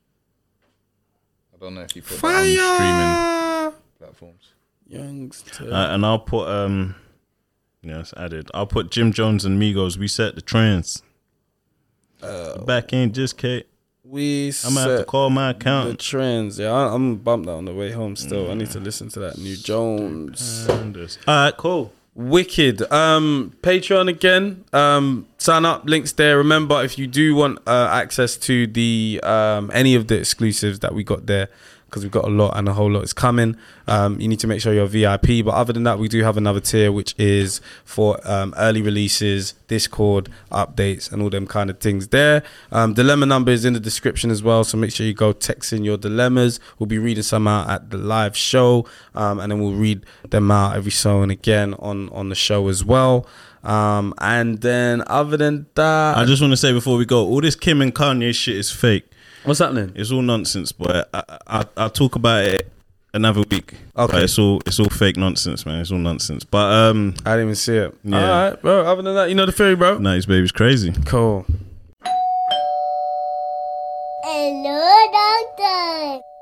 I don't know if you put that on streaming platforms. Youngster. uh, and I'll put um, yeah, it's added. I'll put Jim Jones and Migos. We set the trends. Uh, back in just Kate. We I'm gonna have to call my the account. trends. Yeah, I, I'm bumped out on the way home. Still, I need to listen to that new Jones. All right, cool. Wicked. Um, Patreon again. Um, sign up. Links there. Remember, if you do want uh, access to the um, any of the exclusives that we got there, because we've got a lot and a whole lot is coming. Um, you need to make sure you're V I P. But other than that, we do have another tier which is for um, early releases, Discord updates, and all them kind of things there. Um, dilemma number is in the description as well, so make sure you go text in your dilemmas. We'll be reading some out at the live show, um, and then we'll read them out every so and again on on the show as well. Um, and then other than that, I just want to say before we go, all this Kim and Kanye shit is fake. what's happening? It's all nonsense, but I, I, I'll talk about it another week. Okay. But it's all it's all fake nonsense, man. It's all nonsense. But um, I didn't even see it. Yeah. All right, bro. Other than that, you know the theory, bro. nice baby's crazy. Cool. Hello, doctor.